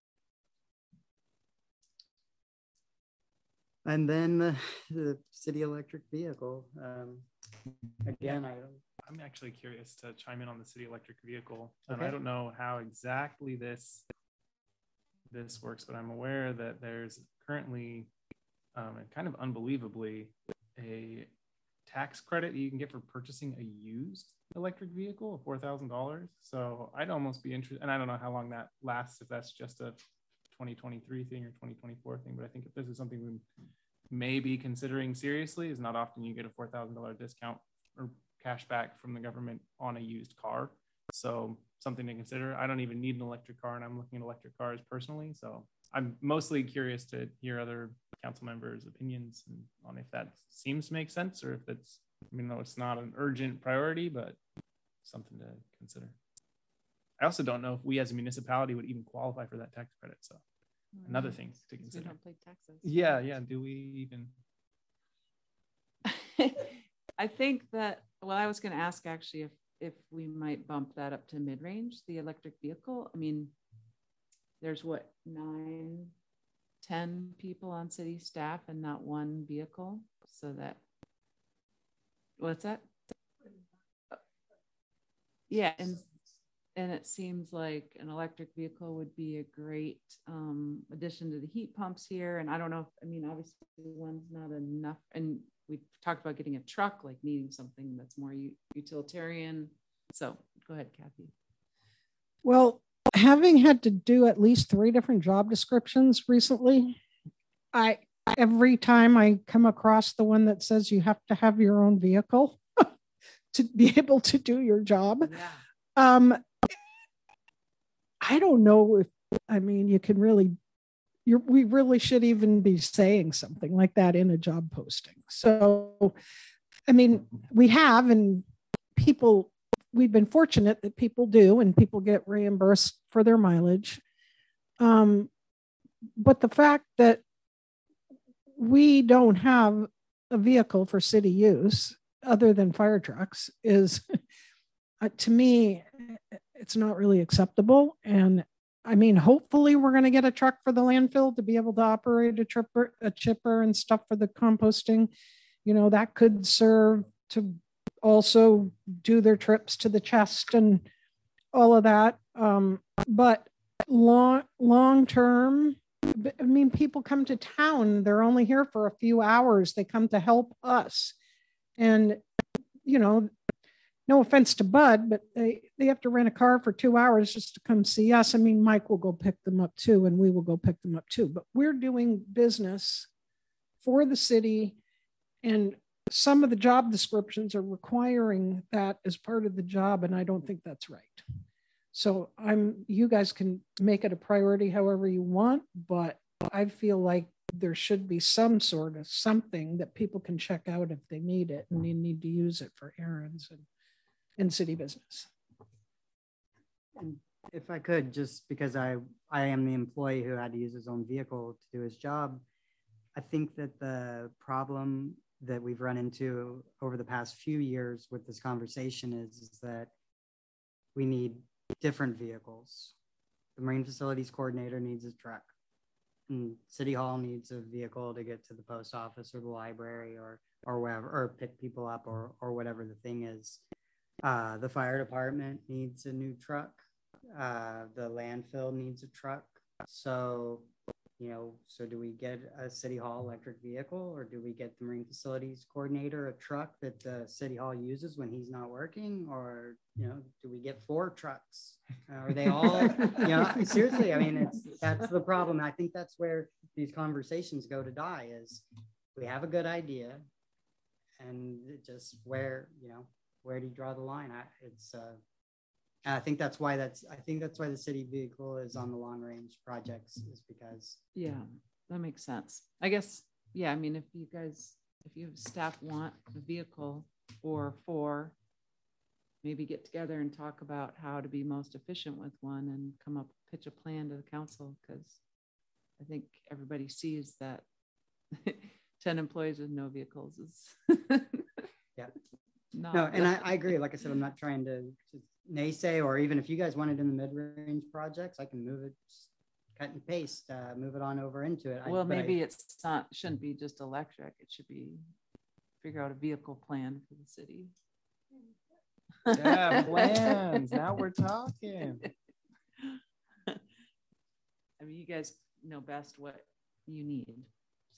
And then the city electric vehicle. Again, I'm actually curious to chime in on the city electric vehicle. And I don't know how exactly this works, but I'm aware that there's currently, and kind of unbelievably, a tax credit you can get for purchasing a used electric vehicle of $4,000. So I'd almost be interested, and I don't know how long that lasts, if that's just a 2023 thing or 2024 thing, but I think if this is something we may be considering seriously, is not often you get a $4,000 discount or cash back from the government on a used car. So something to consider. I don't even need an electric car, and I'm looking at electric cars personally. So I'm mostly curious to hear other council members' opinions on if that seems to make sense, or if it's, it's not an urgent priority, but something to consider. I also don't know if we as a municipality would even qualify for that tax credit. So another thing to consider. We don't pay taxes. Yeah. Do we even? I think that, well, I was going to ask actually if we might bump that up to mid-range, the electric vehicle. I mean, there's 9, 10 people on city staff and not one vehicle. So that, what's that? Yeah. And it seems like an electric vehicle would be a great addition to the heat pumps here. And I don't know if, obviously one's not enough. And we talked about getting a truck, like needing something that's more utilitarian. So go ahead, Kathy. Well, having had to do at least 3 different job descriptions recently, every time I come across the one that says you have to have your own vehicle to be able to do your job. Yeah. I don't know if, you can really, we really should even be saying something like that in a job posting. So, we have, and we've been fortunate that people do, and people get reimbursed for their mileage. But the fact that we don't have a vehicle for city use other than fire trucks is, to me, it's not really acceptable. And hopefully we're going to get a truck for the landfill to be able to operate a chipper and stuff for the composting. That could serve to also do their trips to the chest and all of that. But long term, people come to town. They're only here for a few hours. They come to help us. And, no offense to Bud, but they have to rent a car for 2 hours just to come see us. Mike will go pick them up too, and we will go pick them up too. But we're doing business for the city, and some of the job descriptions are requiring that as part of the job, and I don't think that's right. So you guys can make it a priority however you want, but I feel like there should be some sort of something that people can check out if they need it, and they need to use it for errands and city business. And if I could, just because I am the employee who had to use his own vehicle to do his job, I think that the problem that we've run into over the past few years with this conversation is that we need different vehicles. The Marine Facilities Coordinator needs a truck, and City Hall needs a vehicle to get to the post office or the library or wherever, or pick people up or whatever the thing is. The fire department needs a new truck. The landfill needs a truck. So, you know, so do we get a City Hall electric vehicle, or do we get the Marine Facilities Coordinator a truck that the City Hall uses when he's not working? Or, you know, do we get 4 trucks? Are they all, you know, seriously, I mean, that's the problem. I think that's where these conversations go to die, is we have a good idea, and just where, you know, where do you draw the line? I think that's why the city vehicle is on the long range projects, is because. Yeah, that makes sense. I guess, yeah, I mean, if you staff want a vehicle or 4, maybe get together and talk about how to be most efficient with one and pitch a plan to the council, because I think everybody sees that 10 employees with no vehicles is yeah. No, and I agree. Like I said, I'm not trying to naysay, or even if you guys want it in the mid-range projects, I can move it, cut and paste, move it on over into it. Well, shouldn't be just electric. It should be figure out a vehicle plan for the city. Yeah, plans. Now we're talking. I mean, you guys know best what you need. So.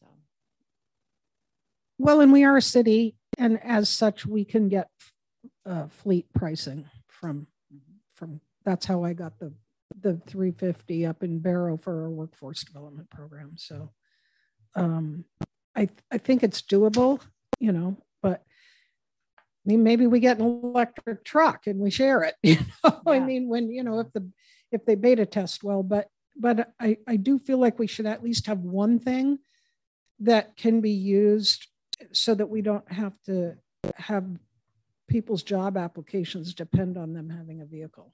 Well, and we are a city, and as such, we can get fleet pricing from that's how I got the 350 up in Barrow for our workforce development program. So I think it's doable, you know, but I mean, maybe we get an electric truck and we share it, you know. Yeah. I mean, when, you know, if they beta test well, but I do feel like we should at least have one thing that can be used so that we don't have to have people's job applications depend on them having a vehicle.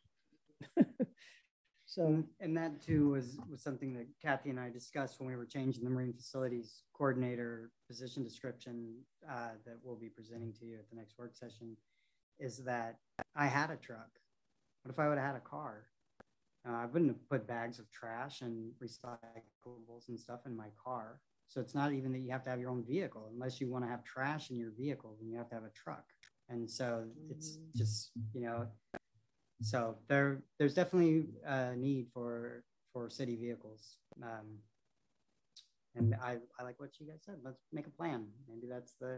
So, and that too was something that Kathy and I discussed when we were changing the Marine Facilities Coordinator position description that we'll be presenting to you at the next work session, is that I had a truck. What if I would have had a car? I wouldn't have put bags of trash and recyclables and stuff in my car. So it's not even that you have to have your own vehicle. Unless you want to have trash in your vehicle, then you have to have a truck. And so it's just, you know, so there's definitely a need for city vehicles. And I like what you guys said. Let's make a plan. Maybe that's the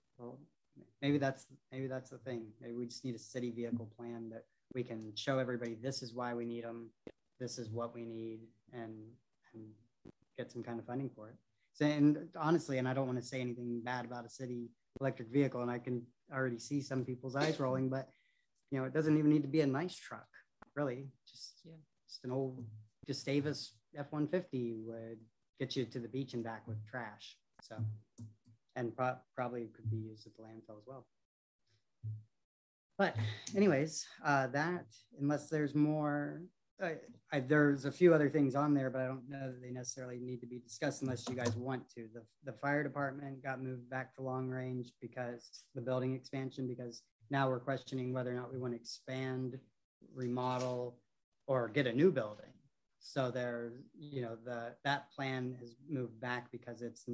thing. Maybe we just need a city vehicle plan that we can show everybody, this is why we need them, this is what we need, and get some kind of funding for it. So, and honestly, and I don't want to say anything bad about a city electric vehicle, and I can already see some people's eyes rolling, but you know, it doesn't even need to be a nice truck, really. Just an old Gustavus F-150 would get you to the beach and back with trash. So, and probably could be used at the landfill as well. But anyways, that, unless there's more, there's a few other things on there, but I don't know that they necessarily need to be discussed unless you guys want to. The fire department got moved back to long range because the building expansion, because now we're questioning whether or not we want to expand, remodel, or get a new building. So there, you know, that plan has moved back because it's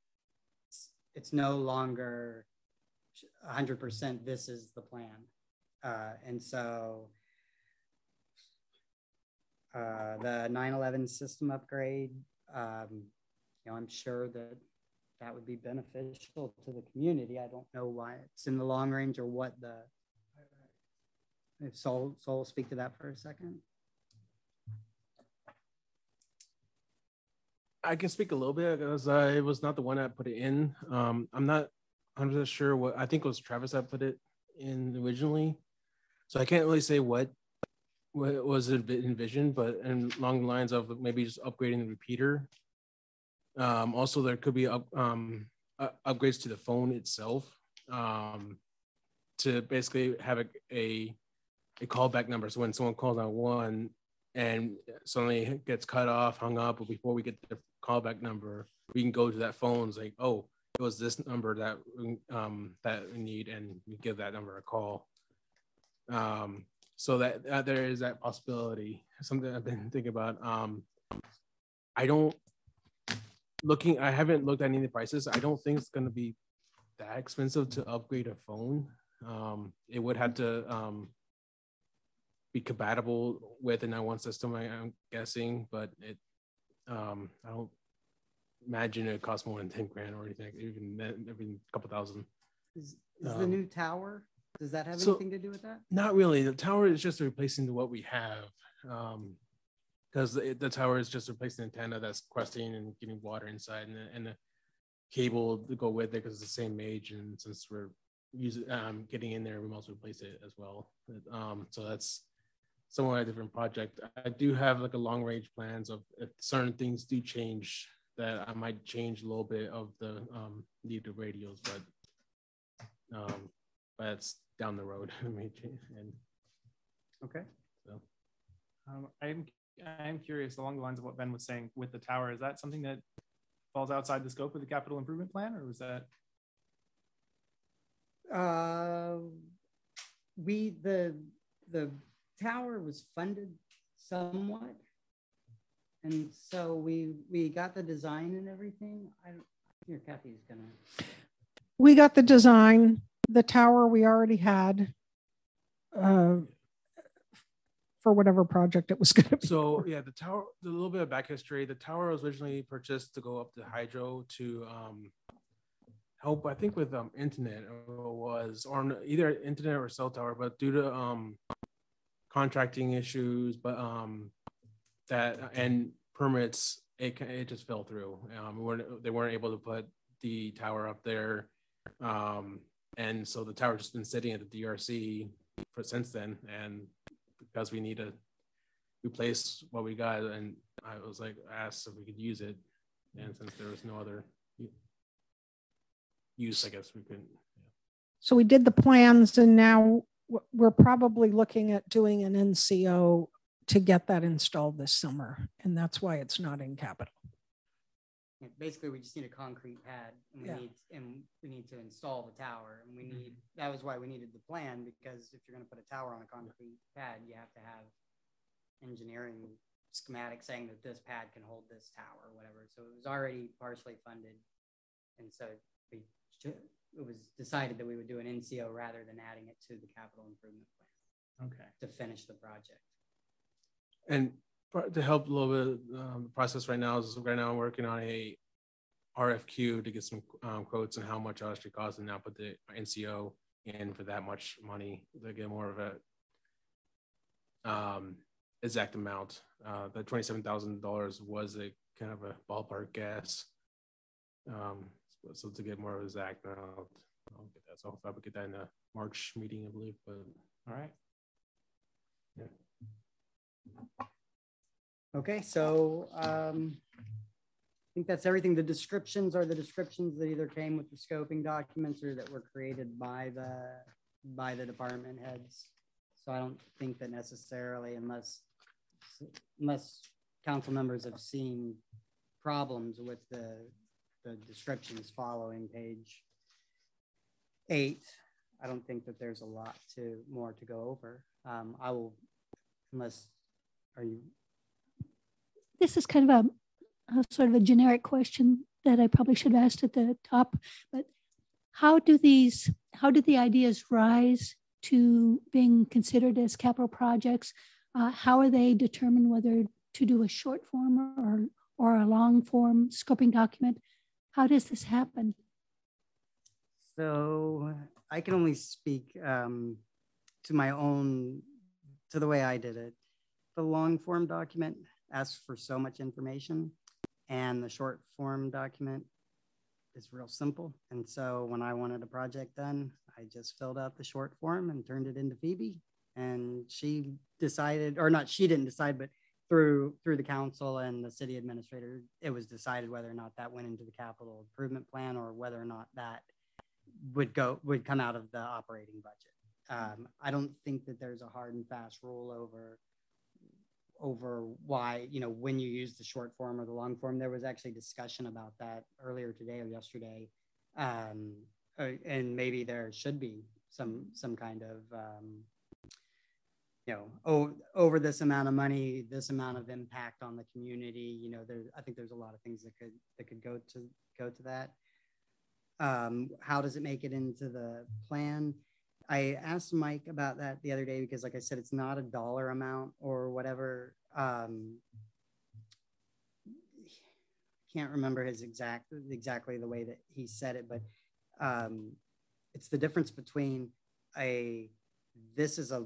no longer 100% this is the plan. And so the 9/11 system upgrade, you know, I'm sure that would be beneficial to the community. I don't know why it's in the long range or what if Sol speak to that for a second. I can speak a little bit because it was not the one that put it in. I'm not 100% sure what, I think it was Travis that put it in originally. So I can't really say what was envisioned, but along the lines of maybe just upgrading the repeater. Also, there could be upgrades to the phone itself to basically have a callback number. So when someone calls on one and suddenly gets cut off, hung up, or before we get the callback number, we can go to that phone. It's like, oh, it was this number that that we need, and we give that number a call. So that there is that possibility. Something I've been thinking about. I haven't looked at any of the prices. I don't think it's going to be that expensive to upgrade a phone. It would have to be compatible with an i1 system, I'm guessing, but I don't imagine it costs more than 10 grand or anything, even a couple thousand. Is the new tower, does that have so anything to do with that? Not really. The tower is just replacing what we have. Because the tower is just replacing the antenna that's crusting and getting water inside, and the cable to go with it because it's the same age. And since we're getting in there, we might as well replace it as well. So that's somewhat a different project. I do have like a long range plans of if certain things do change, that I might change a little bit of the need of radios, but it's down the road. And okay. So I'm curious along the lines of what Ben was saying with the tower. Is that something that falls outside the scope of the capital improvement plan, or was that? The tower was funded somewhat, and so we got the design and everything. Here, Kathy's gonna. We got the design. The tower we already had. For whatever project it was going to be. So yeah, the tower, a little bit of back history. The tower was originally purchased to go up to hydro to help, I think, with internet, or either internet or cell tower, but due to contracting issues, but that and permits, it just fell through. They weren't able to put the tower up there, and so the tower just been sitting at the DRC since then, and because we need to replace what we got, and I was like asked if we could use it, and since there was no other use, I guess we couldn't. Yeah. So we did the plans, and now we're probably looking at doing an NCO to get that installed this summer, and that's why it's not in capital. Yeah, basically, we just need a concrete pad, and we need to install the tower, and that was why we needed the plan, because if you're going to put a tower on a concrete pad, you have to have engineering schematic saying that this pad can hold this tower or whatever. So it was already partially funded, and so it was decided that we would do an NCO rather than adding it to the capital improvement plan. Okay. To finish the project. And to help a little bit, the process right now I'm working on a RFQ to get some quotes on how much it'll actually cost, and now put the NCO in for that much money to get more of a exact amount. The $27,000 was a kind of a ballpark guess. So to get more exact, I'll get that. So I'll get that in the March meeting, I believe. But all right. Yeah. Okay, so I think that's everything. The descriptions are the descriptions that either came with the scoping documents or that were created by the department heads. So I don't think that necessarily, unless council members have seen problems with the descriptions following page 8, I don't think that there's a lot more to go over. I will, This is kind of a sort of a generic question that I probably should have asked at the top, but how do the ideas rise to being considered as capital projects? How are they determined whether to do a short form or a long form scoping document? How does this happen? So I can only speak to the way I did it. The long form document asks for so much information, and the short form document is real simple. And so when I wanted a project done, I just filled out the short form and turned it into Phoebe, and she decided, or not, she didn't decide, but through the council and the city administrator, it was decided whether or not that went into the capital improvement plan or whether or not that would come out of the operating budget. I don't think that there's a hard and fast rule over over why, you know, when you use the short form or the long form. There was actually discussion about that earlier today or yesterday. And maybe there should be some kind of, you know, over this amount of money, this amount of impact on the community. You know, I think there's a lot of things that could go to that. How does it make it into the plan? I asked Mike about that the other day because, like I said, it's not a dollar amount or whatever. Can't remember his exactly the way that he said it, but it's the difference between this is a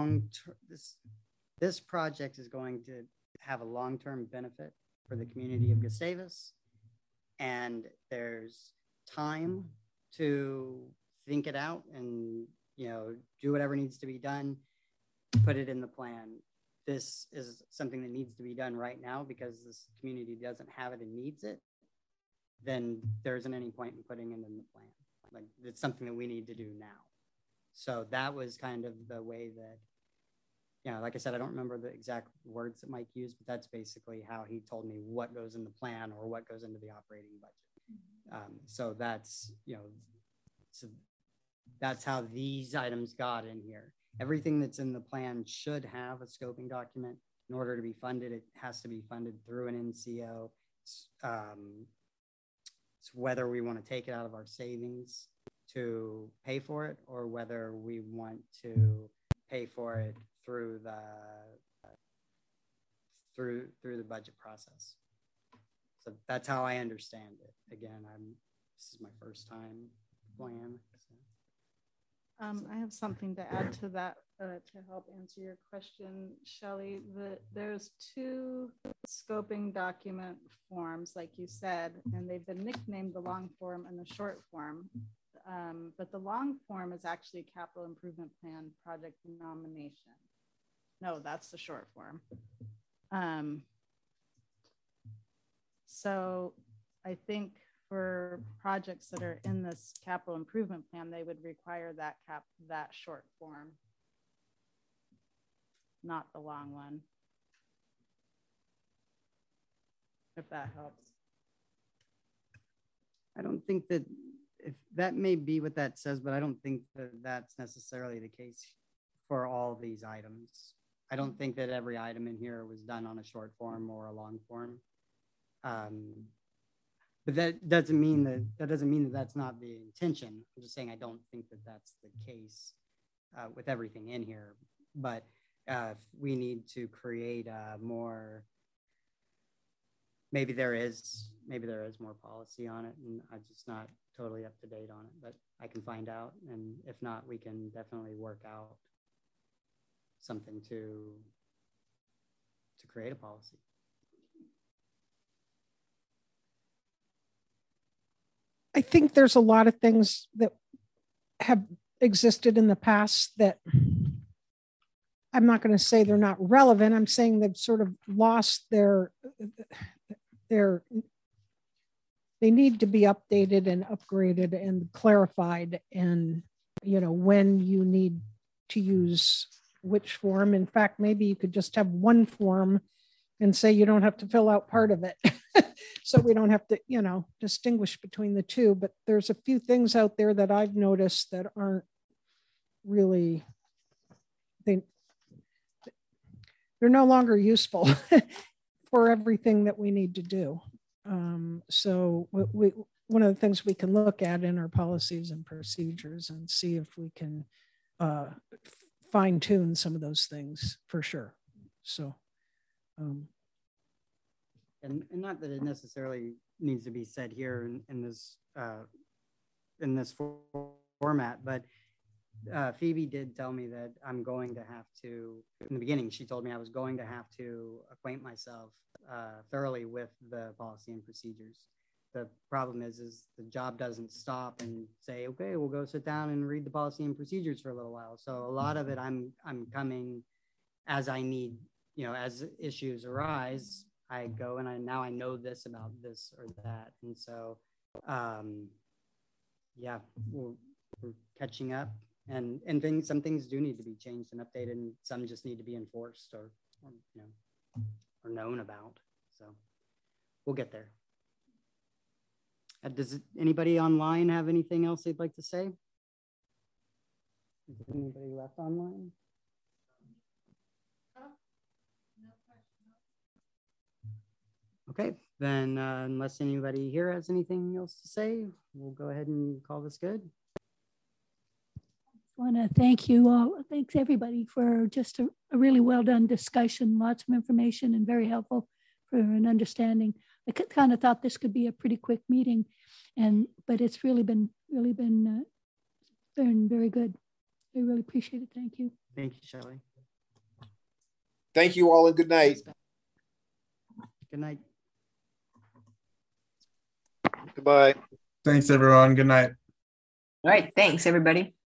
this project is going to have a long-term benefit for the community of Gustavus, and there's time to think it out and, you know, do whatever needs to be done, put it in the plan. This is something that needs to be done right now because this community doesn't have it and needs it, then there isn't any point in putting it in the plan. Like, it's something that we need to do now. So that was kind of the way that, you know, like I said, I don't remember the exact words that Mike used, but that's basically how he told me what goes in the plan or what goes into the operating budget. So that's, you know, so that's how these items got in here. Everything that's in the plan should have a scoping document. In order to be funded, it has to be funded through an NCO. It's whether we want to take it out of our savings to pay for it, or whether we want to pay for it through the budget process. So that's how I understand it. Again, this is my first time plan. So. I have something to add to that to help answer your question, Shelley. There's two scoping document forms, like you said, and they've been nicknamed the long form and the short form. But the long form is actually capital improvement plan project nomination. No, that's the short form. So I think for projects that are in this capital improvement plan, they would require that short form, not the long one, if that helps. I don't think that, if that may be what that says, but I don't think that that's necessarily the case for all these items. I don't think that every item in here was done on a short form or a long form. But that doesn't mean that that's not the intention. I'm just saying I don't think that that's the case with everything in here. But we need to create a more, maybe there is more policy on it, and I'm just not totally up to date on it. But I can find out, and if not, we can definitely work out something to create a policy. I think there's a lot of things that have existed in the past that I'm not going to say they're not relevant. I'm saying they've sort of lost they need to be updated and upgraded and clarified, and, you know, when you need to use which form. In fact, maybe you could just have one form and say you don't have to fill out part of it. So we don't have to, you know, distinguish between the two. But there's a few things out there that I've noticed that aren't really, they're no longer useful for everything that we need to do. So one of the things we can look at in our policies and procedures and see if we can fine tune some of those things for sure. So. And not that it necessarily needs to be said here in this format, but Phoebe did tell me that I'm going to have to, in the beginning, she told me I was going to have to acquaint myself thoroughly with the policy and procedures. The problem is the job doesn't stop and say, okay, we'll go sit down and read the policy and procedures for a little while. So a lot of it I'm coming as I need, you know, as issues arise, I go and now I know this about this or that. And so, yeah, we're catching up, and some things do need to be changed and updated, and some just need to be enforced or you know, or known about. So we'll get there. Does anybody online have anything else they'd like to say? Is anybody left online? Okay, then unless anybody here has anything else to say, we'll go ahead and call this good. I want to thank you all. Thanks everybody for just a really well done discussion, lots of information and very helpful for an understanding. I kind of thought this could be a pretty quick meeting, but it's really been very good. I really appreciate it. Thank you. Thank you, Shelley. Thank you all and good night. Good night. Goodbye. Thanks, everyone. Good night. All right. Thanks, everybody.